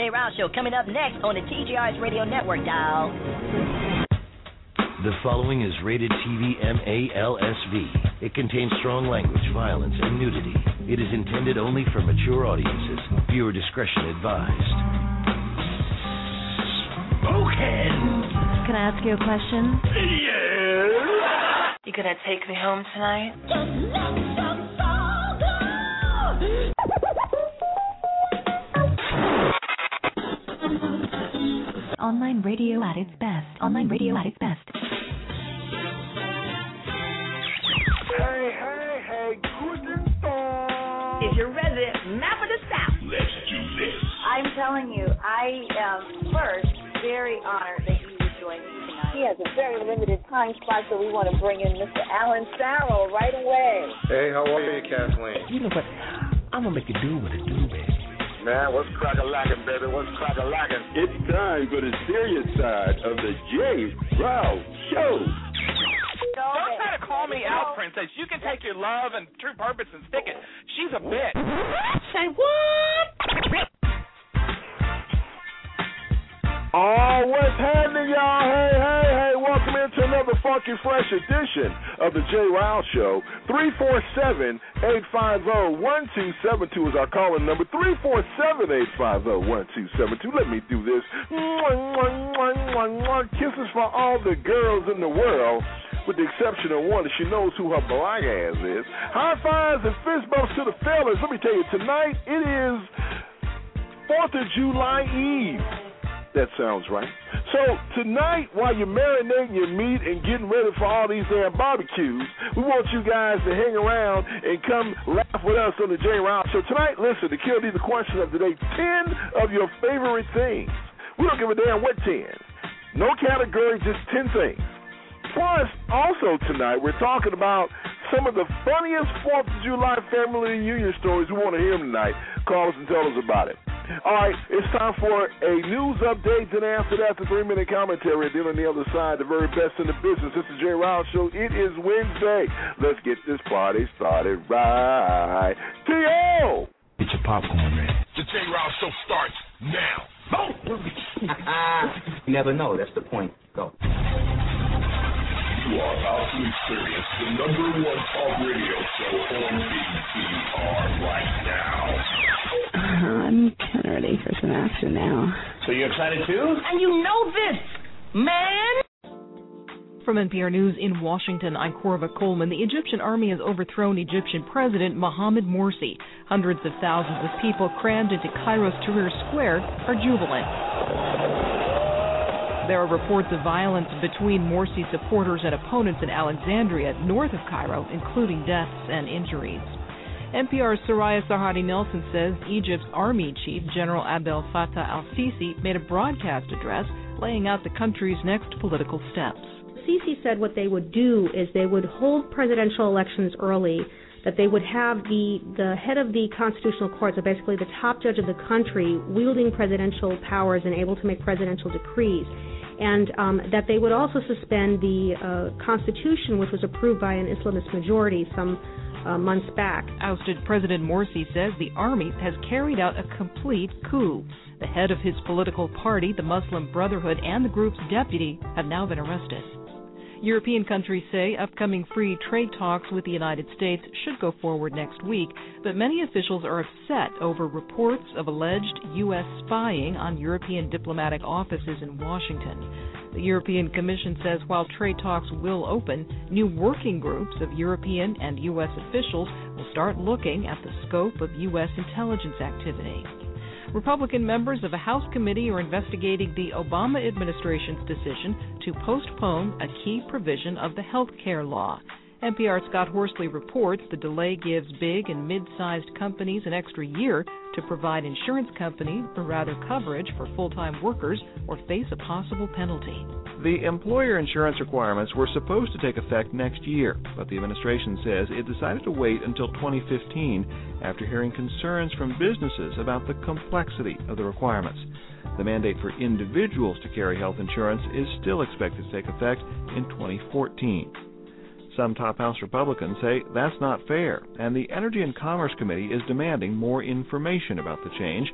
Jay Rouse Show coming up next on the TGR's Radio Network dial. The following is rated TV MALSV. It contains strong language, violence, and nudity. It is intended only for mature audiences. Viewer discretion advised. Spoken! Can I ask you a question? Yes! You gonna take me home tonight? Online radio at its best. Online radio at its best. Hey, guten Tag. Is your resident map of the South? Let's do this. I'm telling you, I am first very honored that you would join me tonight. He has a very limited time slot, so we want to bring in Mr. Alan Sarrow right away. Hey, how are you, Kathleen? You know what? I'm going to make it do what it do, baby. Man, what's crack-a-lackin', baby? What's crack-a-lackin'? It's time for the serious side of the Jay Rouse Show. Don't try to call me out, Princess. You can take your love and true purpose and stick it. She's a bitch. Say what? Oh, what's happening, y'all? Hey, welcome into another funky, fresh edition of the Jay Rouse Show. 347-850-1272 is our calling number. 347-850-1272. Let me do this. Kisses for all the girls in the world, with the exception of one, she knows who her black ass is. High fives and fist bumps to the fellas. Let me tell you, tonight it is 4th of July Eve. That sounds right. So tonight, while you're marinating your meat and getting ready for all these damn barbecues, we want you guys to hang around and come laugh with us on the Jay Rouse Show. Tonight, listen, to kill these the question of the day, 10 of your favorite things. We don't give a damn what 10. No category, just 10 things. Plus, also tonight, we're talking about some of the funniest 4th of July family reunion stories. We want to hear them tonight. Call us and tell us about it. All right, it's time for a news update, and after that, the 3-minute commentary. Then on the other side, the very best in the business. This is Jay Rouse Show. It is Wednesday. Let's get this party started right. T.O. Get your popcorn ready. The Jay Rouse Show starts now. You never know. That's the point. Go. You are about to experience the #1 talk radio show on BTR right now. I'm kind of ready for some action now. So you're excited too? And you know this, man. From NPR News in Washington, I'm Corva Coleman. The Egyptian army has overthrown Egyptian President Mohamed Morsi. Hundreds of thousands of people crammed into Cairo's Tahrir Square are jubilant. There are reports of violence between Morsi supporters and opponents in Alexandria, north of Cairo, including deaths and injuries. NPR's Soraya Sarhadi Nelson says Egypt's army chief, General Abdel Fattah al-Sisi, made a broadcast address laying out the country's next political steps. Sisi said what they would do is they would hold presidential elections early, that they would have the head of the constitutional court, so basically the top judge of the country, wielding presidential powers and able to make presidential decrees, and that they would also suspend the Constitution, which was approved by an Islamist majority some months back. Ousted President Morsi says the army has carried out a complete coup. The head of his political party, the Muslim Brotherhood, and the group's deputy have now been arrested. European countries say upcoming free trade talks with the United States should go forward next week, but many officials are upset over reports of alleged U.S. spying on European diplomatic offices in Washington. The European Commission says while trade talks will open, new working groups of European and U.S. officials will start looking at the scope of U.S. intelligence activity. Republican members of a House committee are investigating the Obama administration's decision to postpone a key provision of the health care law. NPR's Scott Horsley reports the delay gives big and mid-sized companies an extra year to provide insurance companies coverage for full-time workers or face a possible penalty. The employer insurance requirements were supposed to take effect next year, but the administration says it decided to wait until 2015 after hearing concerns from businesses about the complexity of the requirements. The mandate for individuals to carry health insurance is still expected to take effect in 2014. Some top House Republicans say that's not fair, and the Energy and Commerce Committee is demanding more information about the change.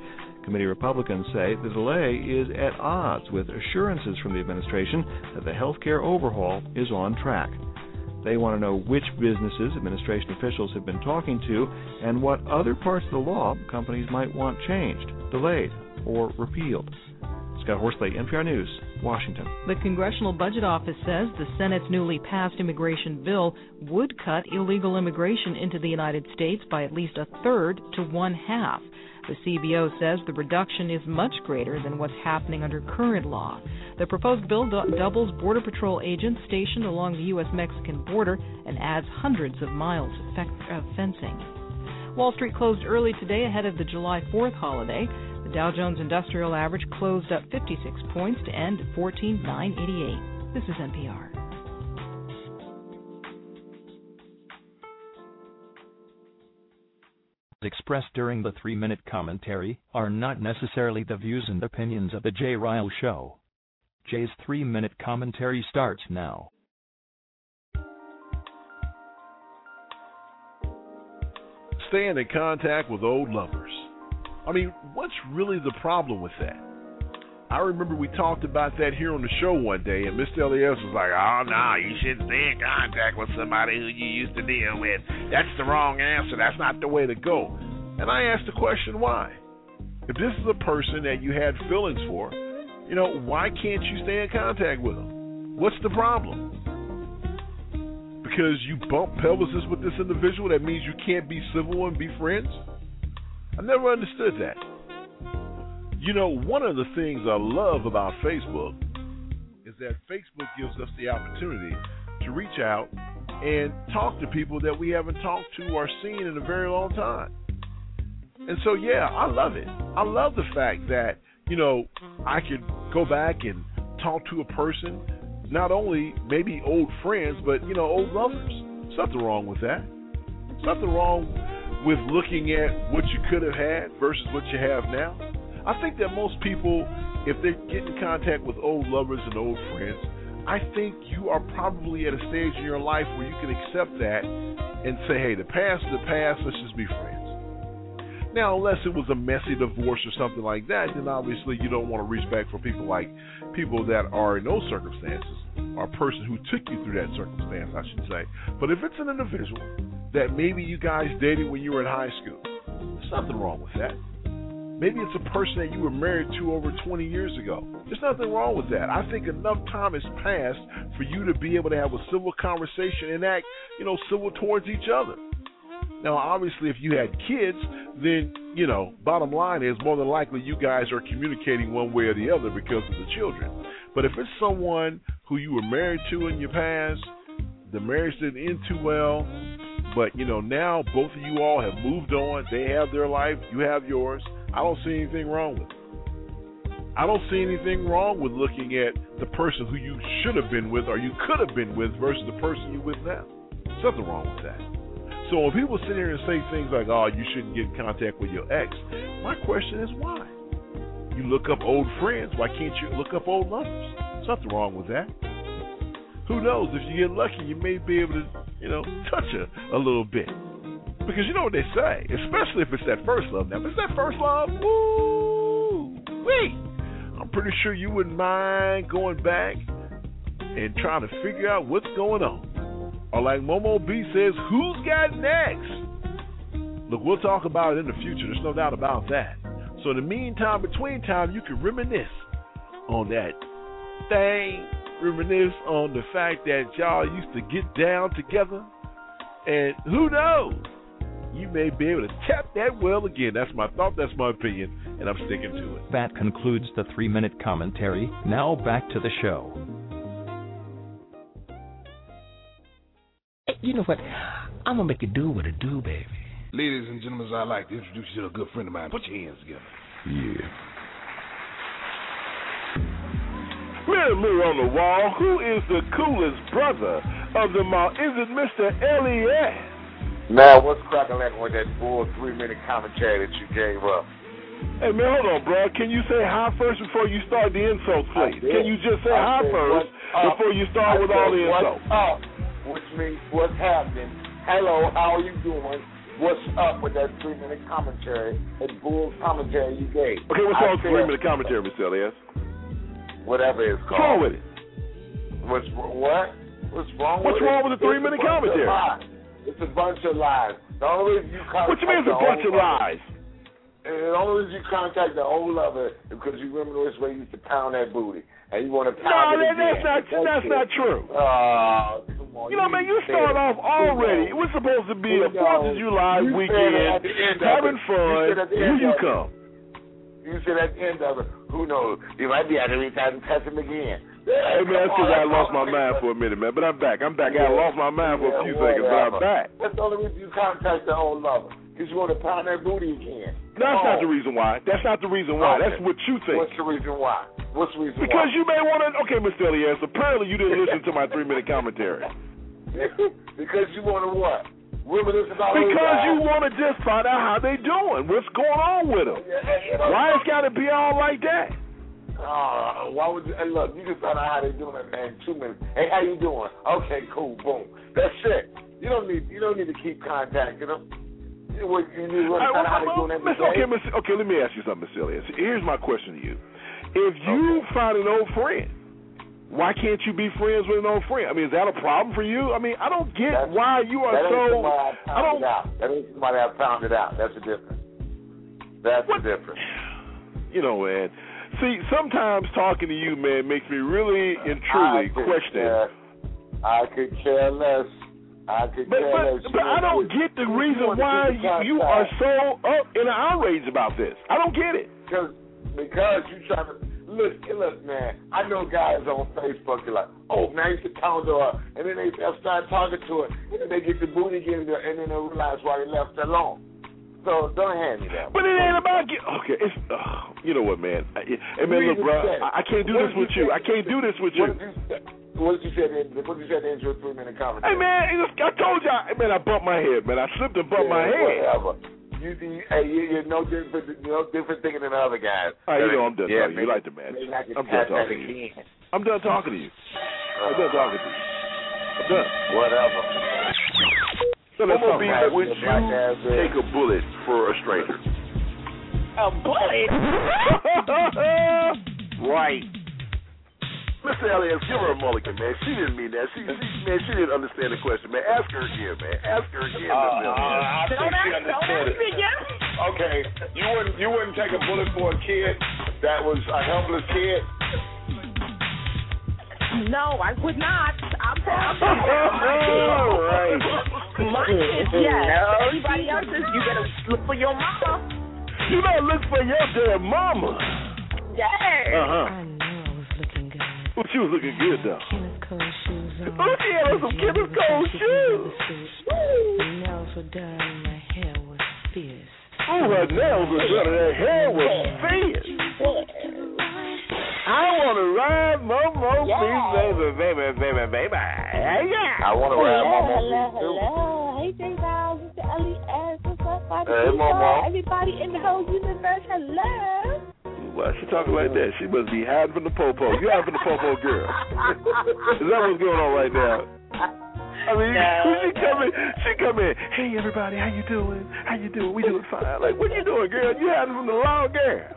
Committee Republicans say the delay is at odds with assurances from the administration that the health care overhaul is on track. They want to know which businesses administration officials have been talking to and what other parts of the law companies might want changed, delayed, or repealed. Scott Horsley, NPR News, Washington. The Congressional Budget Office says the Senate's newly passed immigration bill would cut illegal immigration into the United States by at least a third to one-half. The CBO says the reduction is much greater than what's happening under current law. The proposed bill doubles Border Patrol agents stationed along the U.S.-Mexican border and adds hundreds of miles of fencing. Wall Street closed early today ahead of the July 4th holiday. The Dow Jones Industrial Average closed up 56 points to end at 14,988. This is NPR. Expressed during the 3-minute commentary are not necessarily the views and opinions of the Jay Ryle Show. Jay's 3-minute commentary starts now. Staying in contact with old lovers. I mean, what's really the problem with that? I remember we talked about that here on the show one day, and Mr. Elias was like, oh, no, you shouldn't stay in contact with somebody who you used to deal with. That's the wrong answer. That's not the way to go. And I asked the question, why? If this is a person that you had feelings for, why can't you stay in contact with them? What's the problem? Because you bump pelvises with this individual, that means you can't be civil and be friends? I never understood that. One of the things I love about Facebook is that Facebook gives us the opportunity to reach out and talk to people that we haven't talked to or seen in a very long time. And so, yeah, I love it. I love the fact that, I could go back and talk to a person, not only maybe old friends, but, old lovers. There's nothing wrong with that. There's nothing wrong with looking at what you could have had versus what you have now. I think that most people, if they get in contact with old lovers and old friends, I think you are probably at a stage in your life where you can accept that and say, hey, the past is the past, let's just be friends. Now, unless it was a messy divorce or something like that, then obviously you don't want to reach back for people that are in those circumstances, or a person who took you through that circumstance, I should say. But if it's an individual that maybe you guys dated when you were in high school, there's nothing wrong with that. Maybe it's a person that you were married to over 20 years ago. There's nothing wrong with that. I think enough time has passed for you to be able to have a civil conversation and act, civil towards each other. Now, obviously, if you had kids, then, bottom line is more than likely you guys are communicating one way or the other because of the children. But if it's someone who you were married to in your past, the marriage didn't end too well, but, now both of you all have moved on. They have their life. You have yours. I don't see anything wrong with it. I don't see anything wrong with looking at the person who you should have been with or you could have been with versus the person you're with now. There's nothing wrong with that. So when people sit here and say things like, oh, you shouldn't get in contact with your ex, my question is why? You look up old friends. Why can't you look up old lovers? There's nothing wrong with that. Who knows? If you get lucky, you may be able to, touch her a little bit. Because you know what they say, especially if it's that first love. Now, if it's that first love, woo-wee, I'm pretty sure you wouldn't mind going back and trying to figure out what's going on. Or like Momo B says, who's got next? Look, we'll talk about it in the future. There's no doubt about that. So in the meantime, between time, you can reminisce on that thing. Reminisce on the fact that y'all used to get down together. And who knows? You may be able to tap that well again. That's my thought, that's my opinion, and I'm sticking to it. That concludes the 3-minute commentary. Now back to the show. You know what? I'm going to make you do what I do, baby. Ladies and gentlemen, I'd like to introduce you to a good friend of mine. Put your hands together. Yeah. Clearly on the wall, who is the coolest brother of them all? Is it Mr. Elias? Man, what's cracking with that full 3-minute commentary that you gave up? Hey, man, hold on, bro. Can you say hi first before you start the insults, please? Can you just say hi first before you start with all the insults? What's up? Which means what's happening. Hello, how are you doing? what's up with that 3-minute commentary, that bull commentary you gave. Okay, what's wrong with 3-minute commentary, Mr. Elias? Whatever it's called. What's wrong with it? What's wrong with the 3-minute commentary? It's a bunch of lies. The only reason you contact what you mean it's a bunch of lies? The only reason you contact the old lover is because you remember this way you used to pound that booty. And you want to pound it again. That's not true. Come on. You know, man, you start off already. It was supposed to be a 4th of July weekend, having fun. Here you come. You said at the end of it, who knows? You might be out every time and touch him again. Hey, man, that's because I lost my mind for a minute, man. But I'm back. I lost my mind for a few seconds, but I'm back. That's the only reason you contact the old lover. Because you want to pound that booty again. That's not the reason why. That's not the reason why. Okay. That's what you think. What's the reason why? Because you may want to... Okay, Mr. Elias, apparently you didn't listen to my 3-minute commentary. Because you want to what? Reminisce about because you want to just find out how they doing. What's going on with them? Why it's got to be all like that? Why would you? And look, you can find out how they doing it, man. 2 minutes. Hey, how you doing? Okay, cool, boom. That's it. You don't need to keep contacting them. You need to find out how they doing every day. Okay, let me ask you something, Mr. Elias. Here's my question to you. If you find an old friend, why can't you be friends with an old friend? I mean, is that a problem for you? I mean, I don't get why you are so... That ain't somebody I found it out. That's the difference. That's the difference. You know, man. See, sometimes talking to you, man, makes me really and truly question. I could care less. But I don't get the reason why you are so up in an outrage about this. I don't get it. Because you trying to... Look, man, I know guys on Facebook are like, oh, man, I used to pound her up. And then they start talking to her. And then they get the booty again, and then they realize why they left her alone. So don't hand me that. But it ain't about okay. It's you know what, man? Man, look, bro, I can't do this with you. I can't do this with you. What did you say? What did you say to enter a 3-minute commentary? Hey, man, I told you, man, I bumped my head, man. I slipped and bumped my head. Whatever. You're no different thinking than the other guys. All right, you know I'm done talking to you. You like the man. I'm done talking to you. I'm done talking to you. I'm done talking to you. I'm done. Whatever. So let's talk about would you take a bullet for a stranger? A bullet? Right. Mr. Elias, give her a mulligan, man. She didn't mean that. She didn't understand the question, man. Ask her again, man. Ask her again, Mr. Elias. I think she understood it. Okay, you wouldn't take a bullet for a kid that was a helpless kid? No, I would not. I'm all right. My kids, yes. Everybody else's, you better look for your mama. You better look for your damn mama. Yes. I knew I was looking good. Well, she was looking good, though. Kenneth Cole shoes on. Oh, she had on some Kenneth Cole shoes. My nails were done and my hair was fierce. Oh, her nails were done and her hair was fierce. I want to ride Momo, please, baby. Yeah. I want to ride Momo, Hello. Hey, J-Val, Mr. Elias. What's up, Hey, Momo. Everybody in the whole universe, hello. Why she talking like that? She must be hiding from the popo. You hiding from the popo, girl. Is that what's going on right now? I mean, she come in. Hey, everybody, how you doing? We doing fine. Like, what you doing, girl? You hiding from the wrong girl.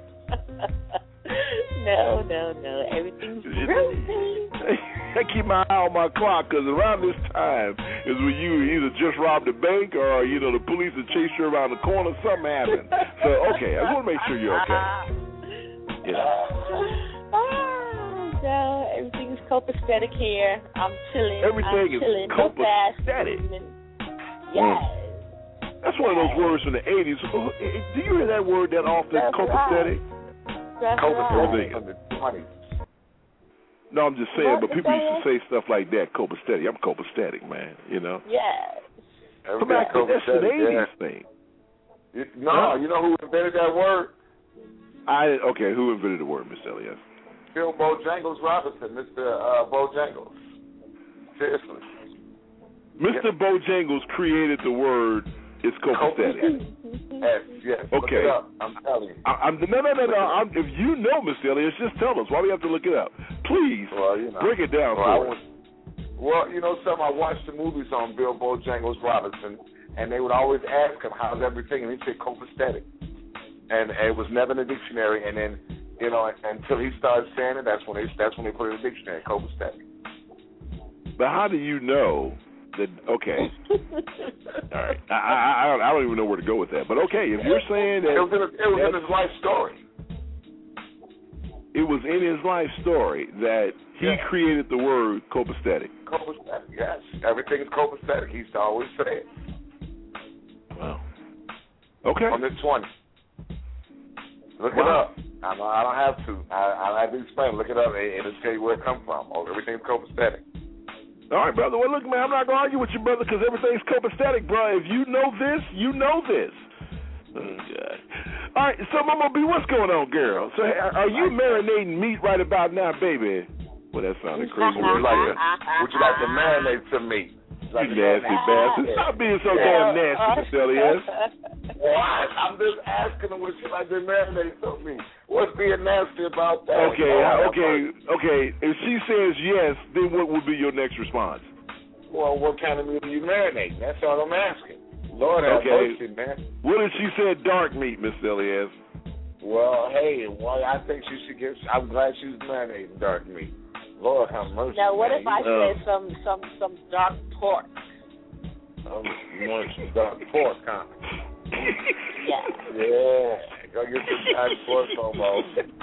No. Everything's groovy. I keep my eye on my clock because around this time is when you either just robbed a bank or, the police will chase you around the corner. Something happened. So, okay, I just want to make sure you're okay. No, everything's copacetic here. I'm chilling. Everything is copacetic. Yes. That's one of those words from the 80s. Do you hear that word that often, copacetic? Copacetic. No, I'm just saying, but people used to say stuff like that, copacetic. I'm copacetic, man, Yes. That's an 80s thing. No, you know who invented that word? Okay, who invented the word, Mr. Elias? Bill Bojangles Robinson, Mr. Bojangles. Seriously. Mr. Bojangles created the word, it's copacetic. Yes. Okay. Look it up. I'm telling you. No. If you know, Mr. Elias, just tell us. Why do we have to look it up? Please, break it down for us. Well, I watched the movies on Bill Bojangles Robinson, and they would always ask him, how's everything? And he'd say, copacetic. And it was never in the dictionary. And then, until he started saying it, that's when they put it in the dictionary, copacetic. But how do you know that, okay. All right. I don't even know where to go with that. But, okay, if you're saying that. It was in his life story. It was in his life story that he created the word copacetic. Copacetic, yes. Everything is copacetic. He used to always say it. Wow. Okay. On the 20. Look it up. I don't have to. I have to explain. Look it up. It'll tell you where it comes from. Everything's copacetic. All right, brother. Well, look, man, I'm not going to argue with you, brother, because everything's copacetic, bro. If you know this, you know this. Oh, God. All right, so Mama B, what's going on, girl? So are you marinating meat right about now, baby? Well, that sounded crazy. Would you like to marinate some meat? You nasty bastard. Stop being so damn nasty, Elias. Why? I'm just asking her would she like to marinate some meat. What's being nasty about that? Okay. If she says yes, then what would be your next response? Well, what kind of meat are you marinating? That's all I'm asking. Lord have mercy, man. What if she said dark meat, Miss Elias? Well, hey, I think she should get. I'm glad she's marinating dark meat. Lord have mercy. Now, what if I said some dark pork? You want some dark pork, huh? Yeah. Go get some dark pork, Homo.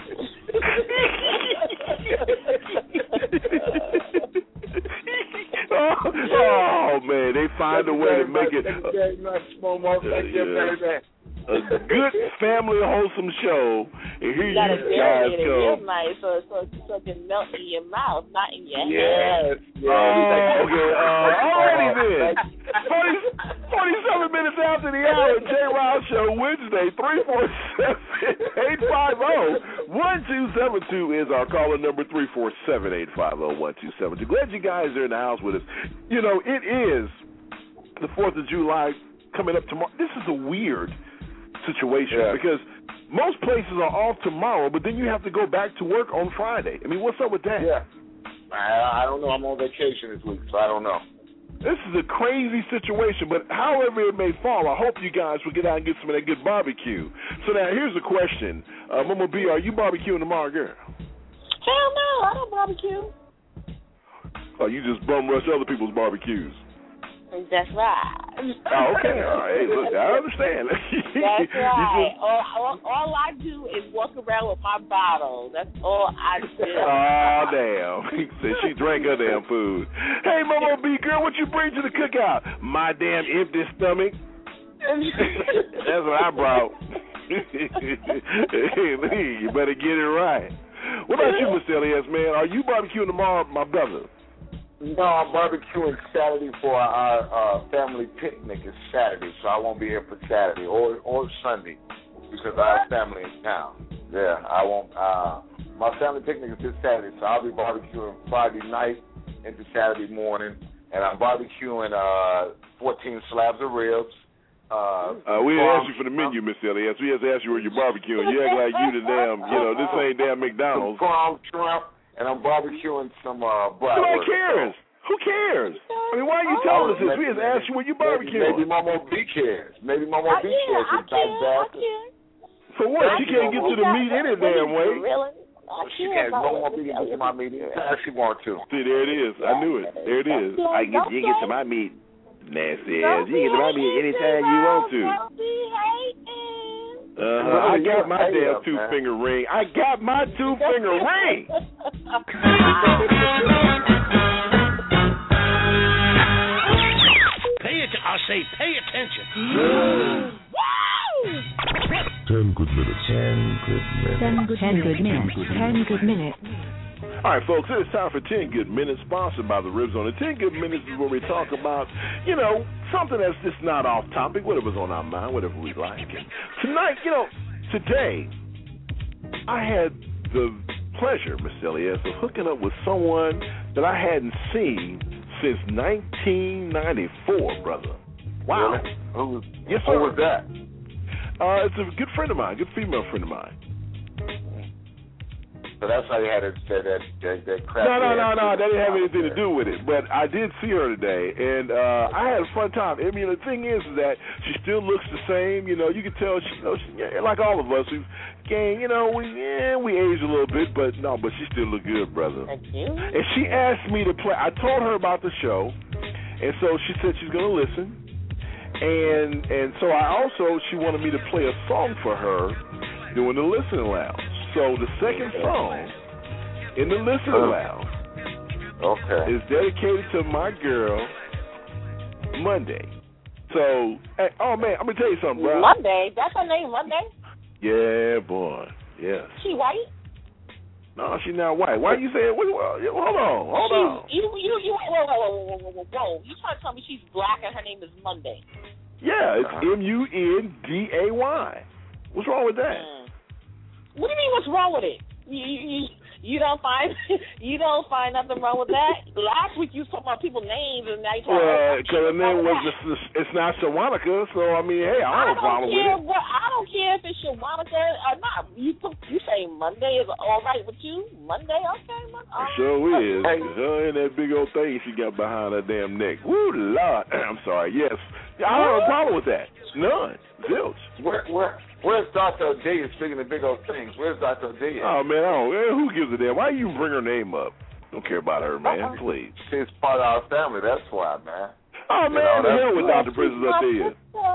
Oh man, they find a way to make it a good family wholesome show, and here you guys come. In your mind, so it can melt in your mouth, not in your head. Okay. Already then. 47 minutes after the hour, J. Riles Show, Wednesday, 347-850-1272 is our caller number, 347-850-1272. Glad you guys are in the house with us. You know, it is the 4th of July coming up tomorrow. This is a weird situation because most places are off tomorrow, but then you have to go back to work on Friday. I mean, what's up with that? Yeah. I don't know. I'm on vacation this week, so I don't know. This is a crazy situation, but however it may fall, I hope you guys will get out and get some of that good barbecue. So now here's a question. Mama B, are you barbecuing tomorrow, girl? Hell no, I don't barbecue. Oh, you just bum rush other people's barbecues. That's right. Oh, okay. All right. Hey, look, I understand. That's right. All I do is walk around with my bottle. That's all I do. Oh, damn. Said she drank her damn food. Hey, Mama B, girl, what you bring to the cookout? My damn empty stomach. That's what I brought. Hey, Lee, you better get it right. What about you, Mr. Elias, man? Are you barbecuing tomorrow, my brother? No, I'm barbecuing Saturday for our family picnic. It's Saturday, so I won't be here for Saturday or Sunday because our family is in town. Yeah, I won't. My family picnic is this Saturday, so I'll be barbecuing Friday night into Saturday morning, and I'm barbecuing 14 slabs of ribs. We didn't ask you for the menu, Miss Elias. We just asked you where you're barbecuing. You act like you the damn, this ain't damn McDonald's. Prawn shrimp. And I'm barbecuing some bratwurst. Nobody cares. Who cares? I mean, why are you telling us this? We just asked you where you barbecuing. Maybe Mama B cares. I care. For what? She can't get to the meat any damn way. She can't. Mama B can get to my meat anytime she wants to. See, there it is. I knew it. There it is. You get to my meat, nasty ass. You get to my meat anytime you want to. I got my damn two-finger ring. I got my two-finger ring. Pay attention. 10 good minutes. 10 good minutes. All right, folks, it's time for 10 Good Minutes, sponsored by the Ribs On It. 10 Good Minutes is where we talk about, something that's just not off topic, whatever's on our mind, whatever we like. And tonight, today, I had the pleasure, Miss Elias, of hooking up with someone that I hadn't seen since 1994, brother. Wow. Really? Yes, sir. Who was that? It's a good friend of mine, good female friend of mine. So that's how you had that crap. No, that didn't have anything to do with it. But I did see her today, and I had a fun time. I mean, the thing is that she still looks the same. You know, you can tell she like all of us, we've gained. You know, we aged a little bit, but she still look good, brother. Thank you. And she asked me to play. I told her about the show, and so she said she's gonna listen. And so she wanted me to play a song for her during the listening lounge. So the second song in the listening lounge is dedicated to my girl, Monday. So, hey, oh man, I'm gonna tell you something, bro. Monday, that's her name, Monday. Yeah, boy, yes. She white? No, she's not white. Why you say it? Hold on. You whoa. You trying to tell me she's black and her name is Monday? Yeah, it's Munday. What's wrong with that? What do you mean? What's wrong with it? You don't find nothing wrong with that? Last week you was talking about people's names and now you talking because her name was it's not Shawanica, so I mean, hey, I don't have a problem with it. I don't care if it's Shawanica or not. You say Monday is all right with you? Monday, okay, Monday. Sure is. Her and that big old thing she got behind her damn neck. Woo, Lord. I'm sorry. Yes, I don't have a problem with that. None. Zilch. Where's Dr. Odelia? Speaking of big old things, where's Dr. Odelia? Oh, man, who gives a damn? Why you bring her name up? Don't care about her, man, please. She's part of our family, that's why, man. Oh, man, the hell with Dr. Princess Odelia.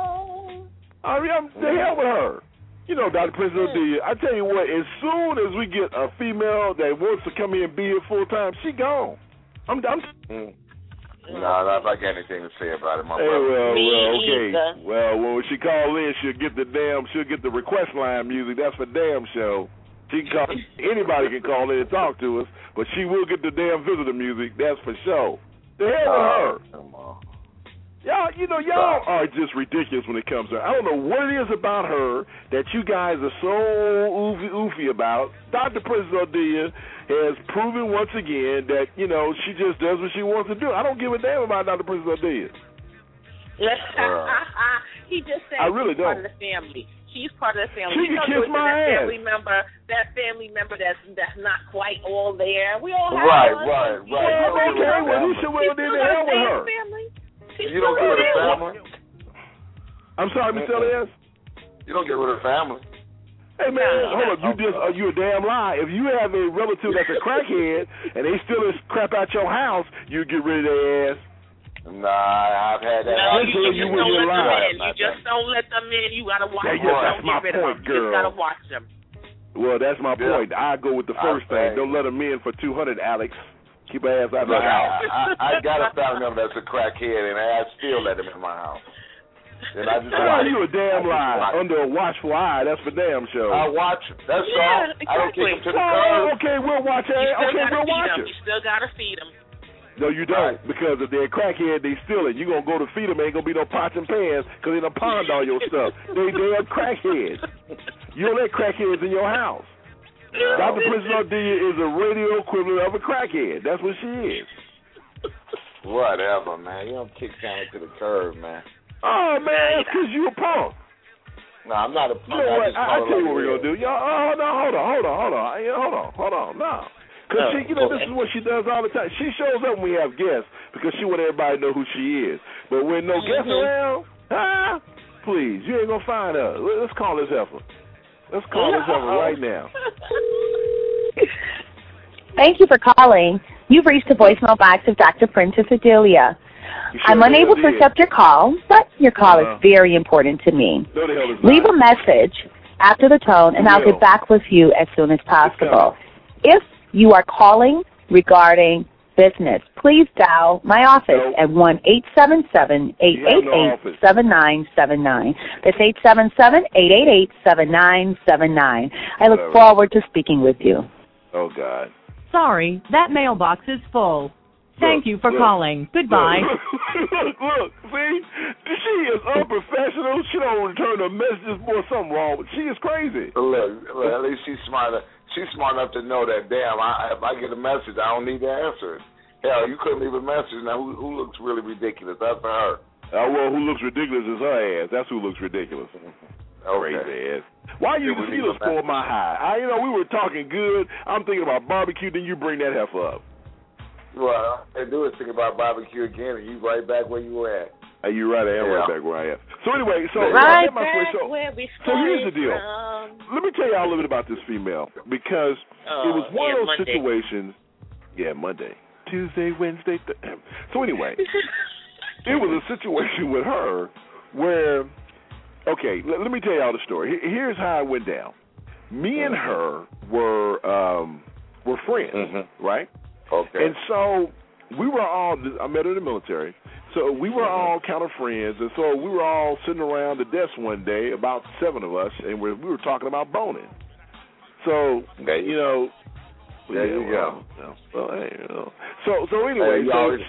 I mean, the hell with her. You know, Dr. Princess Odelia, I tell you what, as soon as we get a female that wants to come here and be here full time, she gone. I'm No, I don't got anything to say about it, my brother. Okay. Well, when she call in, she'll get the request line music. That's for damn show. She can call, anybody can call in and talk to us, but she will get the damn visitor music. That's for sure. The hell with her. Come on. Y'all are just ridiculous when it comes to her. I don't know what it is about her that you guys are so oofy about. Dr. Princess Odelia has proven once again that, she just does what she wants to do. I don't give a damn about Dr. Princess Odelia. He just said I really she's don't. part of the family. She's part of the family. She can kiss my ass. That family member that's not quite all there. We all have Right. Well, you should well then the hell with her. You don't get rid of family? I'm sorry, Miss Elias? You don't get rid of family. Hey, man, hold up. You a damn lie. If you have a relative that's a crackhead and they steal this crap out your house, you get rid of their ass. Nah, I've had that. No, you just don't let them in. You just don't let them in. You got to watch them. That's my point, girl. You just got to watch them. Well, that's my point. I go with the first thing. Don't let them in for $200, Alex. Keep her ass out of the house. I got a family member that's a crackhead, and I still let him in my house. And I just you a damn lie. Under a watchful eye, that's for damn sure. I watch him. That's all. Exactly. I don't kick him to the curb. Okay, we'll watch it. Okay, we'll watch it. You still got to feed them. No, you don't, because if they're a crackhead, they steal it. You're going to go to feed them, ain't going to be no pots and pans because they done pawned all your stuff. They're crackheads. You don't let crackheads in your house. Dr. Princess Odelia is a radio equivalent of a crackhead. That's what she is. Whatever, man. You don't kick down to the curb, man. Oh, man, that's because you a punk. No, I'm not a punk. You know what? I'll tell you what we're going to do. Hold on. No. Because this is what she does all the time. She shows up when we have guests because she wants everybody to know who she is. But when no guests around, please, you ain't going to find her. Let's call this heifer. Let's call this heifer right now. Thank you for calling. You've reached the voicemail box of Dr. Princess Odelia. I'm unable to accept your call, but your call is very important to me. Leave a message after the tone, and I'll get back with you as soon as possible. If you are calling regarding business, please dial my office at 1-877-888-7979. That's 877-888-7979. I look forward to speaking with you. Oh, God. Sorry, that mailbox is full. Thank you for calling. Goodbye. Look, see? She is unprofessional. She don't return the messages. Boy, something wrong. She is crazy. Look, at least she's smart. She's smart enough to know that, damn, if I get a message, I don't need to answer it. Hell, you couldn't leave a message. Now, who looks really ridiculous? That's for her. Well, who looks ridiculous is her ass. That's who looks ridiculous. Crazy ass. Why you spoil my high? We were talking good. I'm thinking about barbecue, then you bring that heifer up. Well, I do is think about barbecue again, and you right back where you were at. You're right. I am right back where I am. So anyway, where we so here's the deal. Let me tell you a little bit about this female because it was one of those situations. Yeah, Monday, Tuesday, Wednesday. So anyway, it was a situation with her where, okay, let me tell y'all the story. Here's how it went down. Me and her were friends, right? Okay. And so we were all, I met her in the military, so we were all kind of friends, and so we were all sitting around the desk one day, about 7 of us, and we were talking about boning. So, there you go. So anyway,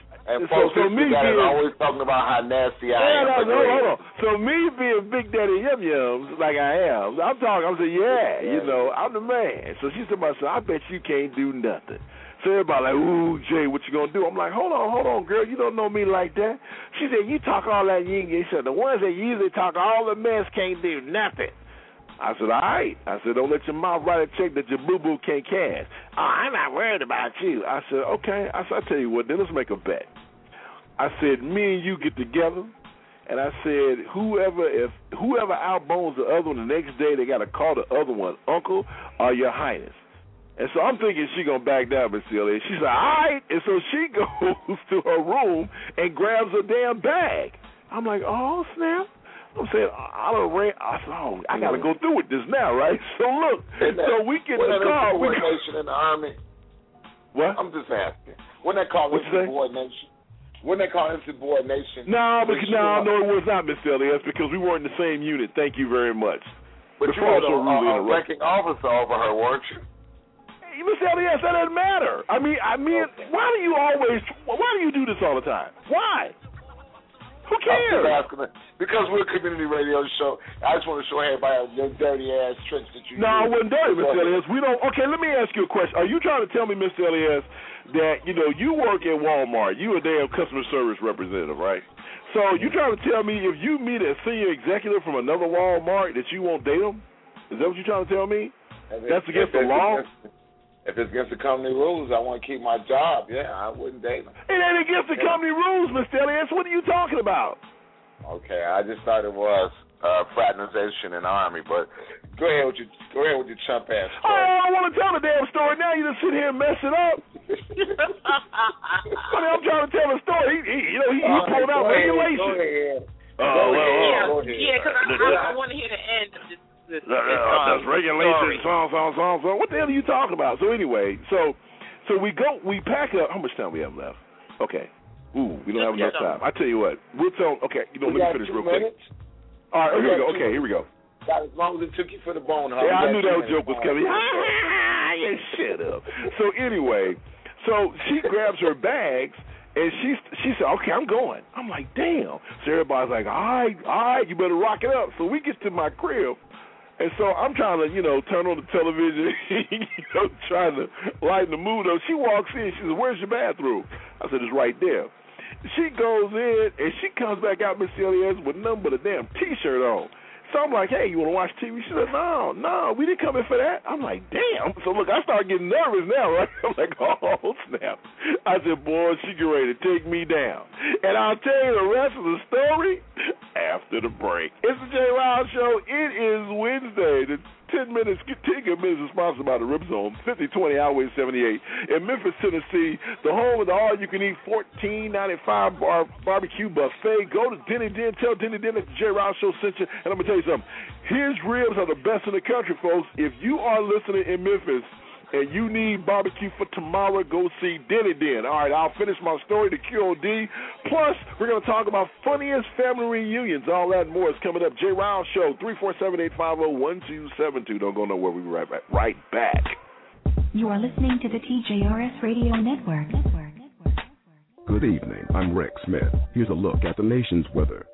so me being always talking about how nasty I am. Hold on. So me being Big Daddy Yum Yums like I am, I'm saying, I'm the man. So she said, I bet you can't do nothing. So everybody like, ooh, Jay, what you gonna do? I'm like, hold on, girl, you don't know me like that. She said, you talk all that yin. She said, the ones that usually talk all the mess can't do nothing. I said, all right. I said, don't let your mouth write a check that your boo-boo can't cash. Oh, I'm not worried about you. I said, okay. I said, I'll tell you what, then let's make a bet. I said, me and you get together, and I said, whoever outbones the other one the next day, they got to call the other one Uncle or Your Highness. And so I'm thinking she going to back down, Miss Celia. She said, all right. And so she goes to her room and grabs her damn bag. I'm like, oh, snap. I'm saying, I got to go through with this now, right? So look, so we get the car. Insubordination in the Army. What? I'm just asking. Wouldn't that call insubordination? Wouldn't they call insubordination? No, it was not, Miss Celia. That's because we weren't in the same unit. Thank you very much. But you were a ranking officer over her, weren't you? Miss Elias, that doesn't matter. I mean, why do you do this all the time? Why? Who cares? Because we're a community radio show. I just want to show everybody your dirty ass tricks that you do. No, it wasn't dirty, Mr. Elias. We don't. Okay, let me ask you a question. Are you trying to tell me, Mr. Elias, that you work at Walmart? You a damn customer service representative, right? So you trying to tell me if you meet a senior executive from another Walmart that you won't date them? Is that what you're trying to tell me? That's against the law. If it's against the company rules, I want to keep my job. Yeah, I wouldn't date them. It ain't against the company rules, Mr. Elias. What are you talking about? Okay, I just thought it was fraternization in the Army, but go ahead with your chump ass story. Oh, I don't want to tell the damn story now. You just sit here and mess it up. I'm trying to tell a story. He pulled out regulations. Go ahead. Because I want to hear the end of this. That's regulations, song. What the hell are you talking about? So anyway, so we pack up. How much time we have left? Okay. Ooh, we don't have enough time. I tell you what, we'll tell. Okay, let me finish real quick. All right, here we go. Okay, here we go. Got as long as it took you for the bone. Yeah, I knew that joke was coming. Yeah, shut up. So anyway, so she grabs her bags. And she said, okay, I'm going. I'm like, damn. So everybody's like, all right, you better rock it up. So we get to my crib. And so I'm trying to, turn on the television, trying to lighten the mood up. She walks in. She says, where's your bathroom? I said, it's right there. She goes in, and she comes back out, Miss Celia, with nothing but a damn T-shirt on. So I'm like, hey, you want to watch TV? She said, no, we didn't come in for that. I'm like, damn. So look, I start getting nervous now, right? I'm like, oh, snap. I said, boy, she get ready to take me down. And I'll tell you the rest of the story after the break. It's the Jay Riles Show. It is Wednesday. The 10 minutes is sponsored by the Rip Zone, 5020 Highway 78 in Memphis, Tennessee, the home of the all-you-can-eat $14.95 barbecue buffet. Go to Denny Den. Tell Denny Den that the Jay Riles Show sent you. And I'm going to tell you something. His ribs are the best in the country, folks. If you are listening in Memphis and you need barbecue for tomorrow, go see Denny Den. All right, I'll finish my story, the QOD. Plus, we're going to talk about funniest family reunions. All that and more is coming up. Jay Riles Show, 347-850-1272. Don't go nowhere. We'll be right back. You are listening to the TJRS Radio Network. Good evening. I'm Rex Smith. Here's a look at the nation's weather.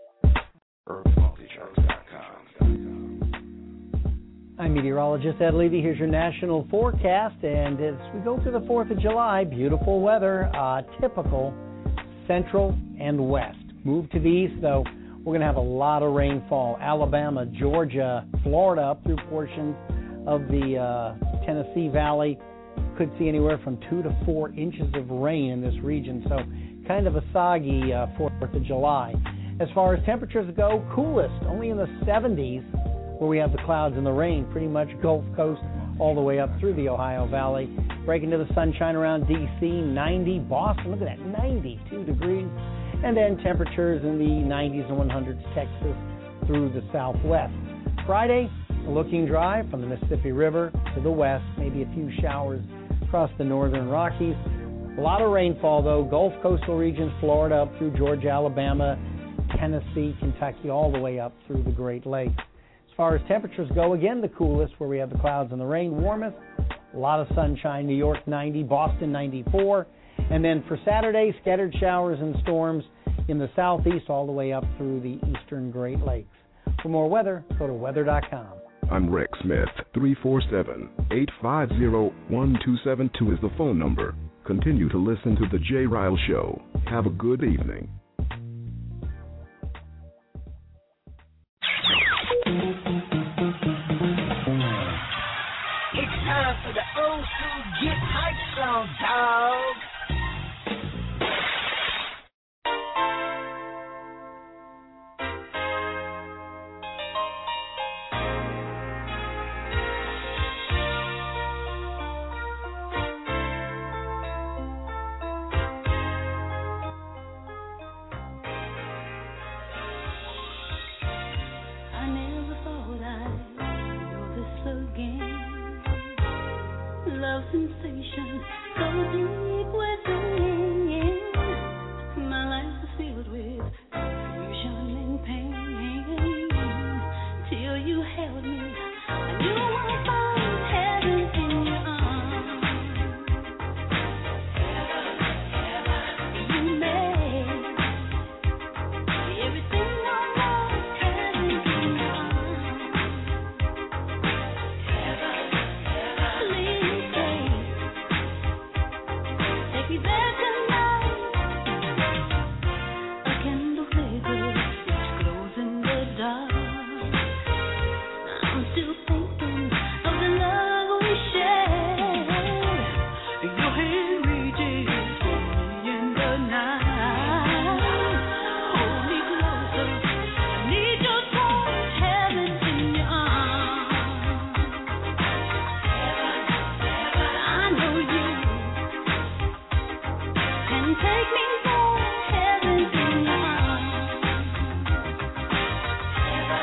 I'm meteorologist Ed Levy. Here's your national forecast. And as we go through the 4th of July, beautiful weather, typical central and west. Move to the east, though. we're going to have a lot of rainfall. Alabama, Georgia, Florida, up through portions of the Tennessee Valley. Could see anywhere from 2 to 4 inches of rain in this region, so kind of a soggy 4th of July. As far as temperatures go, coolest, only in the 70s where we have the clouds and the rain, pretty much Gulf Coast all the way up through the Ohio Valley. Breaking to the sunshine around D.C., 90. Boston, look at that, 92 degrees. And then temperatures in the 90s and 100s, Texas through the southwest. Friday, looking dry from the Mississippi River to the west, maybe a few showers across the northern Rockies. A lot of rainfall, though, Gulf coastal regions, Florida up through Georgia, Alabama, Tennessee, Kentucky, all the way up through the Great Lakes. As far as temperatures go, again, the coolest where we have the clouds and the rain, warmest, a lot of sunshine, New York 90, Boston 94. And then for Saturday, scattered showers and storms in the southeast all the way up through the eastern Great Lakes. For more weather, go to weather.com. I'm Rick Smith. 347-850-1272 is the phone number. Continue to listen to The Jay Ryle Show. Have a good evening. It's time for the old school Get Hype song, dog. Sensation so deep within, my life is filled with confusion and pain. Till you held me, I knew I found heaven in your arms. You made everything I want heaven in your arms. Take me back tonight. A candle flickers, which glows in the dark. I'm still thinking of the love we shared. Your hand reaches for me in the night. Hold me closer. I need your touch, heaven in your arms. I know you. And take me home, heaven in your arms.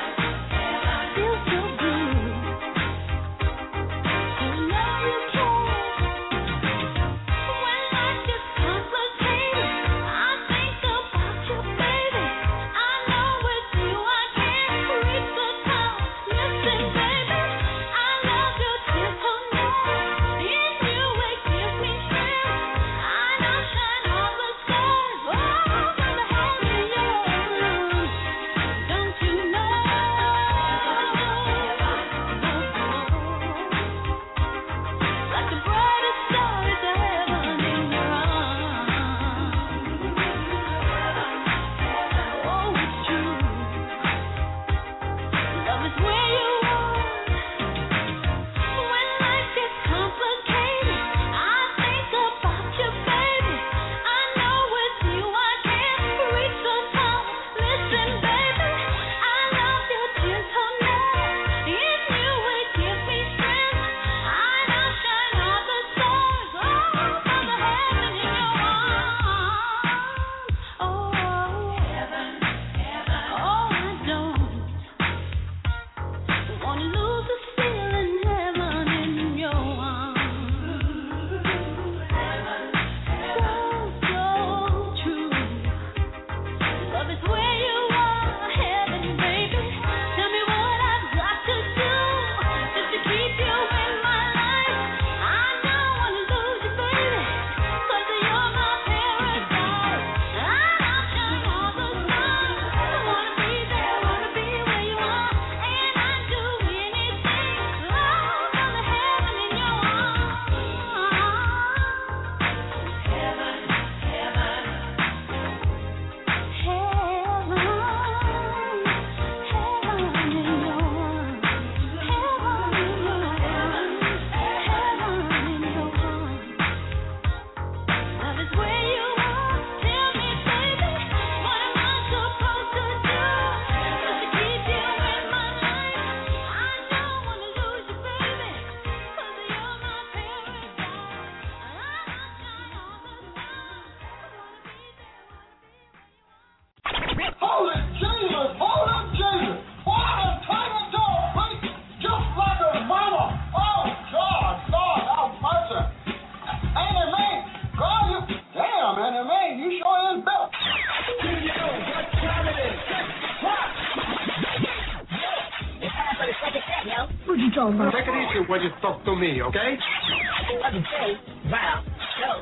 what you talking about. Take it easy when you talk to me, okay? The J. Ryle Show.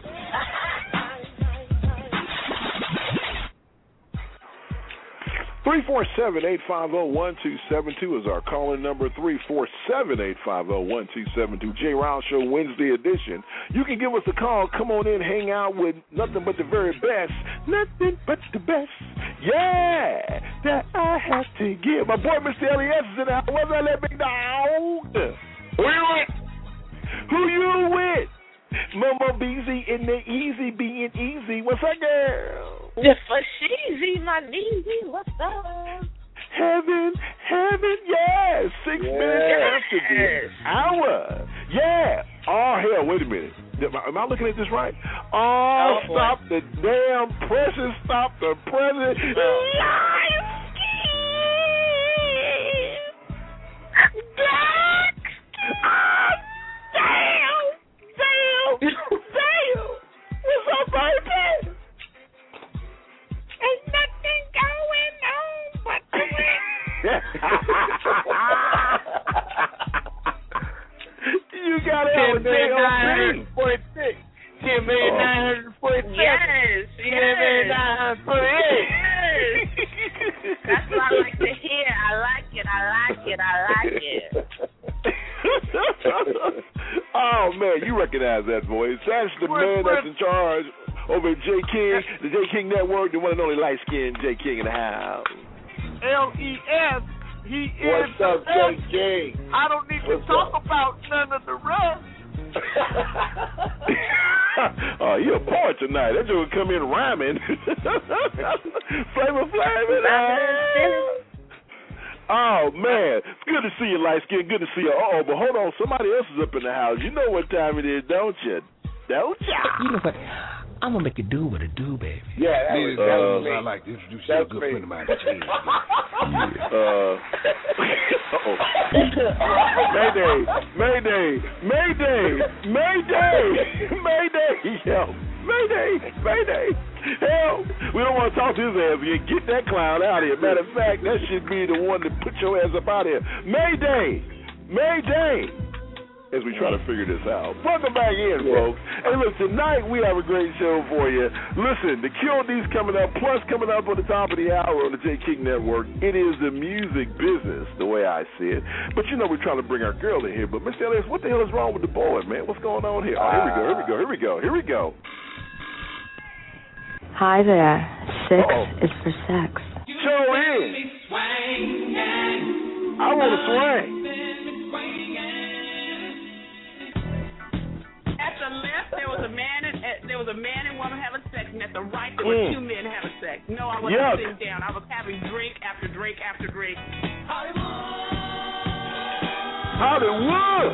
347-850-1272 is our calling number. 347-850-1272. J. Ryle Show Wednesday edition. You can give us a call. Come on in, hang out with nothing but the very best. Nothing but the best. Yeah, that I have to give. My boy Mr. Elias is in the house. What's that, that big dog? Who you with? Who you with? Momo Beezy in the easy being easy. What's up, girl? The Fashizi, my kneesy, what's up? Heaven, yes. 6 minutes after the hour. Yeah. Oh, hell, wait a minute. Am I looking at this right? Oh, stop the damn presses. Stop the presses. Damn. What's up, baby? Ain't nothing going on but the You got it on J.O.P. 10,946. Yes. That's what I like to hear. I like it. Oh, man, you recognize that voice. That's the man that's in charge over at J. King, the J. King Network, the one and only light-skinned J. King in the house. L.E.S. He is. What's up, J. King? I don't need to talk about none of the rest. Oh, you're a poet tonight. That dude come in rhyming. Flavor. Oh, man. It's good to see you, light skin. Good to see you. Uh-oh, but hold on. Somebody else is up in the house. You know what time it is, don't you? Don't you? You know what? I'm going to make you do what it do, baby. Yeah, that was me. I'd like to introduce you to a good friend of mine. Mayday. Yo. Mayday. Hell, we don't want to talk to his ass again. Get that clown out of here. Matter of fact, that should be the one to put your ass up out of here. Mayday. As we try to figure this out. Welcome back in, folks. Hey, look, tonight we have a great show for you. Listen, the Q&D's coming up, plus coming up on the top of the hour on the J. King Network. It is the music business, the way I see it. But you know we're trying to bring our girl in here. But Mr. Elias, what the hell is wrong with the boy, man? What's going on here? Oh, here we go. Hi there. 6 is for sex. Show in. I want to swing. At the left, there was a man and woman having sex, and at the right, there were two men having sex. No, I wasn't sitting down. I was having drink after drink after drink. Hollywood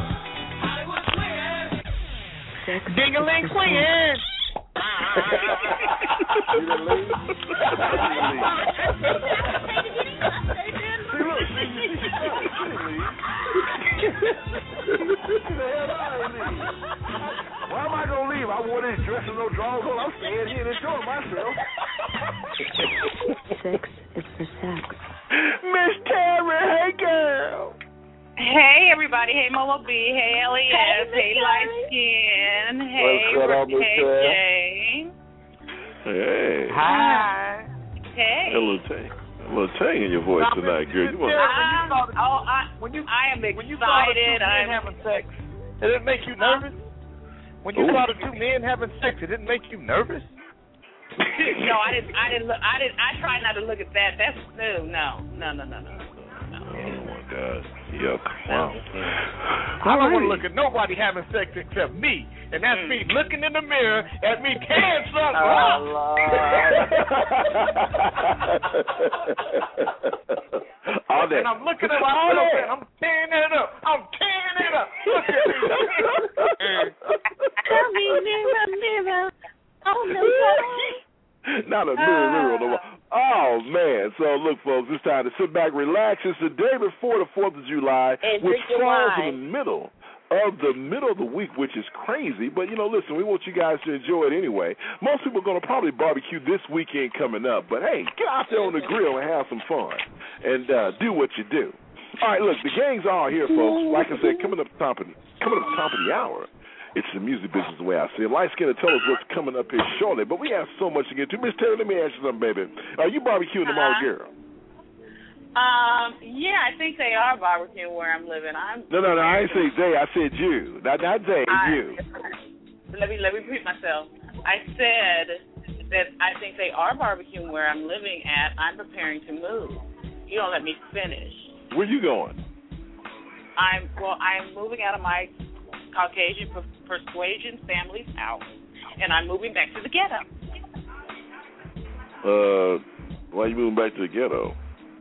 swinging. Ding-a-ling swinging. Why am I going to leave? I wore this dress and no drawers on. I'm staying here and enjoying myself. 6 is for sex. Miss Terry, hey, girl. Hey, everybody. Hey, Momo B. Hey, Elias. Hey, Light Skin. Hey, Jay. Hey. Hi. Hey. A little tang in your voice tonight, girl. I am excited. When you saw the two men having sex, it didn't make you nervous? When you saw the two men having sex, it didn't make you nervous? No, I didn't. I tried not to look at that. That's no. Oh my God! Yuck! Wow. I don't want to look at nobody having sex except me, and that's me looking in the mirror at me tearing something up. All that. And I'm looking at myself and I'm tearing it up. Look at me. Tell me, mirror. Oh no. Not a mirror on the wall. Oh, man. So, look, folks, it's time to sit back, relax. It's the day before the 4th of July, which falls in the middle of the week, which is crazy. But, listen, we want you guys to enjoy it anyway. Most people are going to probably barbecue this weekend coming up. But, hey, get out there on the grill and have some fun and do what you do. All right, look, the gang's all here, folks. Like I said, coming up top of the hour, it's the music business the way I see it. Light Skin to tell us what's coming up here shortly, but we have so much to get to. Miss Terry, let me ask you something, baby. Are you barbecuing tomorrow, girl? Yeah, I think they are barbecuing where I'm living. No, I ain't say they. I said you. Not they, you. Let me repeat myself. I said that I think they are barbecuing where I'm living at. I'm preparing to move. You don't let me finish. Where you going? I'm moving out of my Caucasian persuasion family's house, and I'm moving back to the ghetto. Why are you moving back to the ghetto?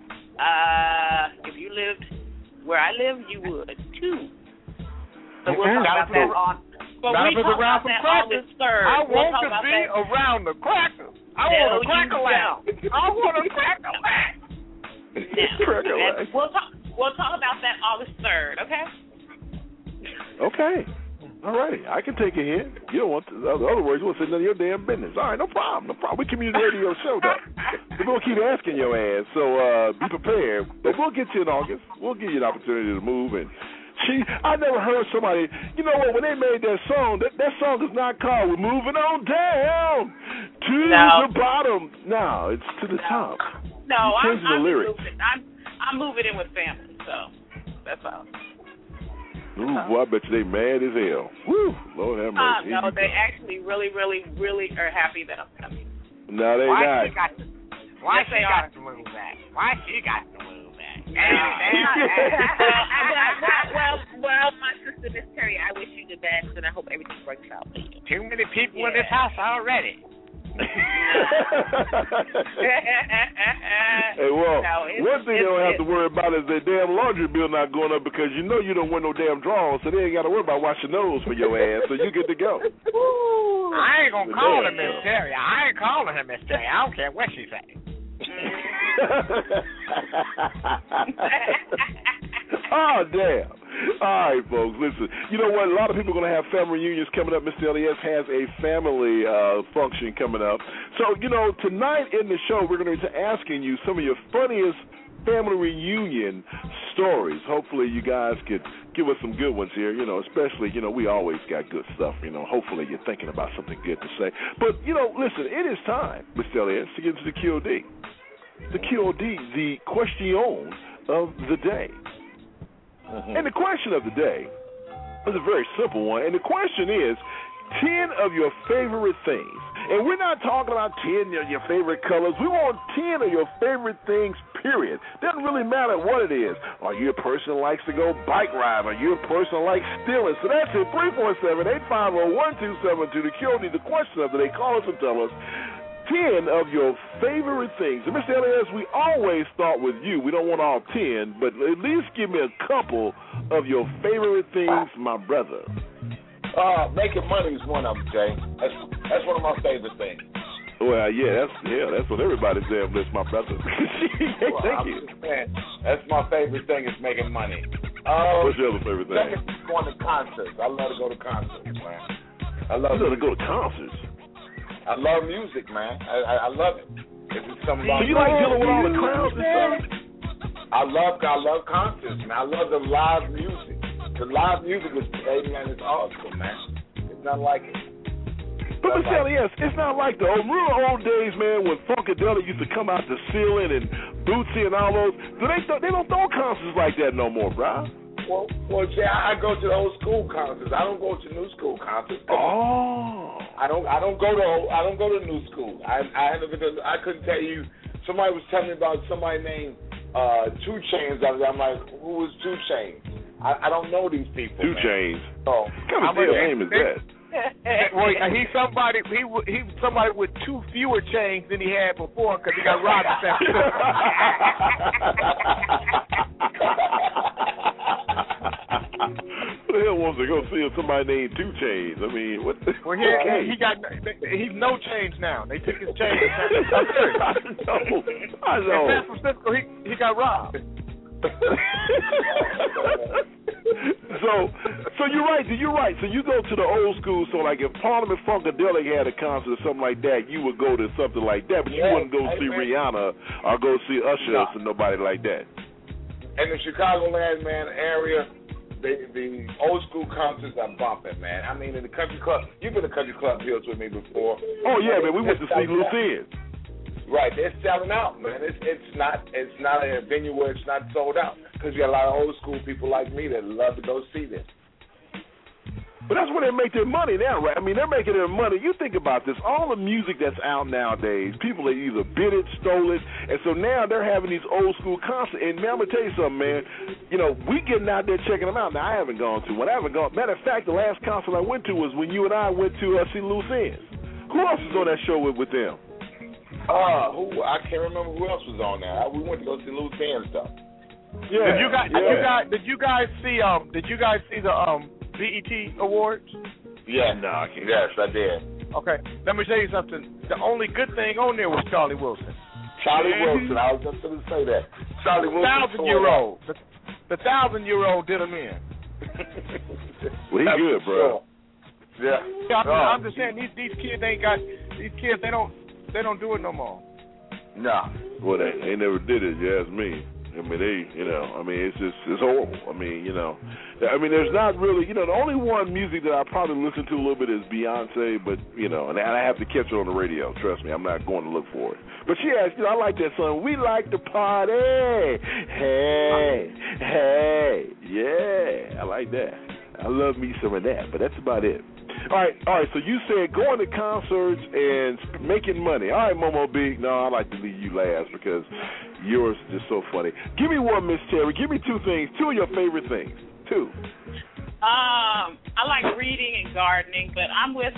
If you lived where I live, you would too. So we'll talk about that on. But we talk about that on the third. I want to be around the crackers. I want a cracker laugh. I want a cracker laugh. We'll talk about that August 3rd, okay? Okay. All righty. I can take a hint. You don't want to, in other words, you want to say none of your damn business. All right, no problem. We community radio show, though. We're going to keep asking your ass, so be prepared. But we'll get you in August. We'll give you an opportunity to move. And I never heard somebody, you know what, when they made that song, that song is not called We're Moving On Down to the Bottom. No, it's to the top. No, I'm moving in with family, so that's all. Ooh, boy, I bet you they mad as hell. Woo, Lord have mercy. No, they actually really, really, really are happy that I'm coming. No, they not. Why she got to move back? Why she got to move back? Well, my sister, Miss Terry, I wish you the best, and I hope everything works out for you. Too many people in this house already. Hey, well, one thing they don't have to worry about is their damn laundry bill not going up because you know you don't wear no damn drawers, so they ain't got to worry about washing those for your ass, so you get to go. I ain't going to call her Miss Terry. I ain't calling her Miss Terry. I don't care what she say. Oh, damn. All right, folks, listen. You know what? A lot of people are going to have family reunions coming up. Mr. LES has a family function coming up. So, you know, tonight in the show, we're going to be asking you some of your funniest family reunion stories. Hopefully you guys could give us some good ones here, you know, especially, you know, we always got good stuff, you know. Hopefully you're thinking about something good to say. But, you know, listen, it is time, Mr. LES, to get into the QOD. The QOD, the question of the day. And the question of the day is a very simple one. And the question is 10 of your favorite things. And we're not talking about 10 of your favorite colors. We want 10 of your favorite things, period. Doesn't really matter what it is. Are you a person that likes to go bike ride? Are you a person that likes stealing? So that's it. 347-850-1272. The QOD, the question of the day. Call us and tell us 10 of your favorite things. And Mr. Elias, we always start with you. We don't want all 10, but at least give me a couple of your favorite things, my brother. Making money is one of them, Jay. That's one of my favorite things. Well, that's what everybody's saying, bless my brother. Thank you. Man, that's my favorite thing is making money. What's your other favorite thing? Going to concerts. I love to go to concerts, man. I love to go to concerts. I love music, man. I love it. If it's something so you like dealing with all the crowds and stuff? I love concerts, man. I love the live music. The live music is crazy and it's awesome, man. It's not like it. But Mr. Elias, it's not like the real old days, man, when Funkadelic used to come out the ceiling and Bootsy and all those. They don't throw concerts like that no more, bro. Well, Jay, I go to the old school concerts. I don't go to new school concerts. Oh. I don't go to new school. I couldn't tell you. Somebody was telling me about somebody named 2 Chainz. I'm like, who is 2 Chainz? I don't know these people. 2 Chainz. Oh, what kind of damn name is that? Well, he's somebody. He's somebody with 2 fewer chains than he had before because he got robbed at that. Who the hell wants to go see somebody named 2 Chainz? I mean, what? Well, he's no chains now. They took his chains. I know. In San Francisco, he got robbed. So you're right. So you go to the old school. So like if Parliament Funkadelic had a concert or something like that, you would go to something like that, but you wouldn't go see Rihanna or go see Usher or nobody like that. in the Chicagoland, man, area, the old school concerts are bumping, man. I mean, in the country club, you've been to country club hills with me before. Oh yeah, man, we went to see Lucien. Right, they're selling out, man. It's not a venue where it's not sold out because you got a lot of old school people like me that love to go see this. But that's where they make their money now, right? I mean, they're making their money. You think about this. All the music that's out nowadays, people have either bid it, stole it, and so now they're having these old school concerts. And man, I'm going to tell you something, man. You know, we getting out there checking them out. Now, I haven't gone to one. Matter of fact, the last concert I went to was when you and I went to see Lucien. Who else was on that show with them? I can't remember who else was on there. We went to go see Lucien stuff. Yeah. Did you guys see the BET Awards? Yeah, no, I can't. Yes, I did. Okay, let me tell you something. The only good thing on there was Charlie Wilson. Charlie Wilson, I was just going to say that. Charlie Wilson. 1,000-year-old. The 1,000-year-old did him in. Well, he's good, bro. Yeah. I'm just saying these kids they don't do it no more. Nah. Well, they never did it. You ask me. I mean, it's horrible. I mean, there's not really, the only one music that I probably listen to a little bit is Beyonce, but, and I have to catch it on the radio. Trust me, I'm not going to look for it. But she has, I like that song. We like to party. Hey, yeah, I like that. I love me some of that, but that's about it. All right, so you said going to concerts and making money. All right, Momo B. No, I like to leave you last because yours is just so funny. Give me one, Miss Terry. Give me two things. Two of your favorite things. Two. I like reading and gardening, but I'm with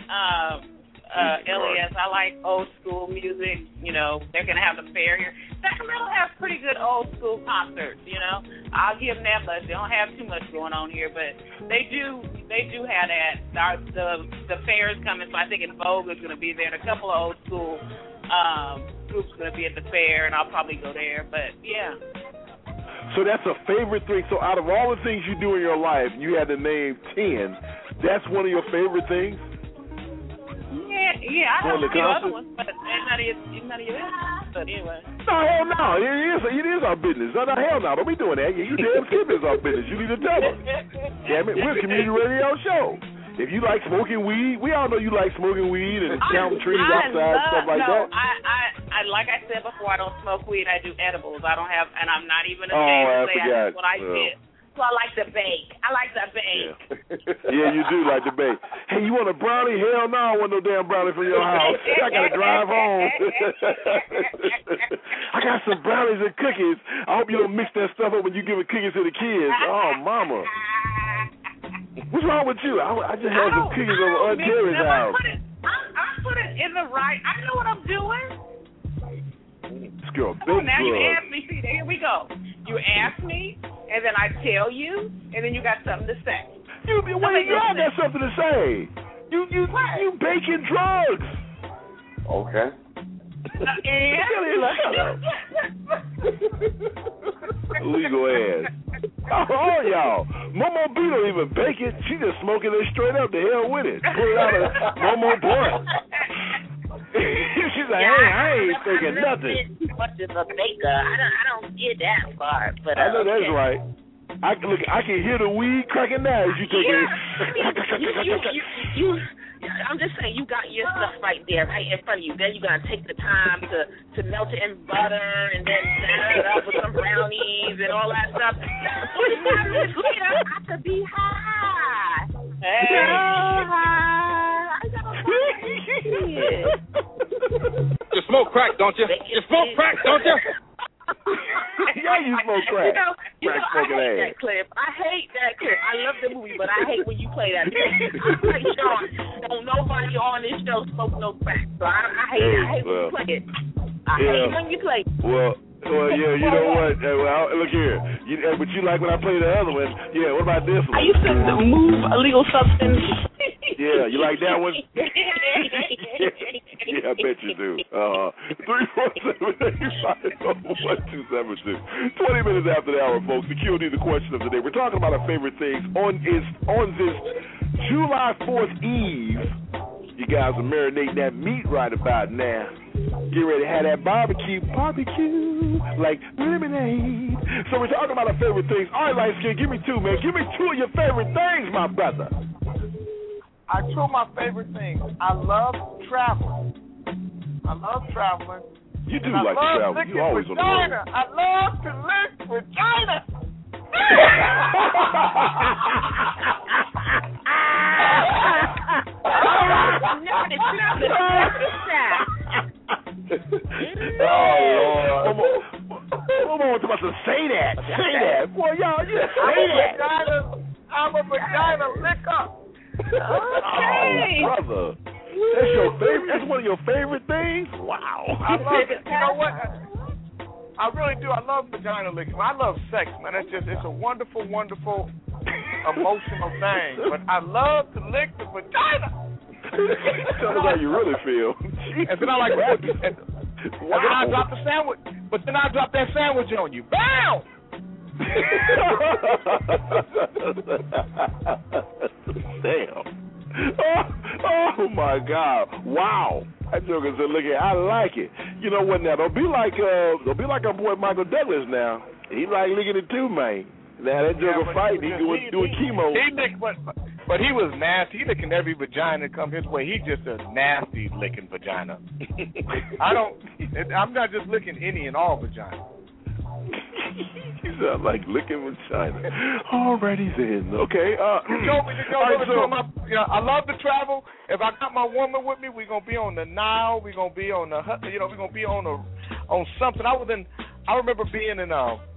Elias. I like old school music. They're going to have the fair here. Sacramento has pretty good old school concerts, I'll give them that much. They don't have too much going on here, but they do have that. The fair is coming, so I think In Vogue is going to be there, and a couple of old school groups are going to be at the fair, and I'll probably go there, but yeah. So that's a favorite thing. So out of all the things you do in your life, you had to name 10. That's one of your favorite things? Yeah, I have a few other ones, but it's none of your business. But anyway. No, hell no. It is our business. No, hell no. Don't be doing that. You damn skip is our business. You need to tell us. Damn it, we're a community radio show. If you like smoking weed, we all know you like smoking weed and counting trees outside, stuff like that. I like I said before, I don't smoke weed. I do edibles. I don't have, and I'm not even ashamed to say that's what I did. So I like to bake. Yeah, you do like to bake. Hey, you want a brownie? Hell no, I want no damn brownie from your house. I got to drive home. I got some brownies and cookies. I hope you don't mix that stuff up when you giving cookies to the kids. Oh, mama. What's wrong with you? I just had some cookies over Aunt Jerry's house. I put it in the right. I know what I'm doing. This girl, big now you ask me. See, here we go. You ask me, and then I tell you, and then you got something to say. You got something to say. You baking drugs. Okay. Legal ass. Oh, y'all. Momo B don't even bake it. She just smoking it straight up. The hell with it. Pull it out of Momo blunt. She's like, I ain't thinking nothing. Much of a baker. I don't get that far, but I know that's right. I can hear the weed cracking now as you take it. I'm just saying, you got your stuff right there, right in front of you. Then you gotta take the time to melt it in butter and then batter it up with some brownies and all that stuff. I could be high. You smoke crack, don't you? You smoke crack, don't you? Yeah, you smoke crack. I hate that clip. I love the movie, but I hate when you play that. I'm pretty sure don't nobody on this show smoke no crack. So I hate when you play it. I hate when you play it. Well, yeah, you know what? Look here. But you like when I play the other one. Yeah, what about this one? I used to move illegal substance. Yeah, you like that one? Yeah, I bet you do. 347-850-1272. 20 minutes after the hour, folks. The Q&A, the question of the day. We're talking about our favorite things on this July 4th Eve. You guys are marinating that meat right about now. Get ready to have that barbecue. like lemonade. So we're talking about our favorite things. All right, light skin, give me two, man. Give me two of your favorite things, my brother. Two of my favorite things. I love travel. I love traveling. You do like to travel. You always on the road. I love to lick vagina. Come on, about to say that. Say that. Boy, y'all, you say that. I'm a vagina licker. Okay. Oh, brother. That's your favorite. That's one of your favorite things? Wow. I love it. You know what? I really do. I love vagina licking. I love sex, man. It's a wonderful, wonderful emotional thing. But I love to lick the vagina. Tell us how you really feel. And then I like and then I drop the sandwich. But then I drop that sandwich on you. Bam! Damn. Oh my God! Wow, that joker said, "Look at, I like it." You know what? Now don't be like our boy Michael Douglas. Now he like licking it too, man. Now that joker fighting, he doing chemo. But he was nasty. He licking every vagina that come his way. He just a nasty licking vagina. I'm not just licking any and all vagina. You sound like licking vagina. Alrighty then. Okay. I love to travel. If I got my woman with me, we're gonna be on the Nile. We're gonna be on the, we're gonna be on something. I remember being in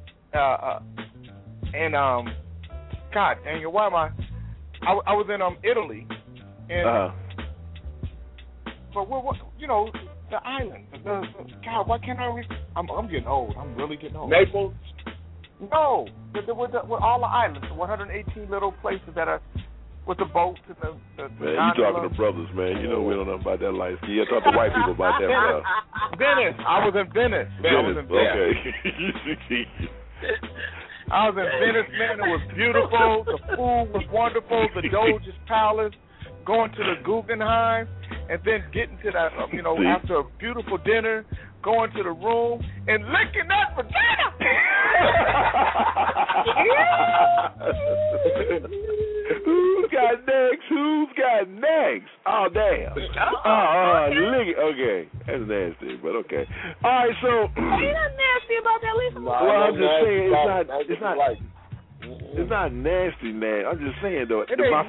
God dang it, why am I was in Italy, and but what the island. God, why can't I? I'm getting old. I'm really getting old. Naples. No, with all the islands, the 118 little places that are with the boats and the man, you talking to brothers, man. You know we don't know about that life. You talk to white people about that stuff. Venice. I was in Venice. Okay. I was in Venice, man. It was beautiful. The food was wonderful. The Doge's Palace. Going to the Guggenheim, and then getting to that, after a beautiful dinner, going to the room and licking that vagina. Who's got next? Who's got next? Oh, damn. Lick it. Okay. That's nasty, but okay. All right, so. Ain't nothing nasty about that, Lisa. Well, I'm just saying it's not nasty, man. I'm just saying, though. It ain't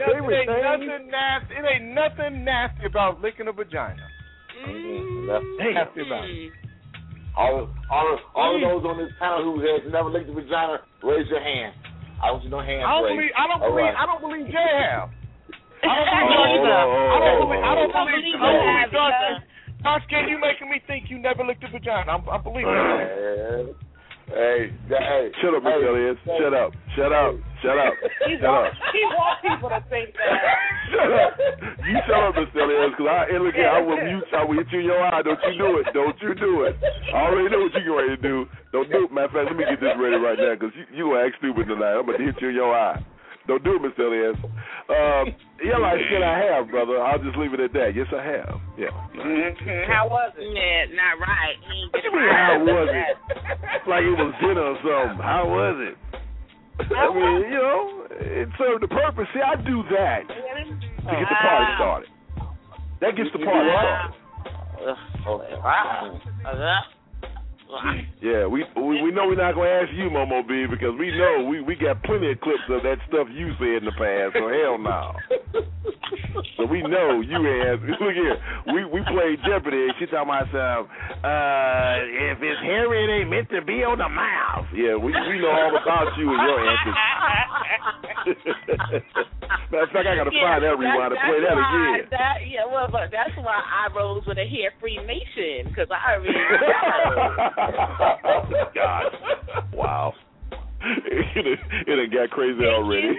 nothing nasty about licking a vagina. Nasty about it. All of those on this panel who has never licked a vagina, raise your hand. I want you to know hands raised. I don't believe Jay have. I don't believe Toscan, you making me think you never licked a vagina. I'm believing that. Hey. Shut up, Mr. Elias. Shut up. He wants people to think that. Shut up. You shut up, Mr. Elias, because I will hit you in your eye. Don't you do it. I already know what you're getting ready to do. Don't do it. Matter of fact, let me get this ready right now, because you gonna act stupid tonight. I'm going to hit you in your eye. Don't do it, Mr. Elias. Light skin I have, brother. I'll just leave it at that. Yes, I have. Yeah. Mm-hmm. How was it? Yeah, not right. What you mean, how was it? Like it was dinner or something. How was it? I mean, it served the purpose. See, I do that to get the party started. That gets the party started. Yeah, we know we're not going to ask you, Momo B, because we know we got plenty of clips of that stuff you said in the past, so hell no. So we know you ain't. Look here, we played Jeopardy, and she talking about some, if it's hairy, it ain't meant to be on the mouth. Yeah, we know all about you and your answers. Matter of fact, I got to find that rewind to play that again. But that's why I rose with a hair-free nation, because I already God. Wow. It done got crazy already.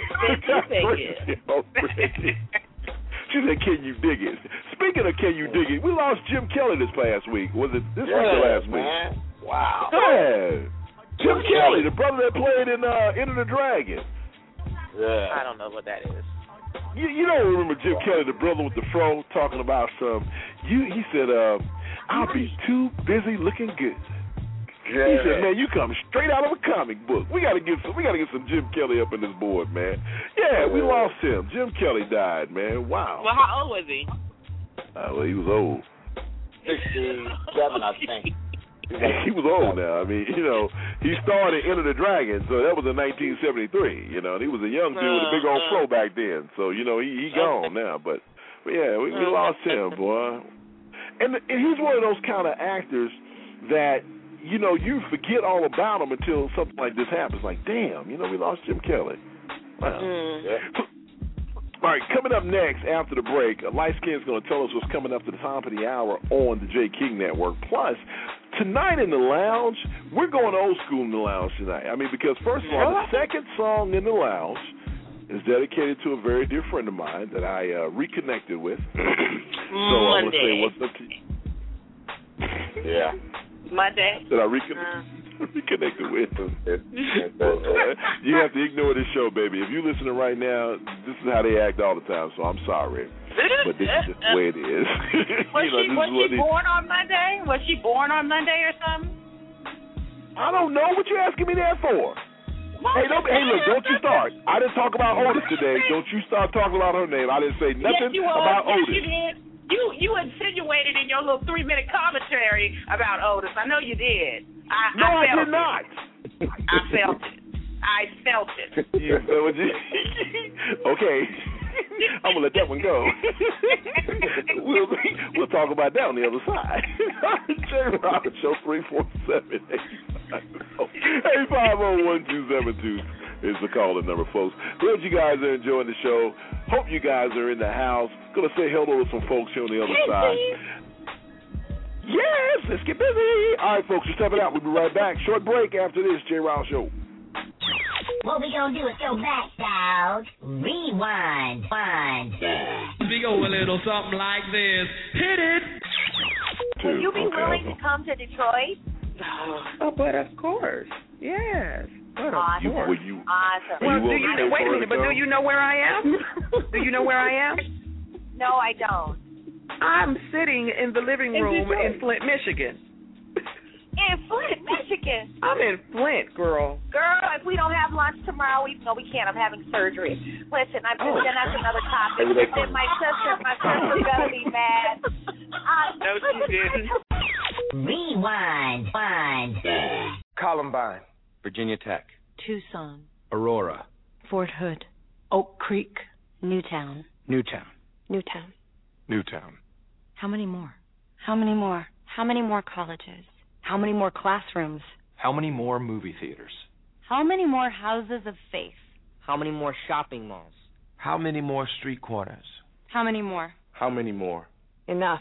She said, can you dig it? Speaking of can you dig it, we lost Jim Kelly this past week. Was it this week or last week? Man. Wow. Yeah. Jim Kelly, the brother that played in Enter the Dragon. Yeah. I don't know what that is. You don't remember Jim Kelly, the brother with the fro, talking about he said, I'll be too busy looking good He said, "Man, you come straight out of a comic book. We gotta get some Jim Kelly up in this board, man." Yeah, we lost him. Jim Kelly died, man. Wow. Well, how old was he? Well, he was old. 67, I think. He was old now. I mean, he starred in Enter the Dragon, so that was in 1973. And he was a young dude with a big old flow back then. So he gone now. But yeah, we lost him, boy. And he's one of those kind of actors that you forget all about him until something like this happens. Like, damn, we lost Jim Kelly. Wow. All right, coming up next after the break, Light Skin's going to tell us what's coming up to the top of the hour on the J. King Network. Plus, tonight in the lounge, we're going old school in the lounge tonight. I mean, because first of all, the second song in the lounge is dedicated to a very dear friend of mine that I reconnected with. So I'm going to say what's up to you. Yeah. Monday. That I reconnected with him. You have to ignore this show, baby. If you're listening right now, this is how they act all the time, so I'm sorry. But this is just the way it is. Was she born on Monday? Was she born on Monday or something? I don't know. What you asking me that for? Hey, look, don't you start. I didn't talk about Otis today. Don't you start talking about her name. I didn't say nothing about Otis. You did. You insinuated in your little 3-minute commentary about Otis. I know you did. I did not. I felt it. You felt it? Okay. I'm going to let that one go. We'll talk about that on the other side. Jay Roberts Show, 347-850-1272 is the calling number, folks. Glad you guys are enjoying the show. Hope you guys are in the house. Going to say hello to some folks here on the other side. Yes, let's get busy. All right, folks, we're stepping out. We'll be right back. Short break after this Jay Rouse Show. What we gonna do is go back, dog. Rewind. We go a little something like this. Hit it. Will you be willing to come to Detroit? Oh, but of course. Yes. Awesome. Awesome. Well, wait a minute, but do you know where I am? Do you know where I am? No, I don't. I'm sitting in the living room in Flint, Michigan. In Flint, Michigan. I'm in Flint, girl. Girl, if we don't have lunch tomorrow, we can't. I'm having surgery. Listen, that's another topic. And my sister's gonna be mad. No, she didn't. Rewind. Columbine, Virginia Tech, Tucson, Aurora, Fort Hood, Oak Creek, Newtown. How many more? How many more? How many more colleges? How many more classrooms? How many more movie theaters? How many more houses of faith? How many more shopping malls? How many more street corners? How many more? How many more? Enough.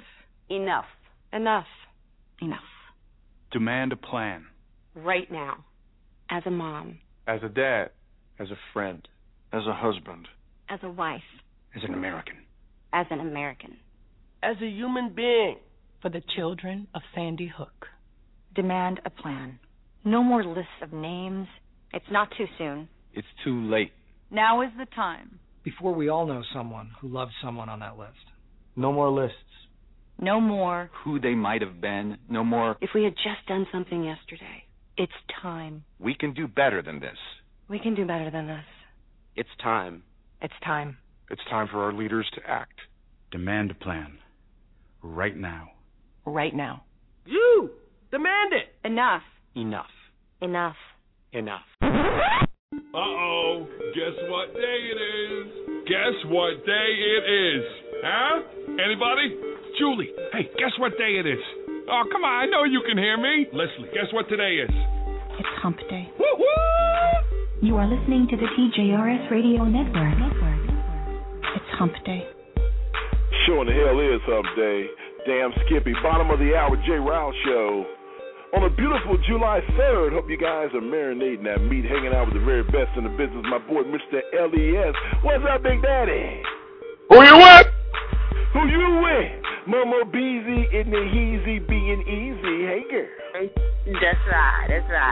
Demand a plan. Right now. As a mom. As a dad. As a friend. As a husband. As a wife. As an American. As an American. As a human being. For the children of Sandy Hook. Demand a plan. No more lists of names. It's not too soon. It's too late. Now is the time. Before we all know someone who loves someone on that list. No more lists. No more. Who they might have been. No more. If we had just done something yesterday. It's time. We can do better than this. We can do better than this. It's time. It's time. It's time for our leaders to act. Demand a plan. Right now. Right now. You! Demand it! Enough. Enough. Enough. Enough. Uh-oh. Guess what day it is? Guess what day it is? Huh? Anybody? Julie, hey, guess what day it is? Oh, come on, I know you can hear me. Leslie, guess what today is? It's Hump Day. Woo-woo! You are listening to the TJRS Radio Network. It's Hump Day. Sure in the hell is Hump Day. Damn Skippy. Bottom of the hour, Jay Rouse Show. On a beautiful July 3rd, hope you guys are marinating that meat, hanging out with the very best in the business. My boy, Mr. LES. What's up, Big Daddy? Who you with? Who you with? Momo Beezy in the Heezy being easy. Hey, girl. That's right.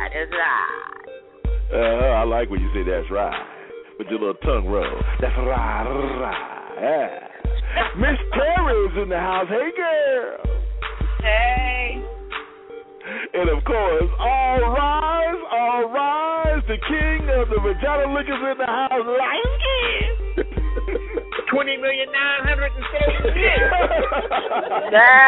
I like when you say that's right. With your little tongue roll. That's right. Yeah. Miss Terry's in the house. Hey, girl. Hey. And of course, all rise, the king of the vagina lickers in the house, light skin. 20,930.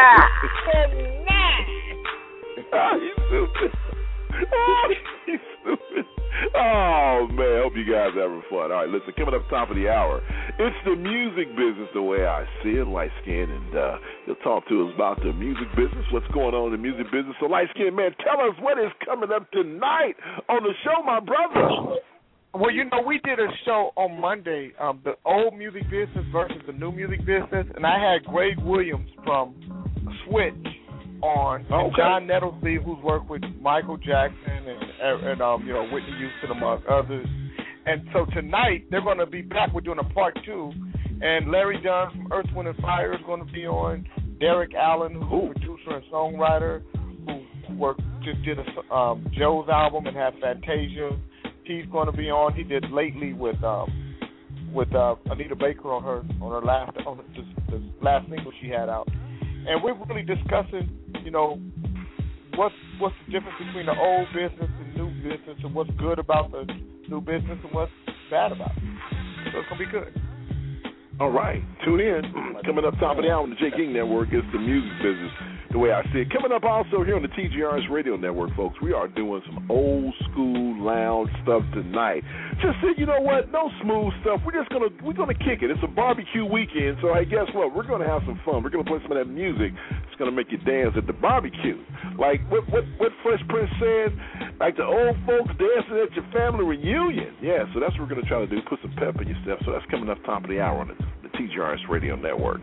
You stupid. You stupid. Oh, man, hope you guys are having fun. All right, listen, coming up top of the hour, it's the music business the way I see it, Light Skin, and he'll talk to us about the music business, what's going on in the music business. So, Light Skin, man, tell us what is coming up tonight on the show, my brother. Well, you know, we did a show on Monday, the old music business versus the new music business, and I had Greg Williams from Switch on, and John Nettlesleeve, who's worked with Michael Jackson and you know, Whitney Houston, among others. And so tonight they're going to be back. We're doing a part 2, and Larry Dunn from Earth, Wind & Fire is going to be on. Derek Allen, who's a producer and songwriter, who just did Joe's album and had Fantasia. He's going to be on. He did Lately with Anita Baker on the last single she had out. And we're really discussing, you know, what's the difference between the old business and new business, and what's good about the new business and what's bad about it. So it's going to be good. All right. Tune in. Coming up top of the hour on the Jay King Network is the music business, the way I see it. Coming up also here on the TGRS Radio Network, folks, we are doing some old school lounge stuff tonight. Just said, you know what? No smooth stuff. We're gonna kick it. It's a barbecue weekend, so hey, guess what? We're gonna have some fun. We're gonna play some of that music. It's gonna make you dance at the barbecue. Like what Fresh Prince said, like the old folks dancing at your family reunion. Yeah, so that's what we're gonna try to do. Put some pep in your step. So that's coming up top of the hour on the TGRS Radio Network.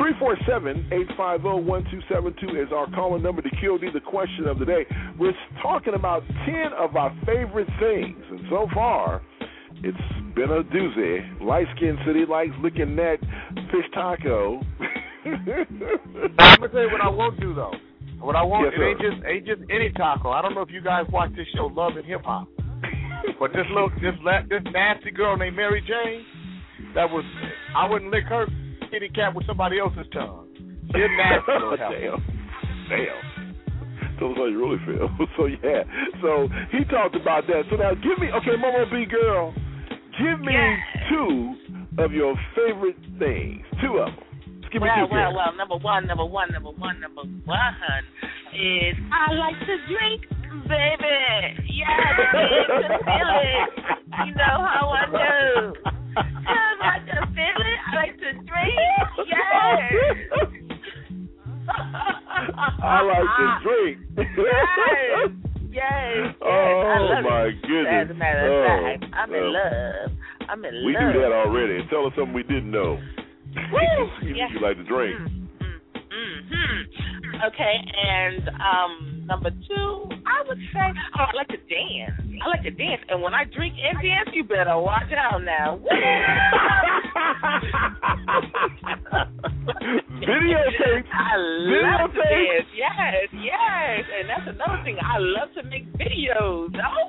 347-850-1272 is our calling number to QOD, the question of the day. We're talking about 10 of our favorite things, and so far, it's been a doozy. Light Skin City likes licking that fish taco. I'm gonna tell you what I won't do though. What I want, yes, it ain't just any taco. I don't know if you guys watch this show, Love and Hip Hop, but this nasty girl named Mary Jane. I wouldn't lick her kitty cat with somebody else's tongue. She's nasty little Damn. Tell us how you really feel. So, yeah. So, he talked about that. So, now give me, Momo B girl, give me 2 of your favorite things. 2 of them. Just give me 2. Well, number one is I like to drink, baby. Yeah, baby, feel it. You know how I know. Cause I just feel it. I like to drink. Yes. I like to drink. Yes. Oh, I love my it. goodness. As a matter of fact, I'm in love. We do that already. Tell us something we didn't know. You like to drink. Okay, and number 2, I would say, I like to dance. I like to dance, and when I drink and dance, you better watch out now. Videotapes. I love to dance. Yes, and that's another thing. I love to make videos.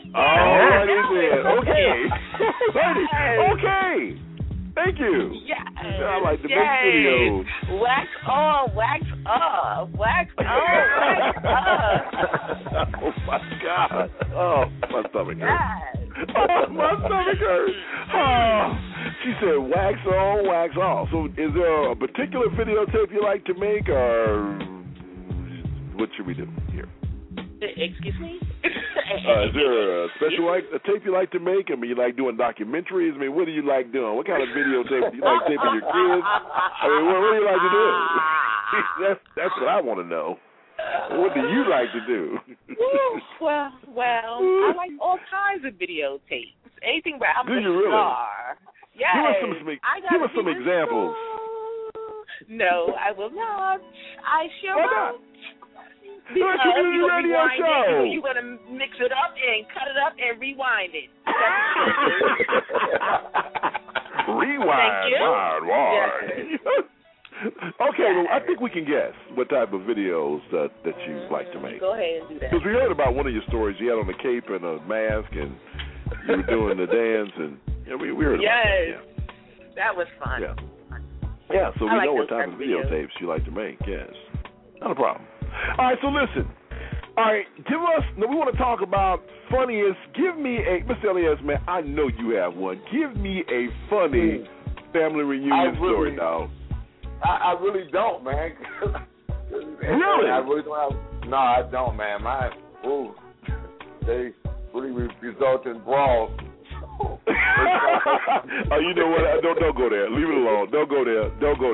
Okay. Thank you. Yes. I like to make videos. Wax on, wax off. Wax on, wax off. Oh, my God. Oh, my stomach hurts. Oh, my stomach hurts. Oh. She said wax on, wax off. So is there a particular videotape you like to make, or what should we do here? Excuse me? Is there a special tape you like to make? I mean, you like doing documentaries? I mean, what do you like doing? What kind of videotape do you like taping your kids? I mean, what do you like to do? That's what I want to know. What do you like to do? Well, I like all kinds of videotapes. Anything where I'm do a you really? star. Yes. Give us some examples. No, I will not. I sure won't. Because you're a radio show. You're going to mix it up and cut it up and rewind it. Rewind. Okay, well, I think we can guess what type of videos that you like to make. Go ahead and do that. Because we heard about one of your stories. You had on a cape and a mask, and you were doing the dance, and we heard about that. Yes, that was fun. Yeah, so we know what type of videotapes you like to make. Yes, not a problem. All right, so listen, All right, give us. No, we want to talk about funniest. Give me a Mr. Elias, man. I know you have one. Give me a funny family reunion story, dog. I really don't, man. Really? I really don't have. No, I don't, man. They really result in brawls. Oh, you know what? Don't go there. Leave it alone. Don't go there.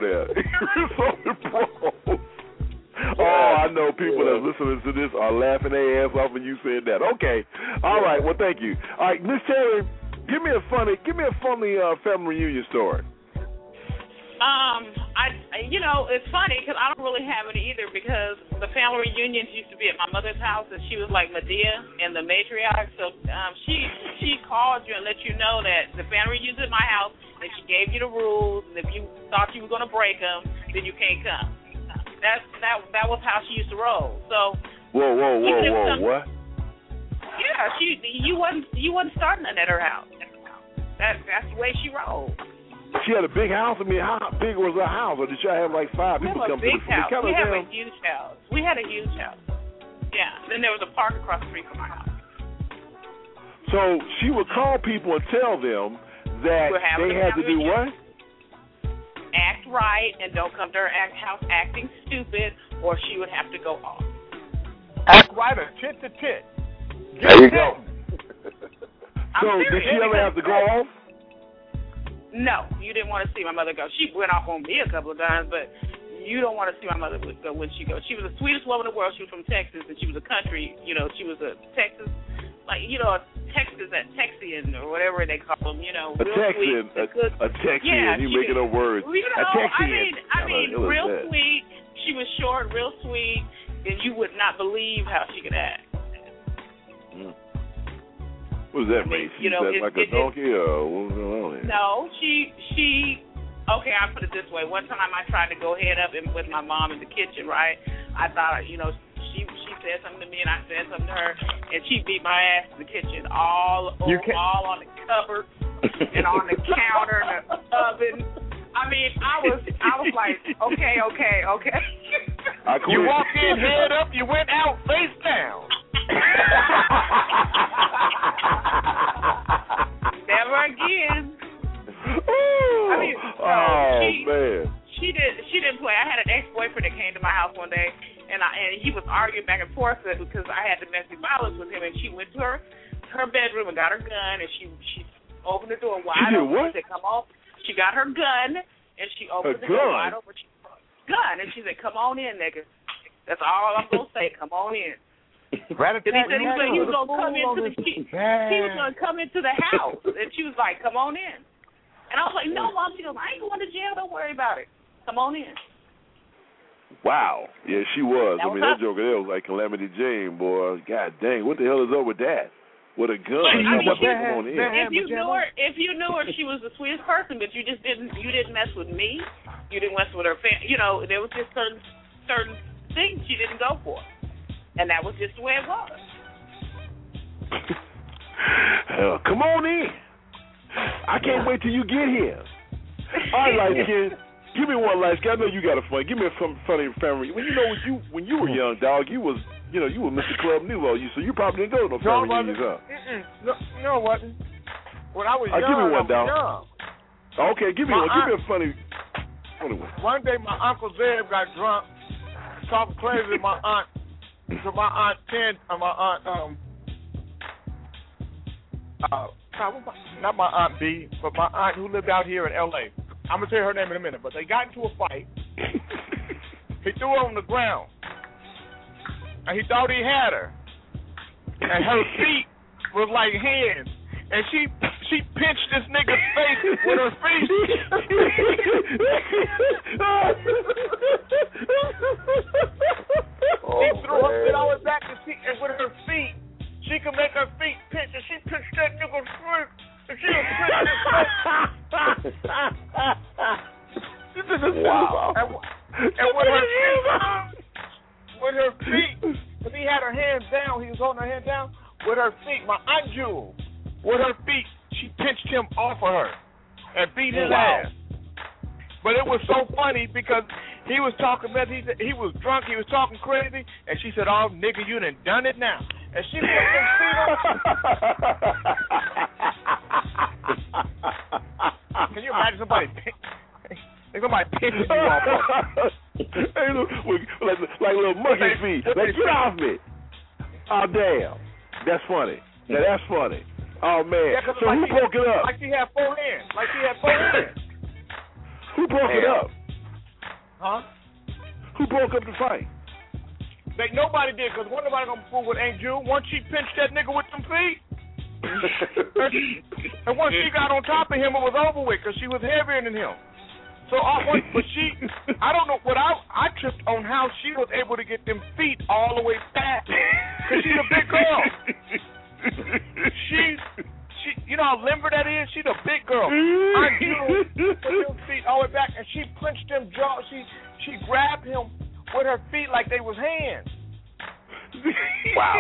Oh, I know people that are listening to this are laughing their ass off when you said that. Okay. All right. Well, thank you. All right, Miss Terry, give me a funny family reunion story. It's funny because I don't really have it either because the family reunions used to be at my mother's house and she was like Medea and the matriarch. So she called you and let you know that the family reunions at my house and she gave you the rules and if you thought you were going to break them, then you can't come. That was how she used to roll. So whoa, what? Yeah, you wasn't starting it at her house. That's the way she rolled. She had a big house. I mean, how big was her house? Or did y'all have like 5 people come to the house. We have a huge house. We had a huge house. Yeah. Then there was a park across the street from our house. So she would call people and tell them that they had to do what? Act right and don't come to her house acting stupid, or she would have to go off. Act right or tit to tit. There you go. So did she ever have to go off? No, you didn't want to see my mother go. She went off on me a couple of times, but you don't want to see my mother go when she goes. She was the sweetest woman in the world. She was from Texas, and she was a country. She was a Texas, Texian or whatever they call them. Real Texian, sweet. A Texian. Yeah, you making up words. A Texian. I mean, real sweet. She was short, real sweet, and you would not believe how she could act. What does that mean? She's like a donkey or what's going on here? No, she. Okay, I'll put it this way. One time I tried to go head up with my mom in the kitchen, right? I thought, she said something to me and I said something to her, and she beat my ass in the kitchen, all on the cupboard and on the counter and the oven. I mean, I was like, okay. You walked in head up, you went out face down. Never again. Ooh. I mean, man. She didn't play. I had an ex-boyfriend that came to my house one day, and he was arguing back and forth because I had domestic violence with him, and she went to her bedroom and got her gun, and she opened the door wide open. What? She said, "Come on." She got her gun, and she opened the door wide open. And she said, "Come on in, nigga." That's all I'm gonna say. Come on in. He said he was gonna come into the house, and she was like, "Come on in." And I was like, "No, Mom." She goes, "I ain't going to jail. Don't worry about it. Come on in." Wow. Yeah, she was. That joker there was like Calamity Jane, boy. God dang, what the hell is up with that? With a gun. If you knew her, she was the sweetest person, but you didn't mess with me. You didn't mess with her family. There was just certain things she didn't go for. And that was just the way it was. Come on in. I can't wait till you get here. All right, light skin. Give me one light skin. I know you got a funny. Give me a funny family. When you were young, dog, you was Mr. Club Nouveau. So you probably didn't go to no family reunions, huh? No, it wasn't. When I was young, give me one, dog. Young. Okay, give me one. Give me a funny one. One day, my Uncle Zeb got drunk, talking crazy to my aunt. So my aunt not my aunt B, but my aunt who lived out here in L.A. I'm going to tell you her name in a minute, but they got into a fight. He threw her on the ground, and he thought he had her, and her feet was like hands, and she pinched this nigga's face with her feet. She threw her feet all the way back, and with her feet, she could make her feet pinch, and she pinched that nigga's feet, and she was pinching his face. Wow. And with her feet, because he had her hands down, he was holding her hand down, with her feet, my Aunt Jewel, with her feet, she pinched him off of her and beat his ass. But it was so funny because He was talking mess. He was drunk. He was talking crazy, and she said, "Oh, nigga, you done it now." And she put them feet on. Can you imagine somebody pinching you off? like little monkey feet. Like, get off me. Oh, damn. That's funny. Now, that's funny. Oh, man. Yeah, so who broke it up? Like she had 4 hands. Who broke it up? Huh? Who broke up the fight? Like, nobody did, because wasn't nobody going to fool with Angel. Once she pinched that nigga with them feet, and once she got on top of him, it was over with, because she was heavier than him. So, I don't know what I tripped on how she was able to get them feet all the way back, because she's a big girl. She, you know how limber that is? She's a big girl. I knew put them feet all the way back, and she clenched them jaws. She grabbed him with her feet like they was hands. Wow.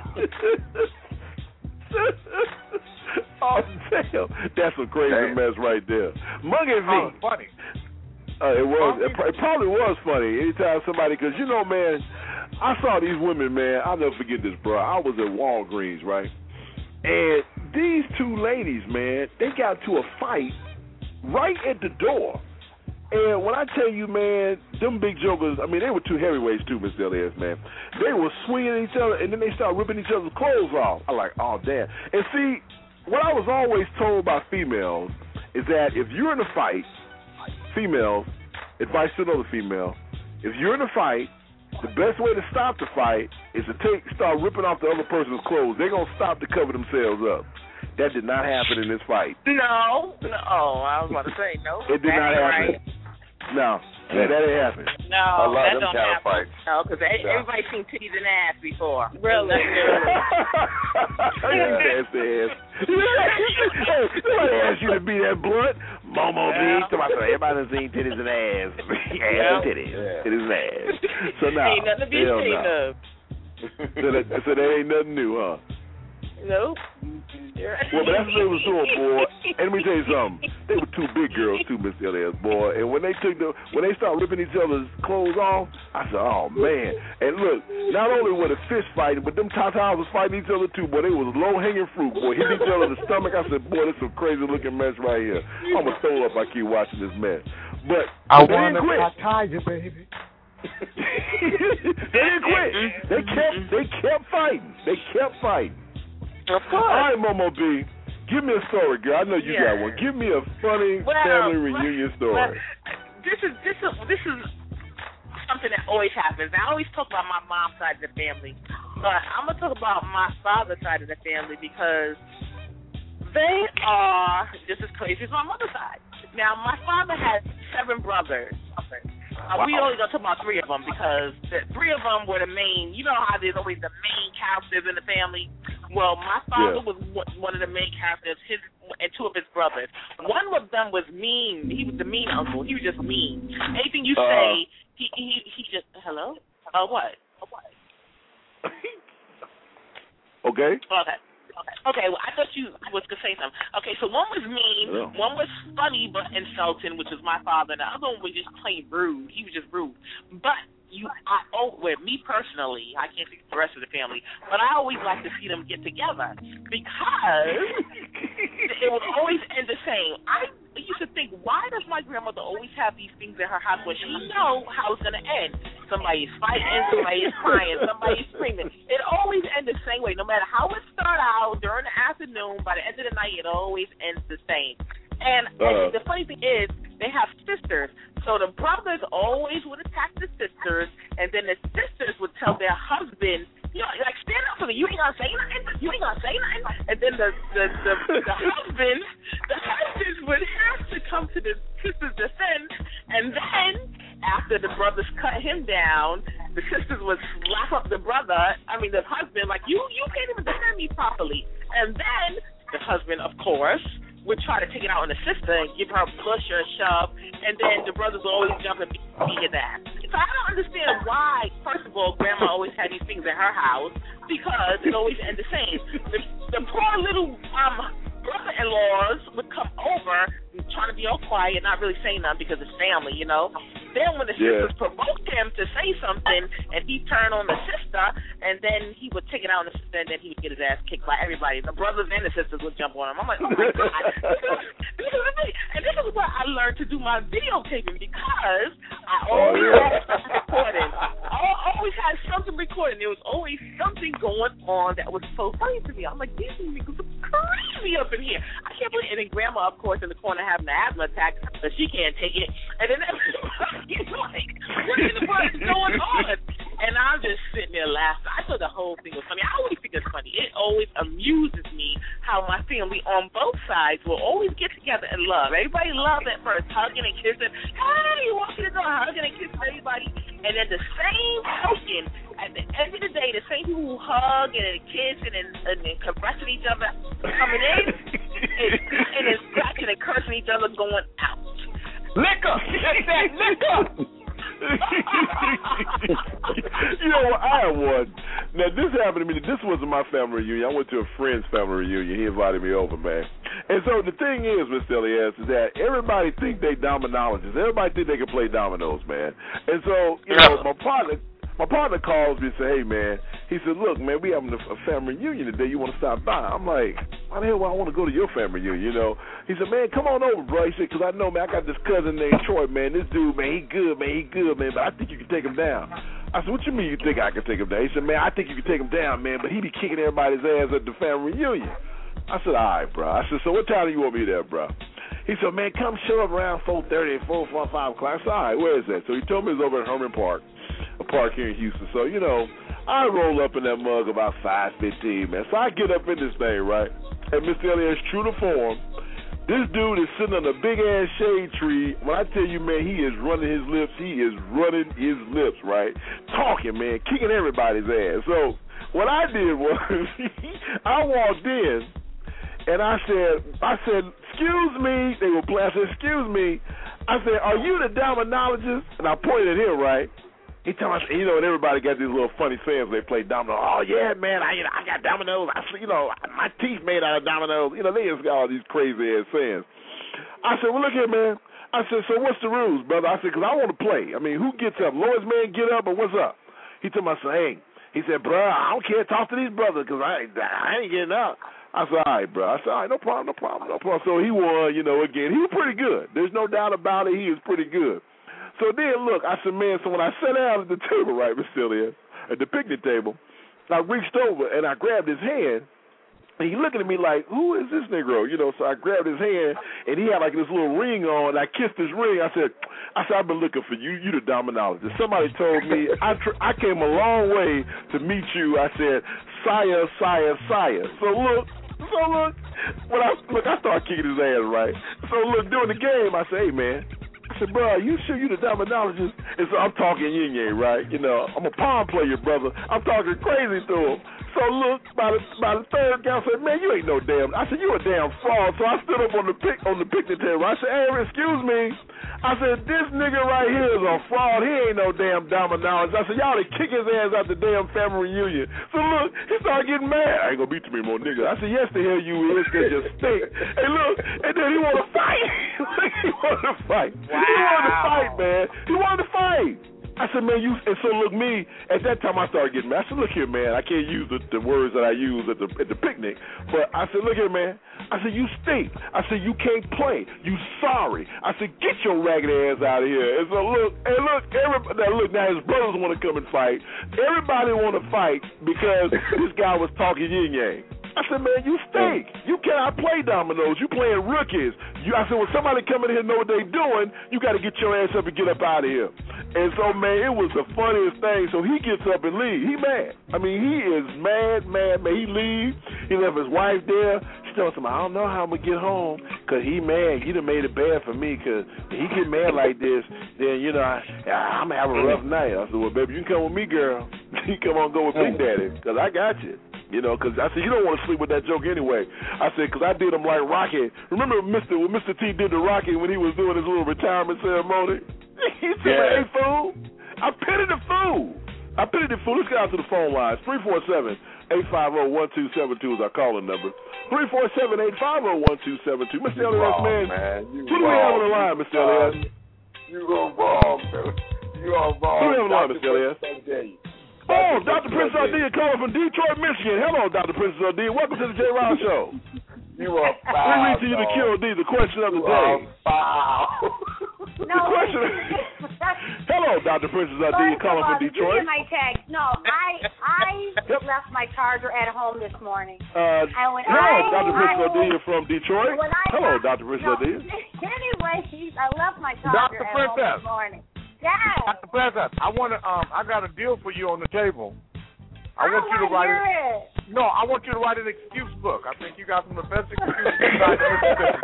Oh, damn. That's a crazy mess right there. Monkey V. Oh, funny. It was. It probably was funny. Anytime somebody, because, you know, man, I saw these women, man. I'll never forget this, bro. I was at Walgreens, right? And these two ladies, man, they got to a fight right at the door. And when I tell you, man, them big jokers, I mean, they were two heavyweights too, Mr. Elias, man. They were swinging each other, and then they started ripping each other's clothes off. I'm like, oh, damn. And see, what I was always told by females is that if you're in a fight, females, advice to another female, if you're in a fight, the best way to stop the fight is to start ripping off the other person's clothes. They're going to stop to cover themselves up. That did not happen in this fight. No. I was about to say no. It did not happen. Right. No, that didn't happen. No, that don't happen. Fights. No, because everybody's seen titties and ass before. Really? Nasty ass. Nobody asked you to be that blunt. Momo B. Everybody done seen titties and ass. Ass and titties. Titties and ass. So now, ain't nothing to be ashamed of. So that ain't nothing new, huh? Nope. Well, but that's what they was doing, boy. And let me tell you something. They were two big girls too, Miss Elias, boy. And when they started ripping each other's clothes off, I said, oh man. And look, not only were the fist fighting, but them tatas was fighting each other too, boy. They was low hanging fruit, boy. Hit each other in the stomach. I said, boy, this is some crazy looking mess right here. I'm gonna throw up. I keep watching this mess. But I want to tiger, baby. They didn't quit. They kept fighting. They kept fighting. Of course. All right, Momo B, give me a story, girl. I know you got one. Give me a funny family reunion story. This is something that always happens. I always talk about my mom's side of the family, but I'm gonna talk about my father's side of the family because they are just as crazy as my mother's side. Now, my father had 7 brothers. We only gonna talk about 3 of them because the 3 of them were the main. You know how there's always the main characters in the family. Well, my father was one of the main characters. His and 2 of his brothers. One of them was mean. He was the mean uncle. He was just mean. Anything you say, he just hello. What? Okay. Okay, well, I thought you was going to say something. Okay, so one was mean, one was funny but insulting, which was my father, and the other one was just plain rude. He was just rude. But with me personally, I can't speak for the rest of the family, but I always like to see them get together because it would always end the same. I used to think, why does my grandmother always have these things in her house where she know how it's going to end? Somebody's fighting, somebody's crying, somebody's screaming. It always ends the same way. No matter how it started out during the afternoon, by the end of the night, it always ends the same. And the funny thing is, they have sisters. So the brothers always would attack the sisters, and then the sisters would tell their husbands, you know, like, stand up for me. You ain't gonna say nothing. You ain't gonna say nothing. And then the husbands would have to come to the sisters' defense, and then after the brothers cut him down, the sisters would slap up the husband, like, you can't even defend me properly. And then the husband, of course, would try to take it out on the sister and give her a push or a shove, and then the brothers would always jump and beat his ass. So I don't understand why, first of all, Grandma always had these things in her house, because it always ends the same. The poor little brother-in-laws would come over trying to be all quiet, not really saying nothing because it's family, you know. Then when the sisters provoked him to say something, and he turned on the sister, and then he would take it out on the sister, and then he would get his ass kicked by everybody. The brothers and the sisters would jump on him. I'm like, oh my God. This is the thing. And this is where I learned to do my videotaping, because I always had something recording. I always had something recording. There was always something going on that was so funny to me. I'm like, these niggas are crazy up in here. I can't believe it. And then Grandma, of course, in the corner having an asthma attack, but she can't take it. And then everybody's like, what in the world is going on? And I'm just sitting there laughing. I thought the whole thing was funny. I always think it's funny. It always amuses me how my family on both sides will always get together and love. Everybody loves at first, hugging and kissing. Hey, you walk in the door, hugging and kissing everybody. And then the same token, at the end of the day, the same people who hug and kiss and caressing each other coming in and then scratching and cursing each other going out. Liquor! Get that liquor! You know what? I had one. Now, this happened to me. This wasn't my family reunion. I went to a friend's family reunion. He invited me over, man. And so the thing is, Mr. Elias, is that everybody think they dominologists. Everybody think they can play dominoes, man. And so, you know, my partner calls me and says, hey, man, he said, look, man, we having a family reunion today. You want to stop by? I'm like, why the hell would I want to go to your family reunion, you know? He said, man, come on over, bro. He said, because I know, man, I got this cousin named Troy, man. This dude, man, he good, man, but I think you can take him down. I said, what you mean you think I can take him down? He said, man, I think you can take him down, man, but he be kicking everybody's ass at the family reunion. I said, all right, bro. I said, so what time do you want me there, bro? He said, man, come show up around 4:30, 4, 5 o'clock. I said, all right, where is that? So he told me it was over at Herman Park, a park here in Houston. So, you know, I roll up in that mug about 5:15, man. So I get up in this thing, right? And Mr. Elliott, true to form, this dude is sitting on a big-ass shade tree. When I tell you, man, he is running his lips. He is running his lips, right? Talking, man, kicking everybody's ass. So what I did was I walked in, and I said, excuse me. They were playing. I said, excuse me. I said, are you the dominologist? And I pointed at him, right? He told me, you know, and everybody got these little funny sayings when they play dominoes. Oh, yeah, man, I got dominoes. You know, my teeth made out of dominoes. You know, they just got all these crazy-ass sayings. I said, well, look here, man. I said, so what's the rules, brother? I said, because I want to play. I mean, who gets up? Lowest man get up, or what's up? He told me, I said, hey. He said, bro, I don't care. Talk to these brothers, because I ain't getting up. I said, all right, bro. I said, all right, no problem. So he won, you know, again. He was pretty good. There's no doubt about it. He was pretty good. So then, look, I said, man, so when I sat down at the table, right, Mr. Elliott, at the picnic table, I reached over and I grabbed his hand, and he looking at me like, who is this Negro? You know, so I grabbed his hand, and he had like this little ring on, and I kissed his ring. I said, I've been looking for you. You the dominologist. Somebody told me I came a long way to meet you. I said, sire. So look, when I started kicking his ass, right? So look, during the game, I said, hey, man. I said, bro, you sure you the dominologist? And so I'm talking yin-yang, right? You know, I'm a palm player, brother. I'm talking crazy to him. So look, by the third guy, I said, man, you ain't no damn. I said, you a damn fraud. So I stood up on the picnic table. I said, hey, excuse me. I said, this nigga right here is a fraud. He ain't no damn dominologist. I said, y'all to kick his ass out the damn family reunion. So look, he started getting mad. I ain't gonna beat you me more, nigga. I said, yes, the hell you is, cause you stink. Hey, look, and then he want to fight. He wanted to fight. Wow. He wanted to fight, man. He wanted to fight. I said, man, and so look, me, at that time I started getting mad. I said, look here, man, I can't use the words that I used at the picnic, but I said, look here, man, I said, you stink. I said, you can't play. You sorry. I said, get your ragged ass out of here. And so look, now his brothers want to come and fight. Everybody want to fight because this guy was talking yin-yang. I said, man, you stink. You cannot play dominoes. You playing rookies. I said, when somebody come in here and know what they doing, you got to get your ass up and get up out of here. And so, man, it was the funniest thing. So he gets up and leaves. He mad. I mean, he is mad, man. He leaves. He left his wife there. She tells him, I don't know how I'm going to get home because he mad. He done made it bad for me because if he get mad like this, then, you know, I'm going to have a rough night. I said, well, baby, you can come with me, girl. You come on, go with Big Daddy because I got you. You know, because I said, you don't want to sleep with that joke anyway. I said, because I did him like Rocky. Remember when Mr. T did to Rocky when he was doing his little retirement ceremony? He said, hey, fool, I pitied the fool. Let's get out to the phone lines. 347-850-1272 is our calling number. 347-850-1272. Mr. Elias, man. Who do we have on the line, Mr. Elias? You are wrong, man. You are wrong. Who have a line, Mr. Elias? Oh, Dr. Prince Ardea calling from Detroit, Michigan. Hello, Dr. Prince Ardea. Welcome to the J. Ryle Show. You are foul. We read to you the QOD, the question of the day. No. The question. Hello, Dr. Prince Ardea calling from Detroit. My text. No, I left my charger at home this morning. Hello, Dr. Prince Ardea from Detroit. Hello, Dr. Prince Ardea. Anyway, I left my charger at home this morning. Yes. Dr. Princess, I got a deal for you on the table. I want you to write it. No, I want you to write an excuse book. I think you got some of the best excuses inside the Mississippi.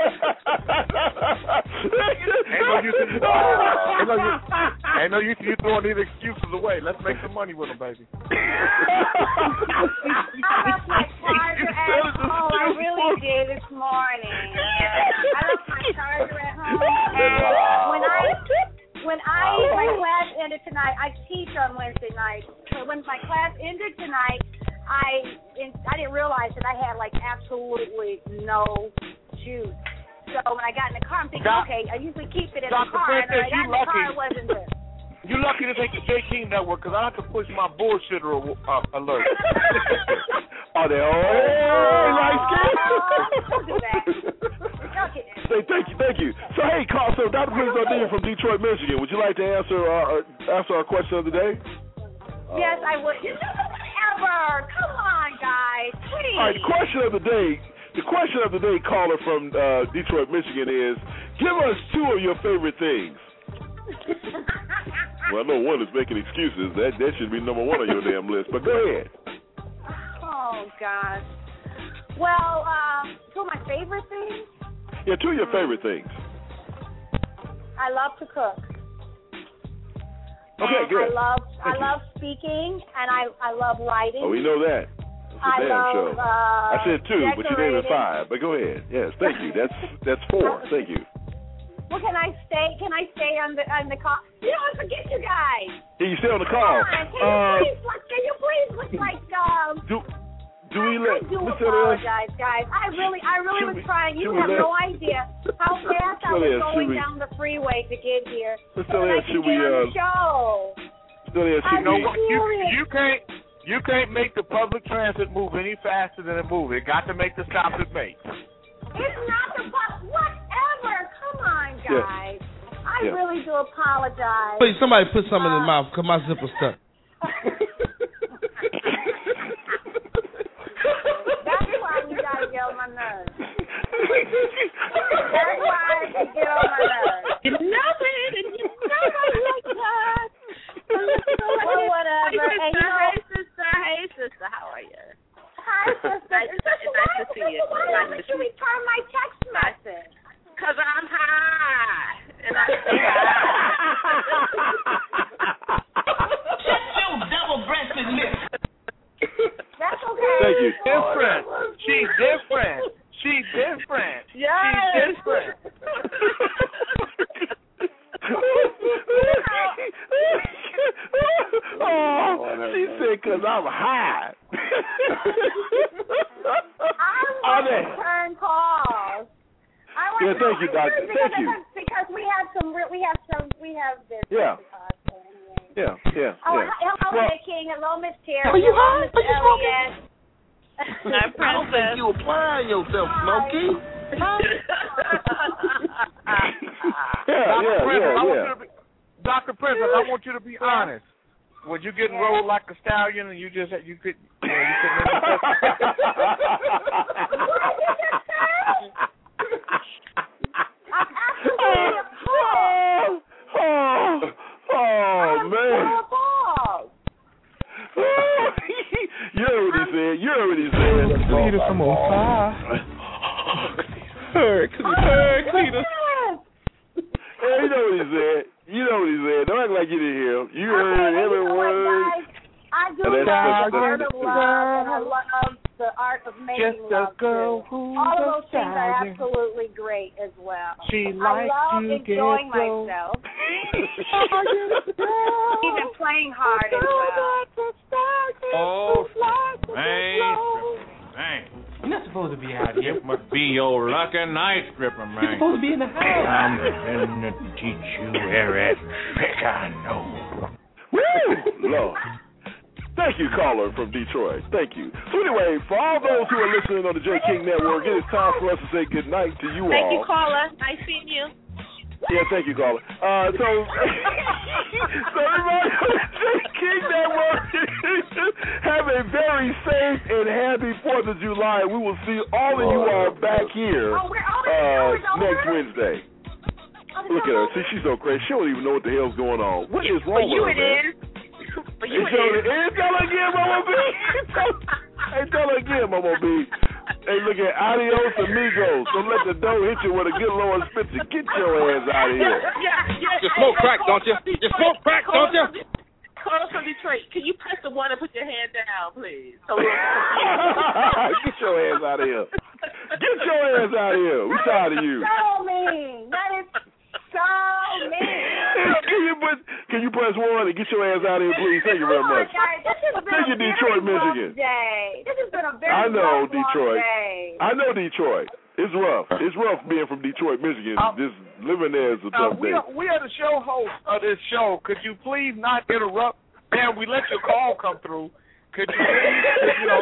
Ain't no use you throwing these excuses away. Let's make some money with them, baby. I left my charger at home. I really did this morning. I left my charger at home. And when my class ended tonight, I teach on Wednesday night. So when my class ended tonight, I didn't realize that I had like absolutely no juice. So when I got in the car, I'm thinking, okay, I usually keep it in the car. And when I got in the car, it wasn't there. You're lucky to take the J King Network because I have to push my bullshitter alert. Are they all light skinned? Don't do that. Thank you. So hey, so Dr. Prince Ardea from Detroit, Michigan. Would you like to answer our question of the day? Yes, I would. Ever. Come on, guys, please. All right, the question of the day, caller from Detroit, Michigan is: give us two of your favorite things. Well, I know one is making excuses. That should be number one on your damn list. But go ahead. Oh gosh. Well, two of my favorite things. Yeah, two of your favorite things. I love to cook. Okay, and good. I love speaking, and I love writing. Oh, we know that. It's a damn show. I said two, but you named it five. But go ahead. Yes, thank you. That's four. Thank you. Well, can I stay on the call? You know, I forget you guys. Can you stay on the call? Can you please look like Do we let I apologize, guys. I really was trying. You have no idea how fast I was going down the freeway to get here. So I can get on the show. You can't make the public transit move any faster than it moves. It got to make the stops it makes. It's not the whatever. Come on, guys. I really do apologize. Wait, somebody put something in the mouth because my zipper's stuck. That's why you gotta get on my nerves. That's why you get on my nerves. You know it, and you know I like that. Well, whatever. Hey, sister. How are you? Hi, sister. It's nice to see you. Why did you return my text message? Because I'm high. And I Shut your double-breasted lips. That's okay. Thank you. She's different. Yes. She's different. She said, because I'm high. I want to return calls. Thank you, Doctor. Thank you. Because we have this. Yeah. Yeah. Oh, hello, J. King. Hello, Miss Terry. Are you high? Miss Elliott. No, Princess. I don't think you applying yourself, Smokey. Dr. Princess, I want you to be honest. Would you get rolled like a stallion and you could Oh man. You heard what he said. Cletus, I'm on fire. Cletus. Hey, you know what he said. Don't act like you didn't hear him. You heard every word. I do love the art of love, and I love the art of making love, too. All of those things are absolutely great as well. I love enjoying myself. Even playing hard as well. Oh, man. You're not supposed supposed to be out here? It must be your lucky night, stripper, man. You're supposed to be in the house. I'm going to teach you every trick I know. Woo! Lord. Thank you, caller from Detroit. Thank you. So anyway, for all those who are listening on the J. King Network, it is time for us to say good night to you all. Thank you, caller. Nice seeing you. Yeah, thank you, caller. So everybody on the J. King Network, have a very safe and happy 4th of July. We will see all of you all back here next Wednesday. Look at her. See, she's so crazy. She don't even know what the hell's going on. What is wrong with her, man? For you, tell her again, Mama B. Hey, tell her again, Mama B. Hey, look at adios amigos. Don't let the dough hit you with a good Lord Spitzer. Get your ass out of here. You smoke crack, don't you? You smoke crack, don't you? Caller from Detroit, can you press the one and put your hand down, please? So get your ass out of here. Get your ass out of here. We tired of you. So mean. That is so mean. Can you press one and get your ass out of here, please? Thank you very much. Guys, this has been Thank you, Detroit, Michigan. Day. This has been a very I know, rough, Detroit. day. I know Detroit. It's rough. It's rough being from Detroit, Michigan. Just living there is a tough day. We are the show host of this show. Could you please not interrupt? Man, we let your call come through. Could you please, you know?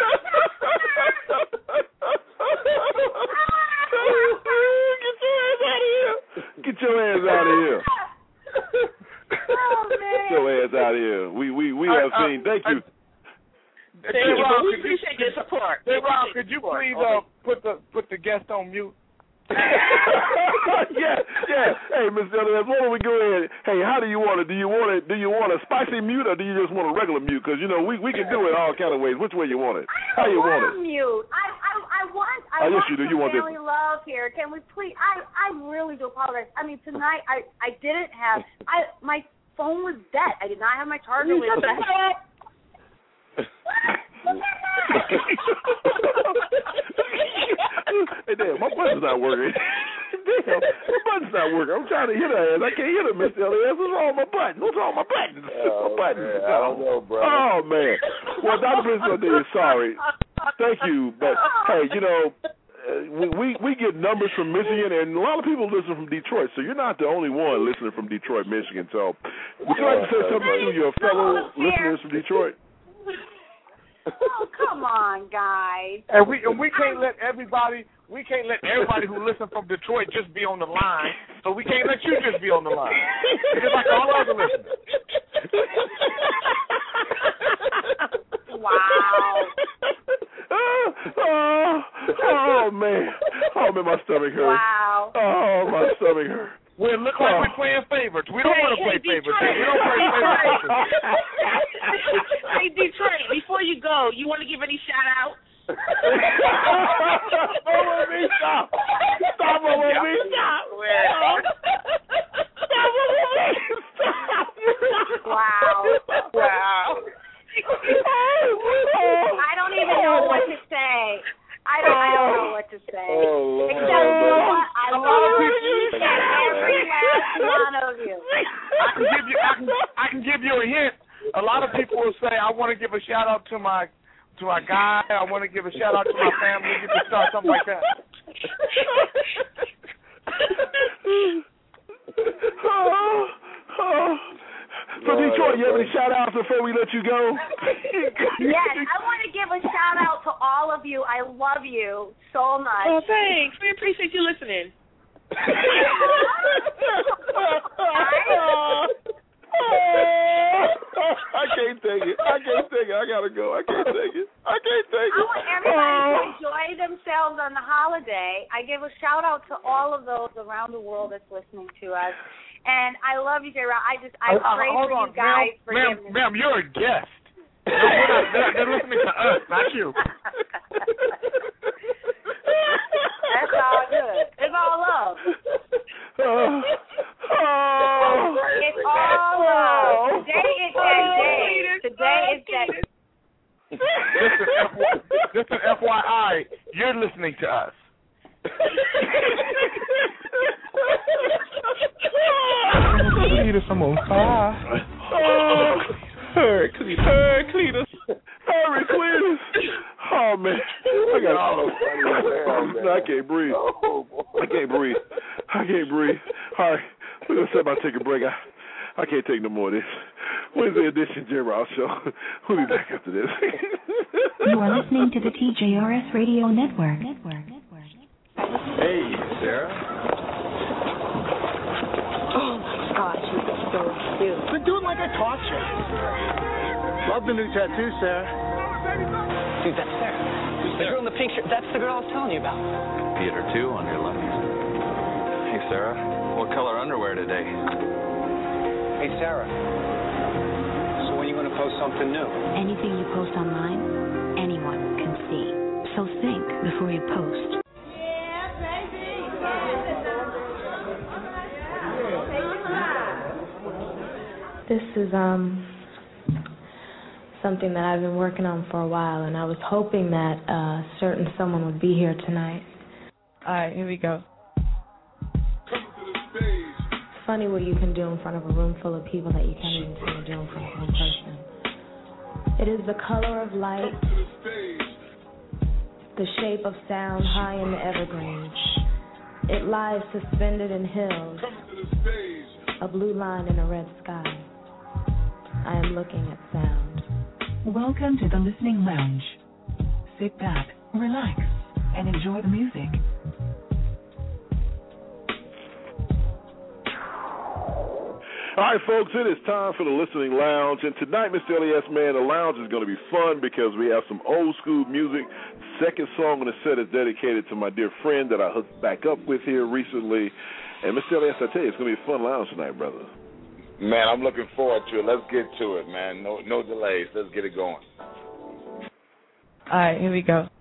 Get your ass out of here. Oh, man. Get your ass out of here. We have seen. Thank you. Hey, Rob, we appreciate your support. Hey, Rob, could you please put the guest on mute? yeah. Hey, Miss Elliott, why don't we go ahead? Hey, how do you want it? Do you want a spicy mute or do you just want a regular mute? Because you know we can do it all kind of ways. Which way you want it? How you want it? Mute. I yes, want you do. You want family love here. Can we please? I really do apologize. I mean, tonight I didn't have my phone was dead. I did not have my charger with me. Hey, damn, my button's not working. Damn, my button's not working. I'm trying to hit her ass. I can't hit her, Miss Elliott. What's wrong with my button? What's wrong with my button? Oh, my button. Man, I don't know, bro. Oh, man. Well, Dr. Prince, sorry. Thank you. But, hey, you know, we get numbers from Michigan, and a lot of people listen from Detroit, so you're not the only one listening from Detroit, Michigan. So would you like to say something to your fellow listeners from Detroit? Oh, come on, guys. And we can't let everybody who listen from Detroit just be on the line. So we can't let you just be on the line. Just like all other listeners. Wow. Oh man, my stomach hurts. Wow. Oh, my stomach hurts. Well, it looks like we're playing favorites. We don't want to play favorites. We don't play favorites. Hey, Detroit, before you go, you want to give any shout-outs? Stop. Stop. Wow. I don't even know what to say. I don't know what to say. Oh, Lord. Except I love each and every last one of you. I can give you a hint. A lot of people will say, I want to give a shout out to my guy. I want to give a shout out to my family. You can start something like that. So Detroit, you have any shout outs before we let you go? Yes, I want to give a shout out to all of you. I love you so much. Oh, thanks. We appreciate you listening. I can't take it. I gotta go. I can't take it. I want everybody to enjoy themselves on the holiday. I give a shout out to all of those around the world that's listening to us. And I love you, J-Rob. I pray for you guys. Ma'am, you're a guest. They're listening to us, not you. That's all good. It's all love. It's all love. Today is that day. Today is that day. Listen, FYI, you're listening to us. Heraclitus, I'm on fire. Heraclitus. Oh man, I got No, I can't breathe. Oh, I can't breathe. I can't breathe. All right, we're going to say about to take a break. I can't take no more of this. Wednesday edition, J. Ross Show. We'll be back after this. You are listening to the TJRS Radio Network. Hey, Sarah. Oh my gosh, you look so cute. Been doing like I taught you. Love the new tattoo, Sarah. Dude, that's Sarah. The girl in the pink shirt. That's the girl I was telling you about. Theater 2 on your left. Hey, Sarah. What color underwear today? Hey, Sarah. So when are you going to post something new? Anything you post online, anyone can see. So think before you post. This is something that I've been working on for a while, and I was hoping that a certain someone would be here tonight. All right, here we go. It's funny what you can do in front of a room full of people that you can't even seem to do in front of one person. It is the color of light, the shape of sound high in the evergreens. It lies suspended in hills, a blue line in a red sky. I am looking at sound. Welcome to the Listening Lounge. Sit back, relax, and enjoy the music. All right, folks, it is time for the Listening Lounge. And tonight, Mr. LES, man, the lounge is going to be fun because we have some old school music. Second song on the set is dedicated to my dear friend that I hooked back up with here recently. And Mr. LES, I tell you, it's going to be a fun lounge tonight, brother. Man, I'm looking forward to it. Let's get to it, man. No delays. Let's get it going. All right, here we go.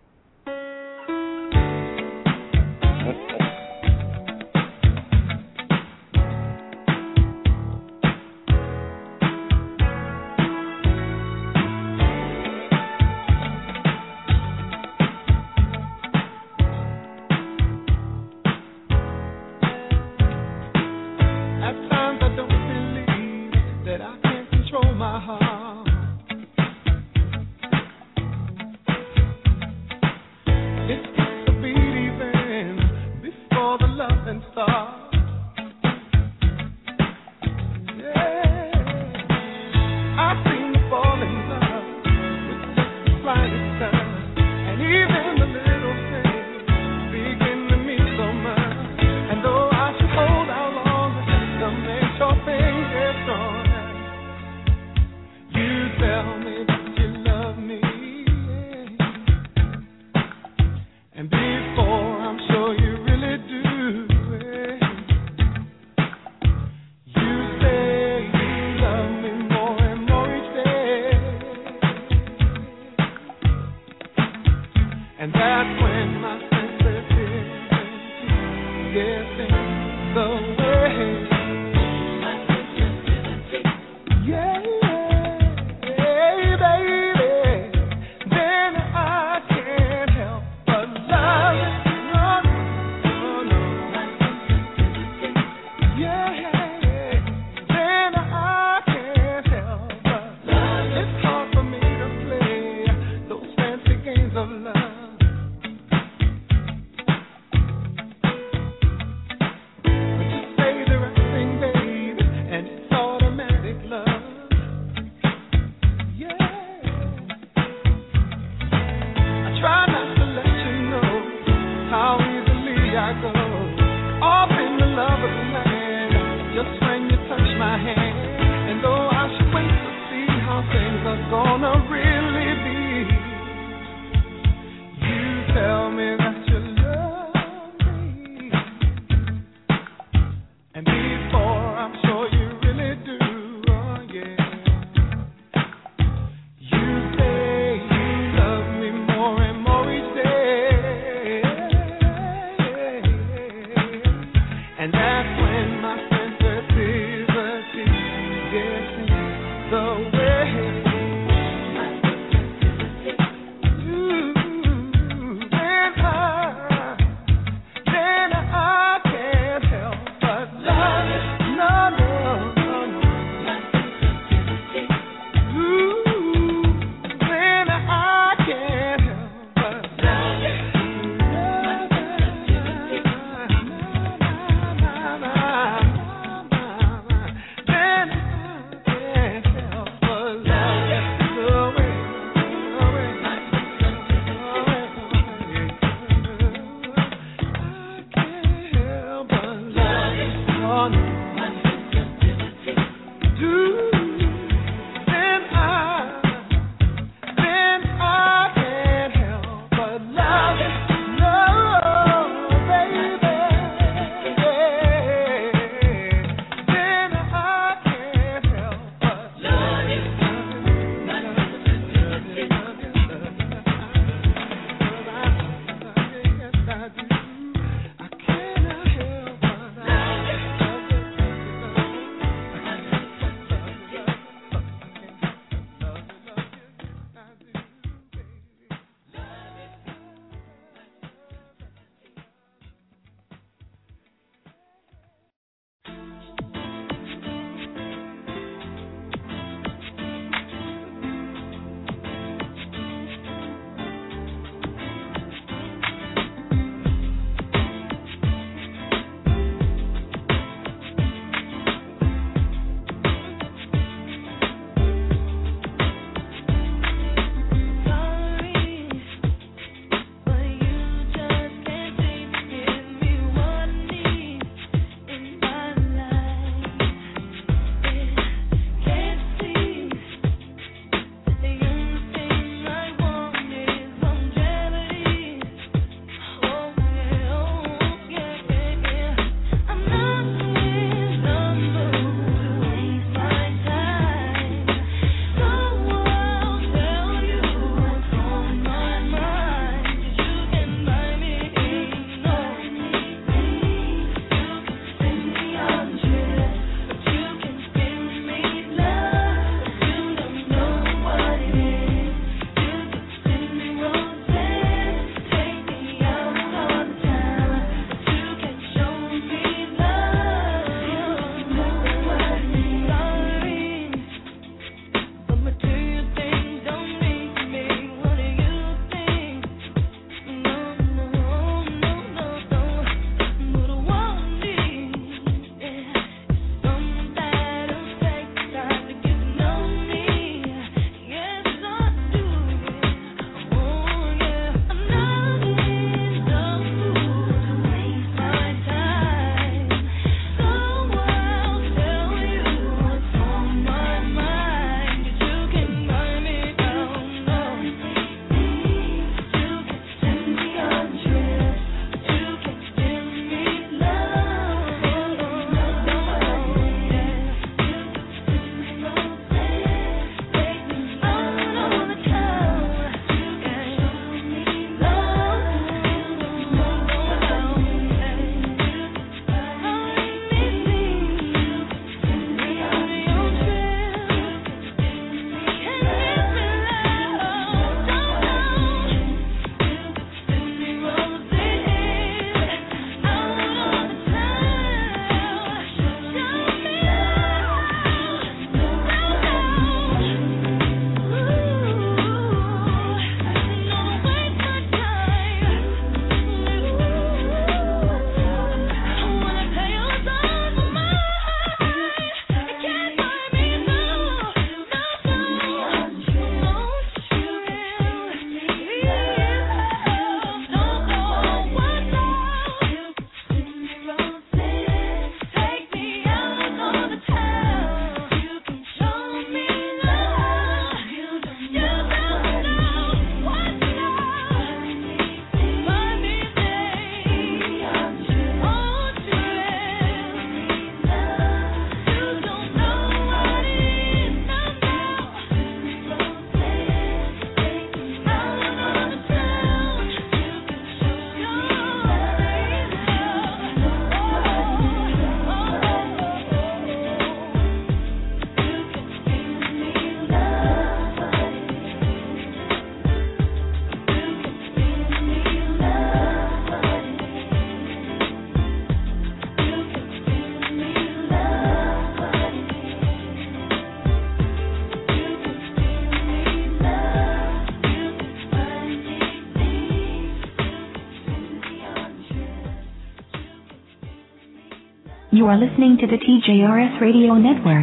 You are listening to the TJRS Radio Network.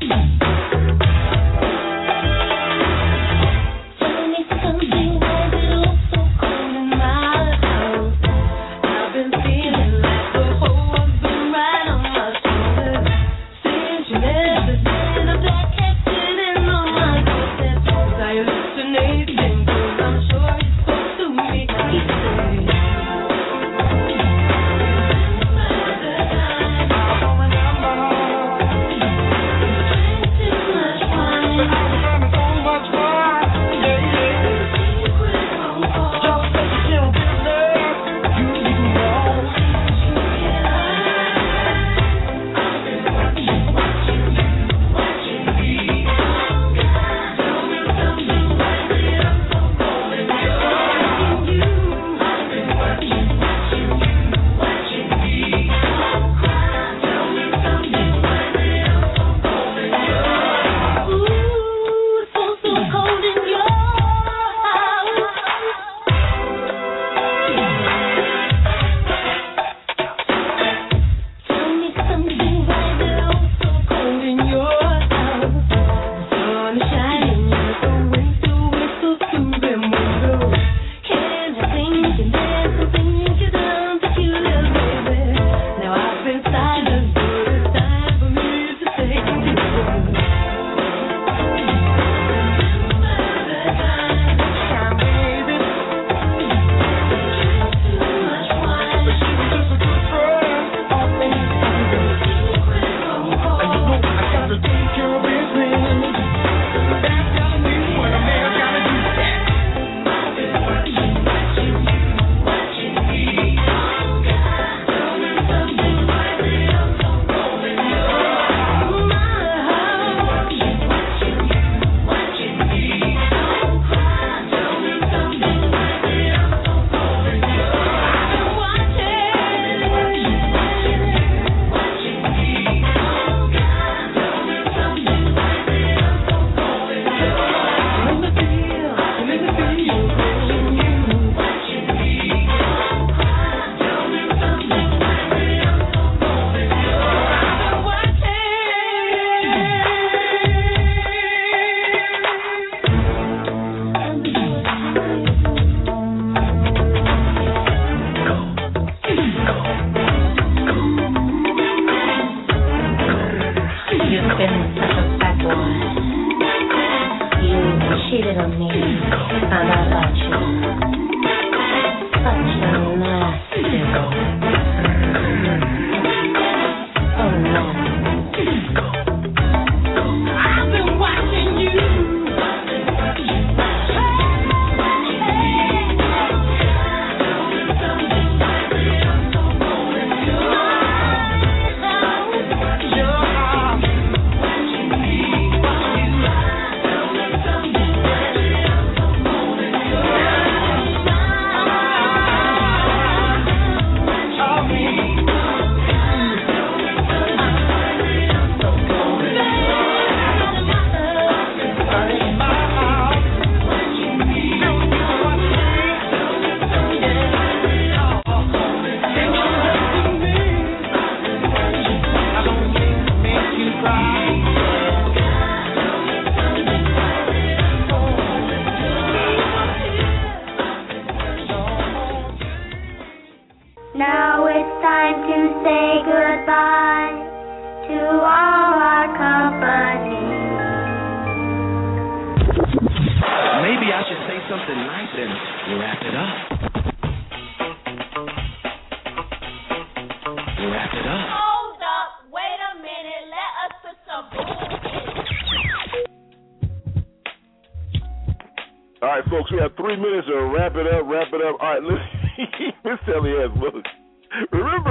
All right, folks, we have 3 minutes to wrap it up. All right, listen, Miss Elias, look. Remember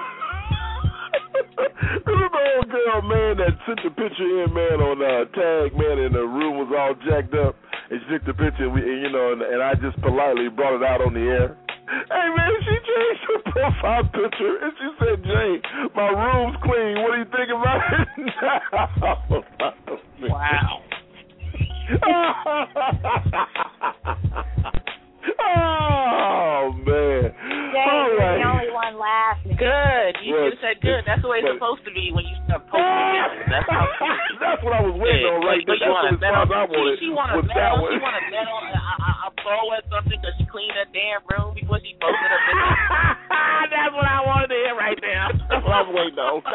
old girl, man, that sent the picture in, man, on tag, man, and the room was all jacked up, and she took the picture, and I just politely brought it out on the air. Hey, man, she changed her profile picture, and she said, Jane, my room's clean. What do you think about it now? Wow. Oh, man. Jane, you're the only one laughing. Good. You said good. That's the way it's supposed to be when you start posting pictures. That's how That's what I was waiting on right there. That's what I wanted. She want a medal. She want a medal, a bow or something because she cleaned her damn room before she posted her video. That's what I wanted to hear right there. That's what I was waiting on.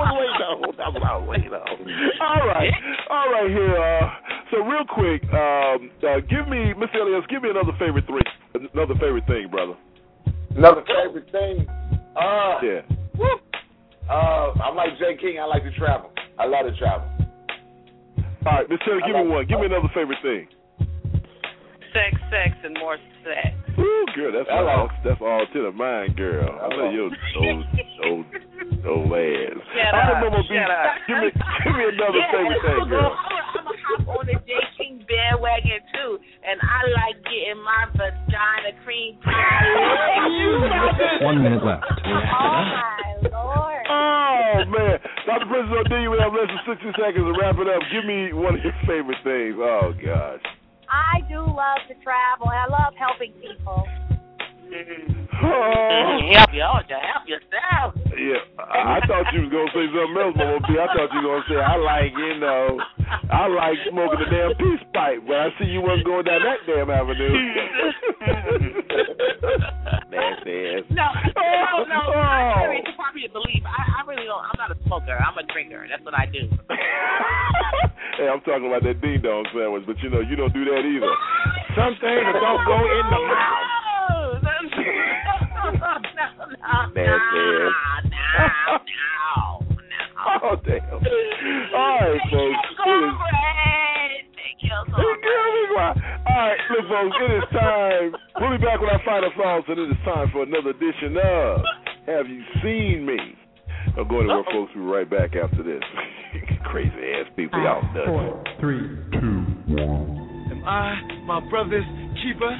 All right, here. So real quick, give me, Mr. Elias, give me another favorite thing, brother. Another favorite thing? Yeah. I'm like Jay King. I like to travel. I love to travel. All right, Miss Taylor, give me one. Give me another favorite thing. Sex, and more sex. Ooh, girl, that's all to the mind, girl. I know your old ass. Shut up. Give me another favorite thing, girl. I'm going to hop on the J. King bandwagon, too. And I like getting my vagina cream pie. 1 minute left. Oh, my Lord. Oh, man. Dr. Princess O'Delia, we have less than 60 seconds to wrap it up. Give me one of your favorite things. Oh, gosh. I do love to travel, and I love helping people. Help yourself. Yeah, I thought you was going to say something else, Mama B. I thought you were going to say, I like smoking the damn peace pipe, but I see you wasn't going down that damn avenue. Nasty ass. No. I'm serious. You probably believe. I really don't. I'm not a smoker. I'm a drinker. That's what I do. Hey, I'm talking about that ding dong sandwich, but you don't do that either. Some things don't go in the mouth. No. Oh, damn. All right, folks. All right, look, folks, it is time. We'll be back with our final thoughts, and it is time for another edition of Have You Seen Me? I'm going to work, folks. We'll be right back after this. Crazy ass people, y'all nuts. 4, 3, 2, 1. Am I my brother's keeper?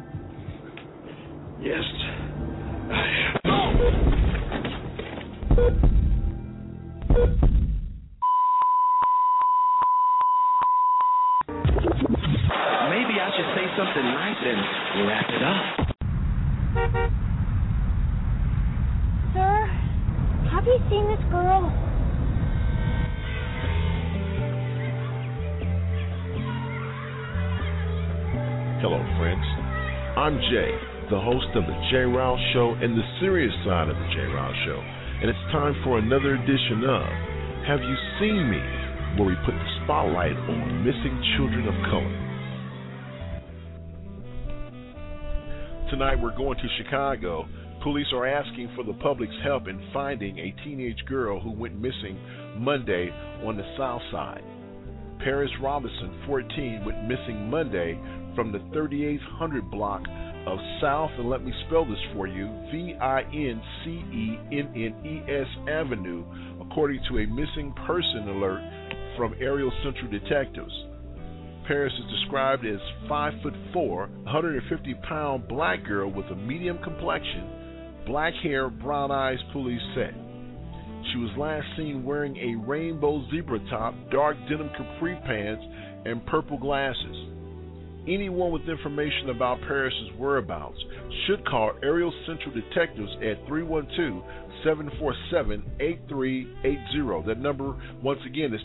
Yes, I am. Maybe I should say something nice and wrap it up. Sir, have you seen this girl? Hello, friends. I'm Jay, the host of The J. Rouse Show and the serious side of The J. Rouse Show. And it's time for another edition of Have You Seen Me?, where we put the spotlight on missing children of color. Tonight we're going to Chicago. Police are asking for the public's help in finding a teenage girl who went missing Monday on the south side. Paris Robinson, 14, went missing Monday from the 3800 block of South, and let me spell this for you, Vincennes Avenue, according to a missing person alert from Ariel Central Detectives. Paris is described as 5'4", 150-pound black girl with a medium complexion, black hair, brown eyes, police said. She was last seen wearing a rainbow zebra top, dark denim capri pants, and purple glasses. Anyone with information about Paris's whereabouts should call Ariel Central Detectives at 312-747-8380. That number, once again, is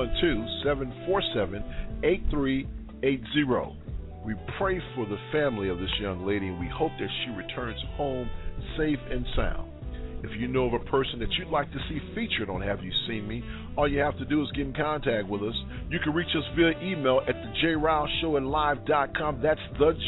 312-747-8380. We pray for the family of this young lady, and we hope that she returns home safe and sound. If you know of a person that you'd like to see featured on Have You Seen Me, all you have to do is get in contact with us. You can reach us via email at thejrouseshow@live.com. That's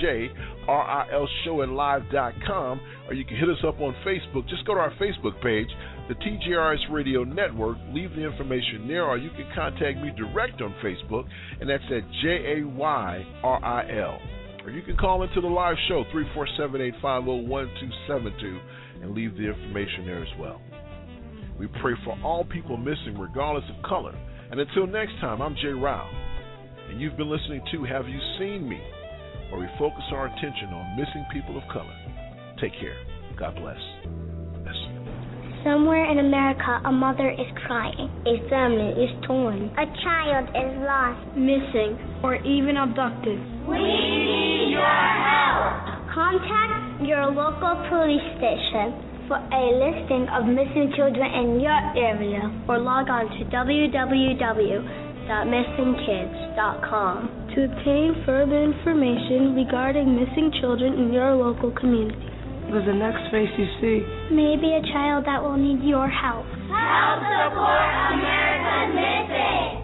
thejRILshow@live.com. Or you can hit us up on Facebook. Just go to our Facebook page, the TJRS Radio Network. Leave the information there, or you can contact me direct on Facebook, and that's at JAYRIL. Or you can call into the live show, 347-850-1272. and leave the information there as well. We pray for all people missing regardless of color. And until next time, I'm Jay Rao, and you've been listening to Have You Seen Me?, where we focus our attention on missing people of color. Take care. God bless. Somewhere in America, a mother is crying. A family is torn. A child is lost, missing, or even abducted. We need your help. Contact your local police station for a listing of missing children in your area, or log on to www.ppscreen.org. www.missingkids.com to obtain further information regarding missing children in your local community. Because the next face you see may be a child that will need your help. Help support America's Missing!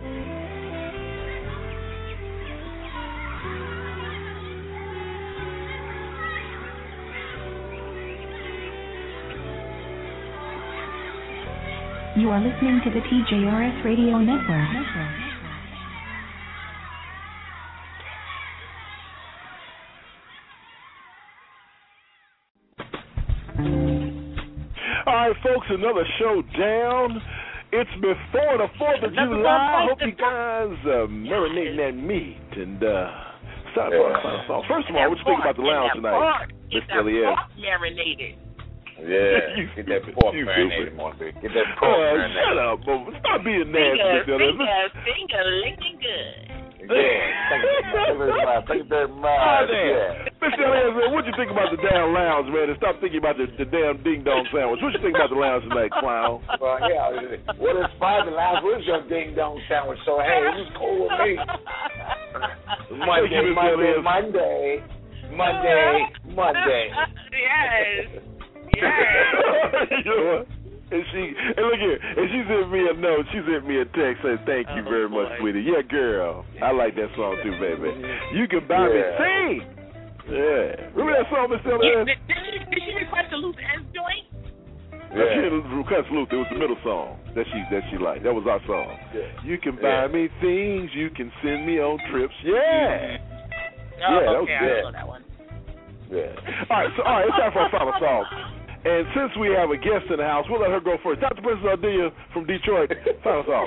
You are listening to the TJRS Radio Network. All right, folks, another show down. It's before the 4th of July. I hope you guys marinating that meat and start off. First of all, what you think about the lounge tonight, Miss Elias? Marinated. Yeah, get that pork marinated, Monty. Get that pork marinated. Shut up, Bubba. Stop being nasty, Miss Elias. Finger licking good. Yeah, thank you very much. Miss Elias, what you think about the damn lounge, man? And stop thinking about the damn ding-dong sandwich. What you think about the lounge tonight, clown? Well, yeah, what inspired the lounge was your ding-dong sandwich, so hey, it was cool with me. Monday. Yes. You know what? And look here, and she sent me a note. She sent me a text saying, "Thank you very much, sweetie." Yeah, girl, I like that song too, baby. You can buy me sing. Yeah, remember that song, Miss Elias? Did she request a Luther S joint? Yeah, she didn't request Luther. It was the middle song that she liked. That was our song. Yeah. You can buy me things. You can send me on trips. Yeah. Oh, that okay, was good. I know that one. Yeah. All right, it's time for our final song. And since we have a guest in the house, we'll let her go first. Dr. Princess Ardilla from Detroit, final song.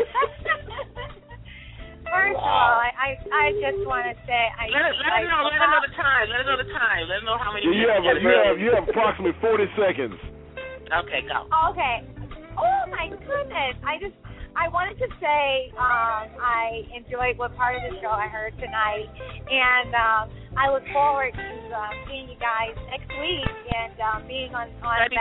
First of all, I just want to say let her know the time. Let her know how many minutes. You have approximately 40 seconds. Okay, go. Okay. Oh my goodness! I wanted to say I enjoyed what part of the show I heard tonight, and I look forward to seeing you guys next week and being on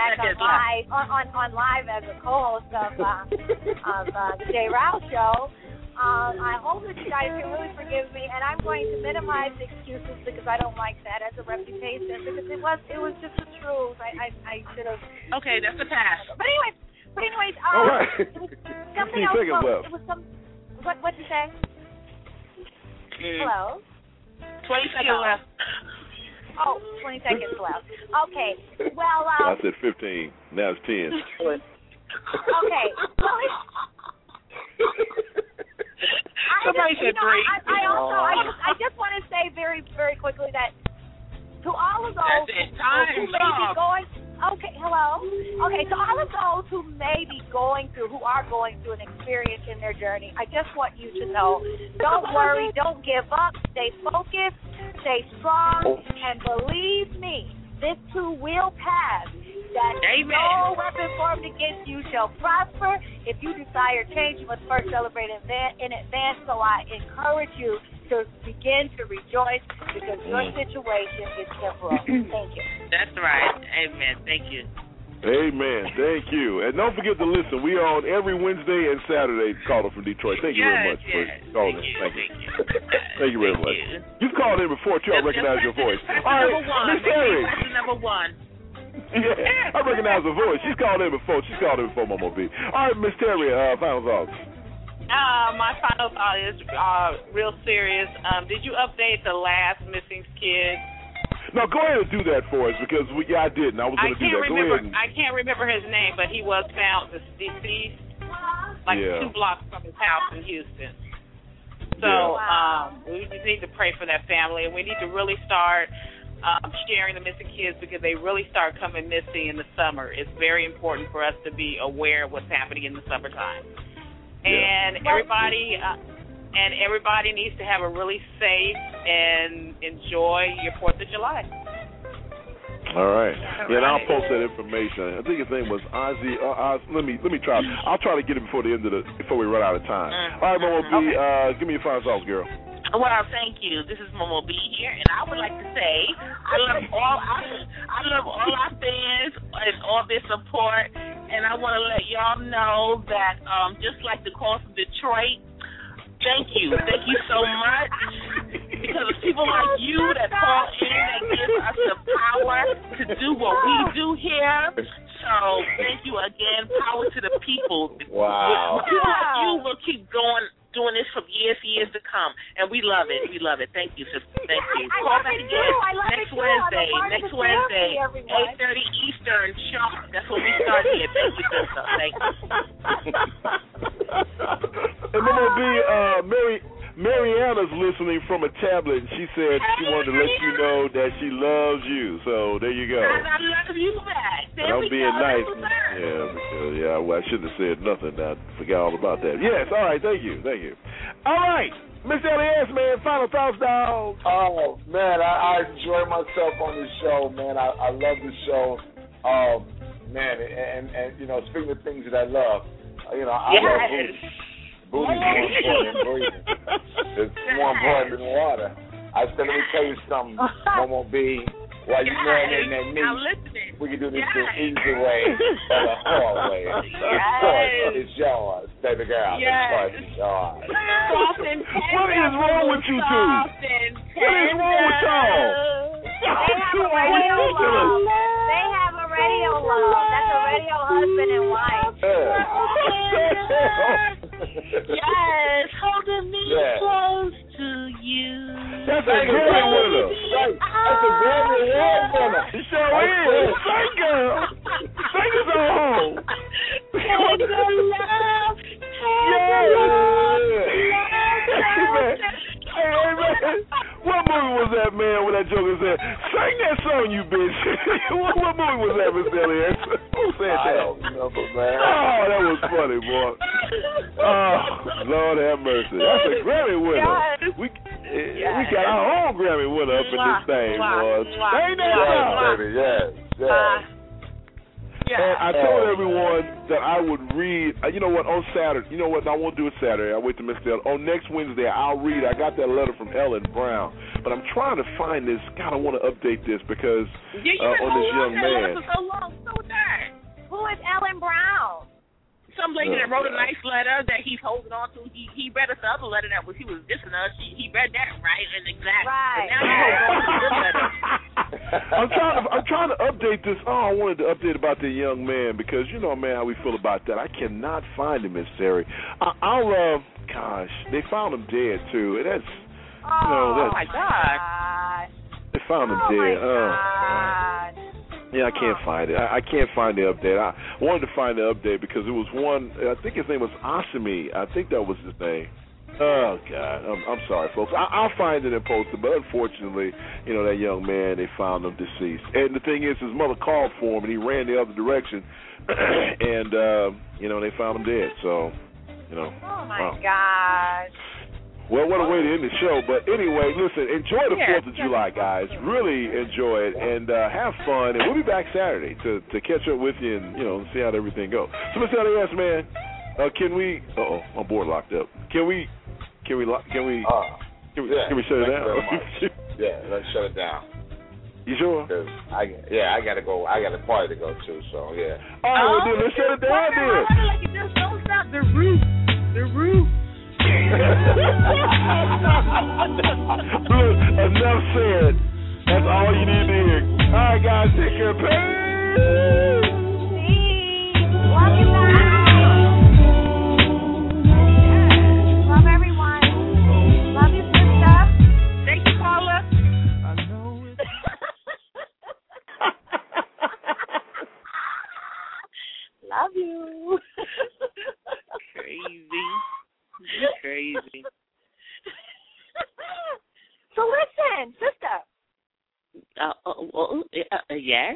live as a co-host of the Jay Rao Show. I hope that you guys can really forgive me, and I'm going to minimize the excuses because I don't like that as a reputation because it was just the truth. I should have. Okay, that's a pass. But anyways, all right. Something else. It was some. What'd you say? Hello. 20 seconds left. Oh, 20 seconds left. Okay. Well. I said 15. Now it's 10. Okay. Somebody said 3. I just want to say very, very quickly that to all of those who may be going. Okay, hello. Okay, to all of those who may be who are going through an experience in their journey, I just want you to know, don't worry, don't give up, stay focused, stay strong, and believe me, this too will pass. That no weapon formed against you shall prosper. If you desire change, you must first celebrate in advance. So I encourage you to begin to rejoice because your situation is temporal. Thank you. That's right. Amen. Thank you. Amen. Thank you. And don't forget to listen. We are on every Wednesday and Saturday. Caller from Detroit. Thank you very much for calling in. Thank you. Thank you very much. You've called in before, too. I recognize your voice. All right, Miss Terry. Number 1. Yeah, I recognize her voice. She's called in before. Momo B. All right, Miss Terry, final thoughts. My final thought is real serious. Did you update the last missing kid? No, go ahead and do that for us because I didn't. I was going to do that. Go ahead. I can't remember his name, but he was found deceased, 2 blocks from his house in Houston. So we just need to pray for that family, and we need to really start sharing the missing kids because they really start coming missing in the summer. It's very important for us to be aware of what's happening in the summertime. And everybody needs to have a really safe and enjoy your 4th of July. All right. Yeah, and I'll post that information. I think his name was Ozzy. Let me try. I'll try to get it before we run out of time. All right, Momo B, give me your final thoughts, girl. Well, thank you. This is Momo B here, and I would like to say I love all our fans and all their support, and I want to let y'all know that just like the call from Detroit, Thank you so much. Because it's people like you that call in that give us the power to do what we do here. So thank you again. Power to the people. Wow. People like you will keep doing this for years to come. And we love it. Thank you, sister. Thank you. Call back again next Wednesday. 8:30 Eastern sharp. That's when we start here. Thank you, sister. Thank you. And then there'll be Mariana's listening from a tablet, and she said she wanted to let you know that she loves you. So there you go. And I love you back. I'm being nice. Yeah, well, I shouldn't have said nothing. I forgot all about that. Yes, all right, thank you. All right, Miss LAS, man, final thoughts, dog. Oh, man, I enjoy myself on this show, man. I love the show. Man, and you know, speaking of things that I love, you know, I love booty. Booty's more important than breathing. It's more important than water. Let me tell you something, Momo B. While you're marinating that meat, we can do this the easy way or the hard way. Yes. It's yours, baby girl. Yes. It's yours. Soft and tender. What is wrong with you two? What is wrong with y'all? They have a radio love. That's a radio husband and wife. Yes, holding me close to you. That's a Grammy winner. That's a Grammy winner. It sure is. Thank girl. Sing a song. Tender love. Hey, man. What movie was that, man, when that joker said, sing that song, you bitch? What movie was that, Miss Elliott? Who said that? I don't remember, man. Oh, that was funny, boy. Oh, Lord have mercy. That's a Grammy winner. We got our own Grammy winner up in this thing, boy. Sing that song. Baby, yes. And I told everyone that I would read, you know what, on Saturday, you know what, I won't do it Saturday, I'll wait till Mr. Ellen. On next Wednesday, I'll read, I got that letter from Ellen Brown, but I'm trying to find this, God, I want to update this because on this young man. For so long, so darn. Who is Ellen Brown? Some lady that wrote a nice letter that he's holding on to. He read us the other letter that he was dissing us. He read that right and exact. Right. But now he's holding on to this letter. I'm trying to update this. Oh, I wanted to update about the young man because you know, man, how we feel about that. I cannot find him, Miss Terry. Gosh, they found him dead too. And that's, oh my God. They found him dead. Yeah, I can't find it. I can't find the update. I wanted to find the update because it was one. I think his name was Asami. I think that was his name. Oh God, I'm sorry, folks. I'll find it and post it. But unfortunately, you know, that young man, they found him deceased. And the thing is, his mother called for him, and he ran the other direction, and you know, they found him dead. So, you know. Oh my gosh. Well, what a way to end the show. But anyway, listen, enjoy the 4th of July, guys. Really enjoy it and have fun. And we'll be back Saturday to catch up with you and, you know, see how everything goes. So, Mr. LAS, man, can we – my board locked up. Can we shut it down? Yeah, let's shut it down. You sure? I got to go. I got a party to go to, so, yeah. All right, well, then let's shut it down then. Just don't stop the roof. Look, enough said. That's all you need to hear. All right, guys, take care. Peace. Love you guys. Love everyone. Love you, sister. Thank you, Paula. I know it. Love you. Crazy. So listen, sister. Yes.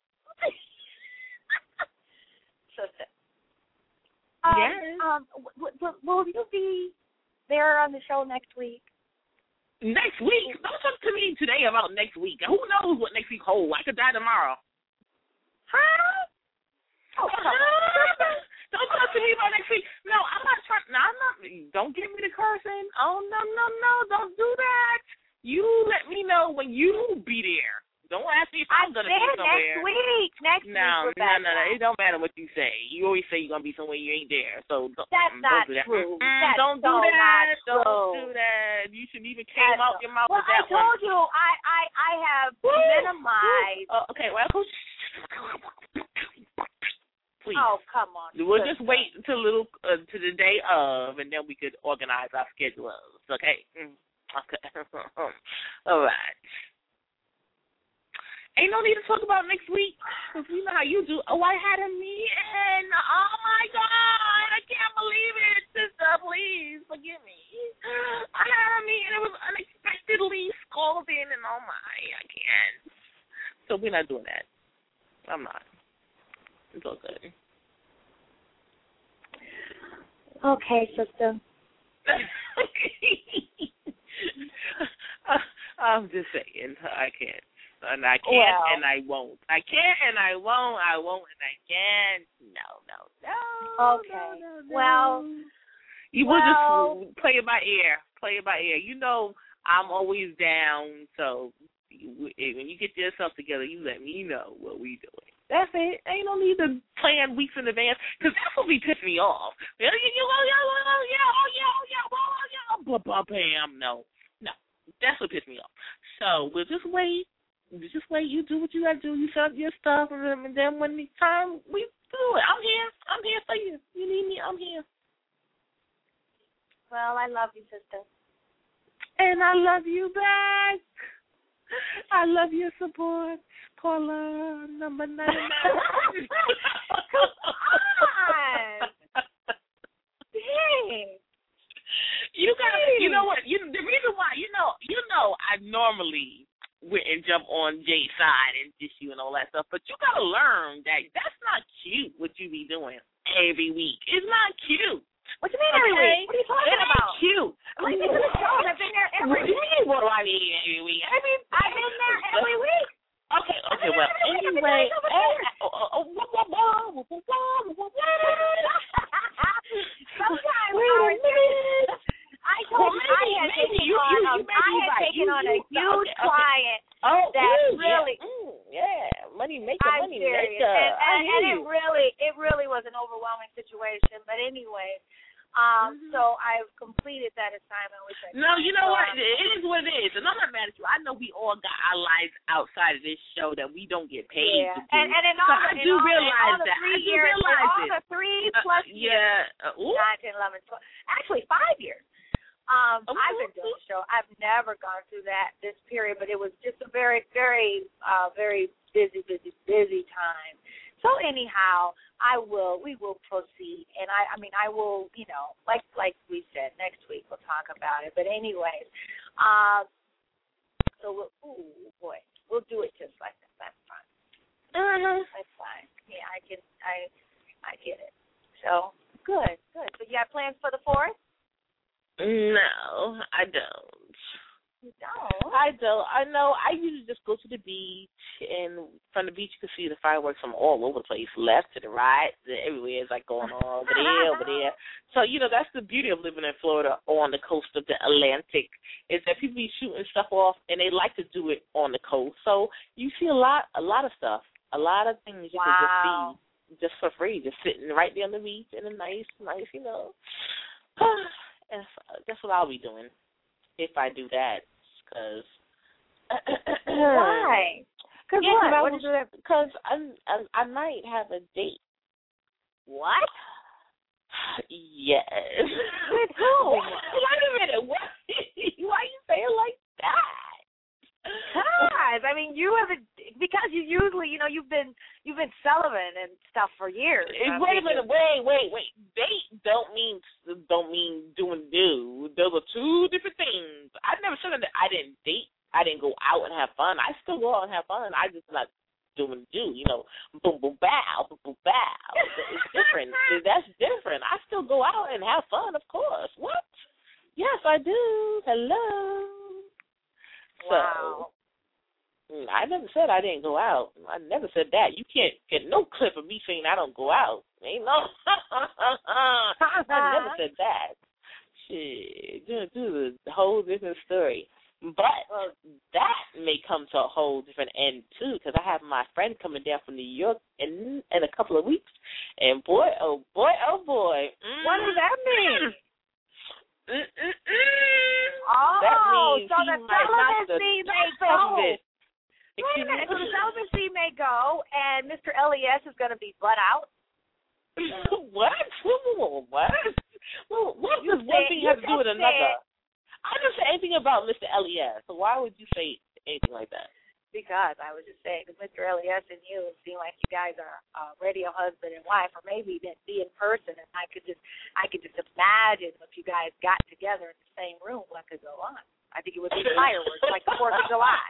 Sister. Yes. Will you be there on the show next week? Next week? Don't talk to me today about next week. Who knows what next week holds? I could die tomorrow. Huh? Don't talk to me about next week. No, I'm not trying. No, I'm not. Don't give me the cursing. Oh, no. Don't do that. You let me know when you be there. Don't ask me if I'm going to be somewhere. Next week, Rebecca. No. It don't matter what you say. You always say you're going to be somewhere you ain't there. So that's not do that. true. Don't do that. Don't do that. You shouldn't even came out your mouth with that one. Well, I told you I have minimized. Okay, well, please. Oh, come on. We'll just wait until to the day of, and then we could organize our schedules. Okay? Okay. All right. Ain't no need to talk about next week, because we know how you do. Oh, I had a meeting. Oh, my God. I can't believe it, sister. Please forgive me. I had a meeting. It was unexpectedly scalding, and oh, my, I can't. So we're not doing that. I'm not. It's all good. Okay, sister. I'm just saying, I can't. And I can't, and I won't. I can't, and I won't. I won't, and I can't. No. Okay. No. Well, you will just play it by ear. Play it by ear. You know, I'm always down. So when you get yourself together, you let me know what we doing. That's it. Ain't no need to plan weeks in advance, because that's what be pissing me off. Blah, blah, bam. No. That's what pissed me off. So we'll just wait. You do what you got to do. You set up your stuff, and then when it's time, we do it. I'm here. I'm here for you. You need me, I'm here. Well, I love you, sister. And I love you back. I love your support. Caller number 99. Come on. Dang. You know what? The reason why, you know, I normally went and jump on Jay's side and dish you and all that stuff, but you gotta learn that that's not cute what you be doing every week. It's not cute. What do you mean every week? What are you talking about? It's cute. Listen to the show. I've been there every week. What do I mean every week? I've been there every week. Okay, well, anyway. Sometimes I told you I had taken on a huge client that really money maker. And it really was an overwhelming situation. But anyway, so I've completed that assignment. No, you know what? It is what it is, and I'm not mad at you. I know we all got our lives outside of this show that we don't get paid to do. And I do realize that. All the 3+ years, 9, 10, 11, 12, actually 5 years. I've been doing the show. I've never gone through this period, but it was just a very, very, very busy time. So anyhow, we will proceed, and I will, like we said, next week we'll talk about it. But anyways, so we'll do it just like that. That's fine. That's fine. Yeah, I get it. So good. So you have plans for the 4th? No, I don't. You don't? I don't. I know. I usually just go to the beach, and from the beach you can see the fireworks from all over the place, left to the right, everywhere is like going on over there. So, that's the beauty of living in Florida on the coast of the Atlantic, is that people be shooting stuff off, and they like to do it on the coast. So you see a lot of stuff, a lot of things you can just see just for free, just sitting right there on the beach in a nice, and that's what I'll be doing if I do that. Because why? Because I might have a date. What? Yes. With who? Wait a minute. What? Why you say it like that? Because you have because you usually, you've been celibate and stuff for years. Wait a minute. Wait. Date don't mean do. Those are two different things. I never said that I didn't date. I didn't go out and have fun. I still go out and have fun. I just not doing do. Boom boom bow, boom boom bow. It's different. That's different. I still go out and have fun, of course. What? Yes, I do. Hello. Wow. So, I never said I didn't go out. I never said that. You can't get no clip of me saying I don't go out. Ain't no. I never said that. Shit. Do the whole different story. But that may come to a whole different end, too, because I have my friend coming down from New York in a couple of weeks. And boy, oh, boy, oh, boy. What does that mean? That means so the celibacy may go. Wait a minute, so the celibacy may go, and Mr. LES is going to be butt out? What? What? Well, what does one thing have to do with another? I didn't say anything about Mr. LES, so why would you say anything like that? Because I was just saying, because Mr. LES and you seem like you guys are radio husband and wife, or maybe even be in person, and I could just imagine if you guys got together in the same room, what could go on. I think it would be fireworks, like the 4th of July.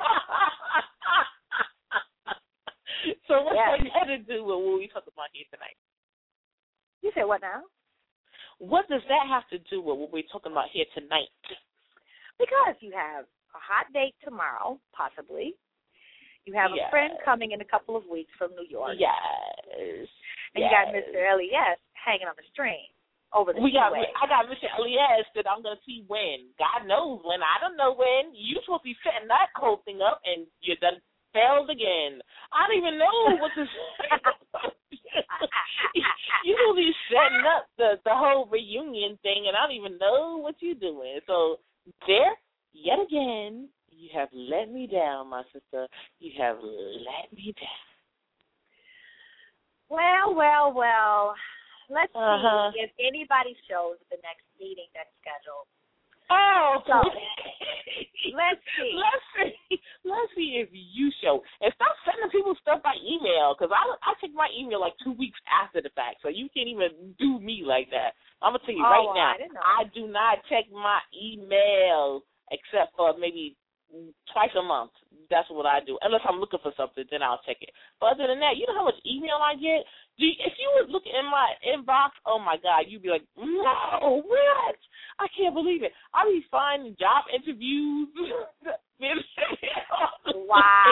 So what's that got to do with what we talking about here tonight? You say what now? What does that have to do with what we're talking about here tonight? Because you have a hot date tomorrow, possibly. You have a friend coming in a couple of weeks from New York. Yes. And you got Mr. LES hanging on the string over the freeway. I got Mr. LES that I'm going to see when. God knows when. I don't know when. You're supposed to be setting that whole thing up, and you done failed again. I don't even know what to say. You will be setting up the whole reunion thing, and I don't even know what you're doing. So there, yet again, you have let me down, my sister. You have let me down. Well. Let's see if anybody shows at the next meeting that's scheduled. Oh, so, let's see. Let's see if you show. And stop sending people stuff by email, because I check my email like 2 weeks after the fact, so you can't even do me like that. I'm going to tell you right now, I do not check my email except for maybe twice a month. That's what I do. Unless I'm looking for something, then I'll check it. But other than that, you know how much email I get? If you would look in my inbox, oh, my God, you'd be like, no, what? I can't believe it. I'll be finding job interviews. Wow.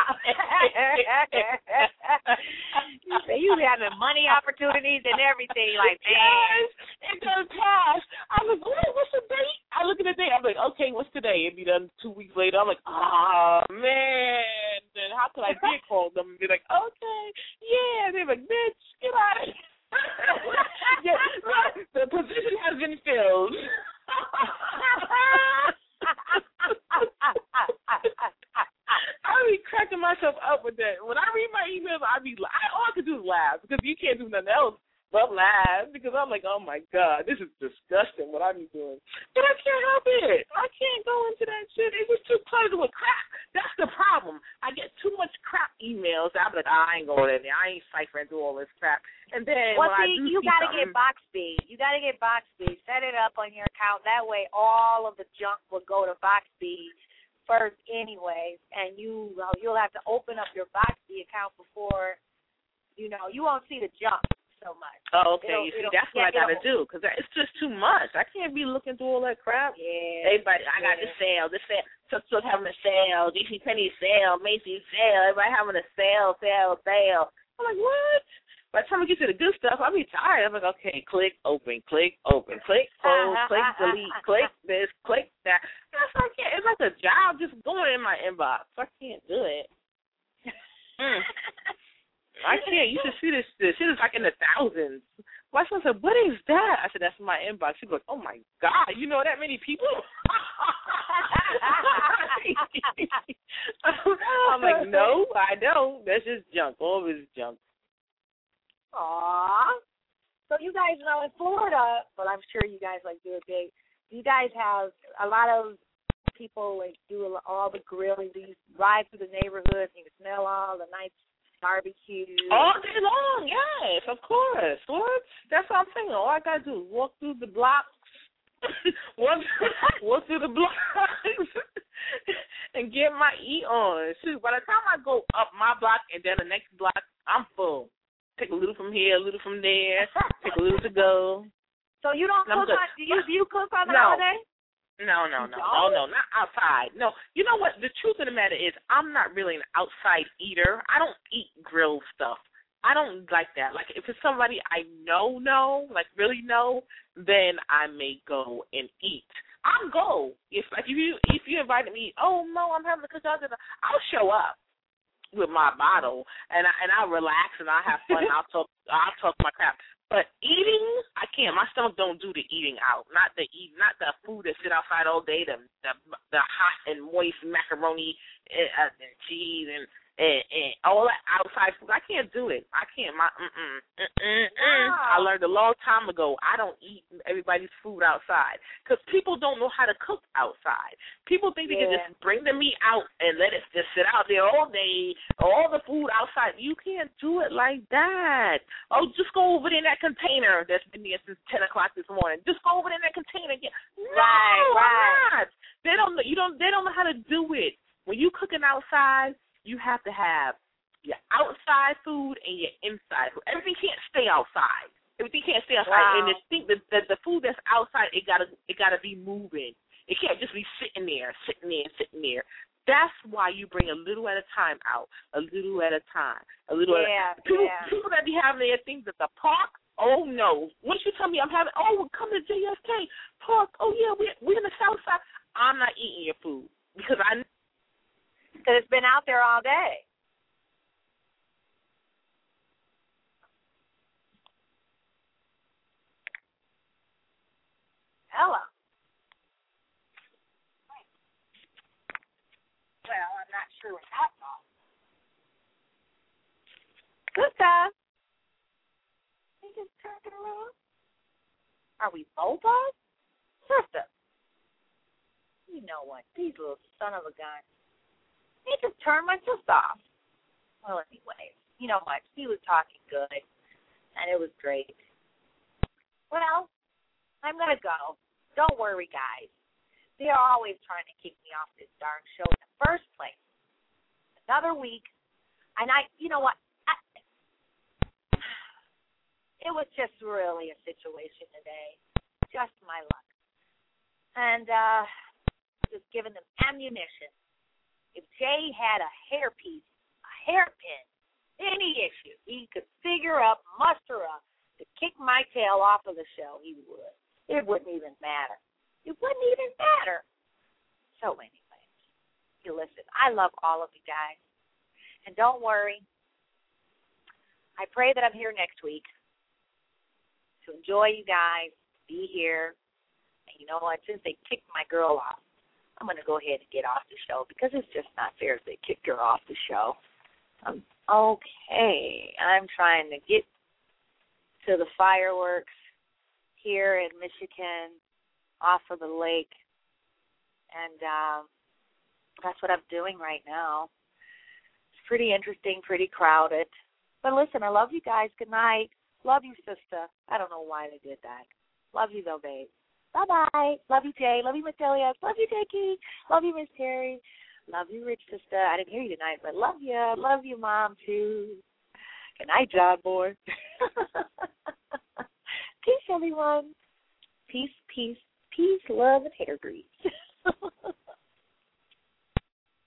You be having money opportunities and everything like that. Yes, it does pass. I'm like, what's the date? I look at the date. I'm like, okay, what's today? It'd be done 2 weeks later. I'm like, man. Then how could I dare call them and be like, okay, yeah. They're like, bitch, get out of here. The position has been filled. I be cracking myself up with that. When I read my emails, all I can do is laugh, because you can't do nothing else but laugh, because I'm like, oh my God, this is disgusting what I be doing. But I can't help it. I can't go into that shit. It was too cluttered with crap. That's the problem. I get too much crap emails. I'm like, I ain't going in there. I ain't ciphering through all this crap. And then you got to get Boxbee. You got to get Boxbee. Set it up on your account. That way, all of the junk will go to Boxbee first, anyways. And you'll have to open up your Boxbee account before, you won't see the junk so much. Oh, okay. You see, that's what I got to do, because it's just too much. I can't be looking through all that crap. Yeah. Everybody, I got this sale. Tuk-Tuk having a sale. JCPenney sale. Macy's sale. Everybody having a sale. I'm like, what? By the time I get to the good stuff, I'll be tired. I'm like, okay, click, open, click, close, click, delete, click this, click that. I can't. It's like a job just going in my inbox. I can't do it. I can't. You should see this. This shit is like in the thousands. My son said, what is that? I said, that's my inbox. She goes, oh, my God, you know that many people? I'm like, no, I don't. That's just junk. All of it is junk. Aw. So you guys know in Florida, well, I'm sure you guys do it big. You guys have a lot of people do all the grilling. You ride through the neighborhoods and you can smell all the nice barbecue. All day long, yes, of course. What? That's what I'm saying. All I got to do is walk through the blocks, walk through the blocks, and get my eat on. Shoot, by the time I go up my block and then the next block, I'm full. Take a little from here, a little from there, take a little to go. So you don't cook on, do you cook on the holiday? No, not outside. No, you know what? The truth of the matter is I'm not really an outside eater. I don't eat grilled stuff. I don't like that. Like, if it's somebody I know, like really know, then I may go and eat. I'll go. If you invited me, oh no, I'm having a cookout dinner, I'll show up with my bottle and I'll relax and I'll have fun. I'll talk my crap. But eating, I can't. My stomach don't do the eating out. Not the food that sit outside all day. The hot and moist macaroni and cheese and all that outside food. I can't do it. I can't. I learned a long time ago. I don't eat everybody's food outside because people don't know how to cook outside. People think they can just bring the meat out and let it just sit out there all day. All the food outside. You can't do it like that. Oh, just go over there in that container that's been there since 10 o'clock this morning. Just go over there in that container again. No, I'm not. They don't know. They don't know how to do it. When you cooking outside, you have to have your outside food and your inside food. Everything can't stay outside. Everything can't stay outside. Wow. And the food that's outside, it gotta be moving. It can't just be sitting there. That's why you bring a little at a time out, a little at a time, a little. People that be having their things at the park. Oh no! Once you tell me I'm having, we're coming to JFK Park. Oh yeah, we're in the South Side. I'm not eating your food because it's been out there all day. Ella. Well, I'm not sure what that's all. Sister. He just turned it around. Are we both on? Sister. You know what? These little son of a gun. He just turned my sister off. Well, anyway, you know what? He was talking good, and it was great. Well, I'm going to go. Don't worry, guys. They're always trying to kick me off this darn show in the first place. Another week, and you know what? It was just really a situation today. Just my luck. And just giving them ammunition. If Jay had a hairpiece, a hairpin, any issue, he could muster up to kick my tail off of the show, he would. It wouldn't even matter. It wouldn't even matter. So anyway, you listen, I love all of you guys. And don't worry, I pray that I'm here next week to enjoy you guys, be here. And you know what, since they kicked my girl off, I'm going to go ahead and get off the show because it's just not fair if they kicked her off the show. Okay, I'm trying to get to the fireworks here in Michigan off of the lake, and that's what I'm doing right now. It's pretty interesting, pretty crowded. But listen, I love you guys. Good night. Love you, sister. I don't know why they did that. Love you, though, babe. Bye-bye. Love you, Jay. Love you, Miss Delia. Love you, Jakey. Love you, Miss Terry. Love you, Rich Sister. I didn't hear you tonight, but love you. Love you, Mom, too. Good night, John Boy. Peace, everyone. Peace, peace, peace, love, and hair grease.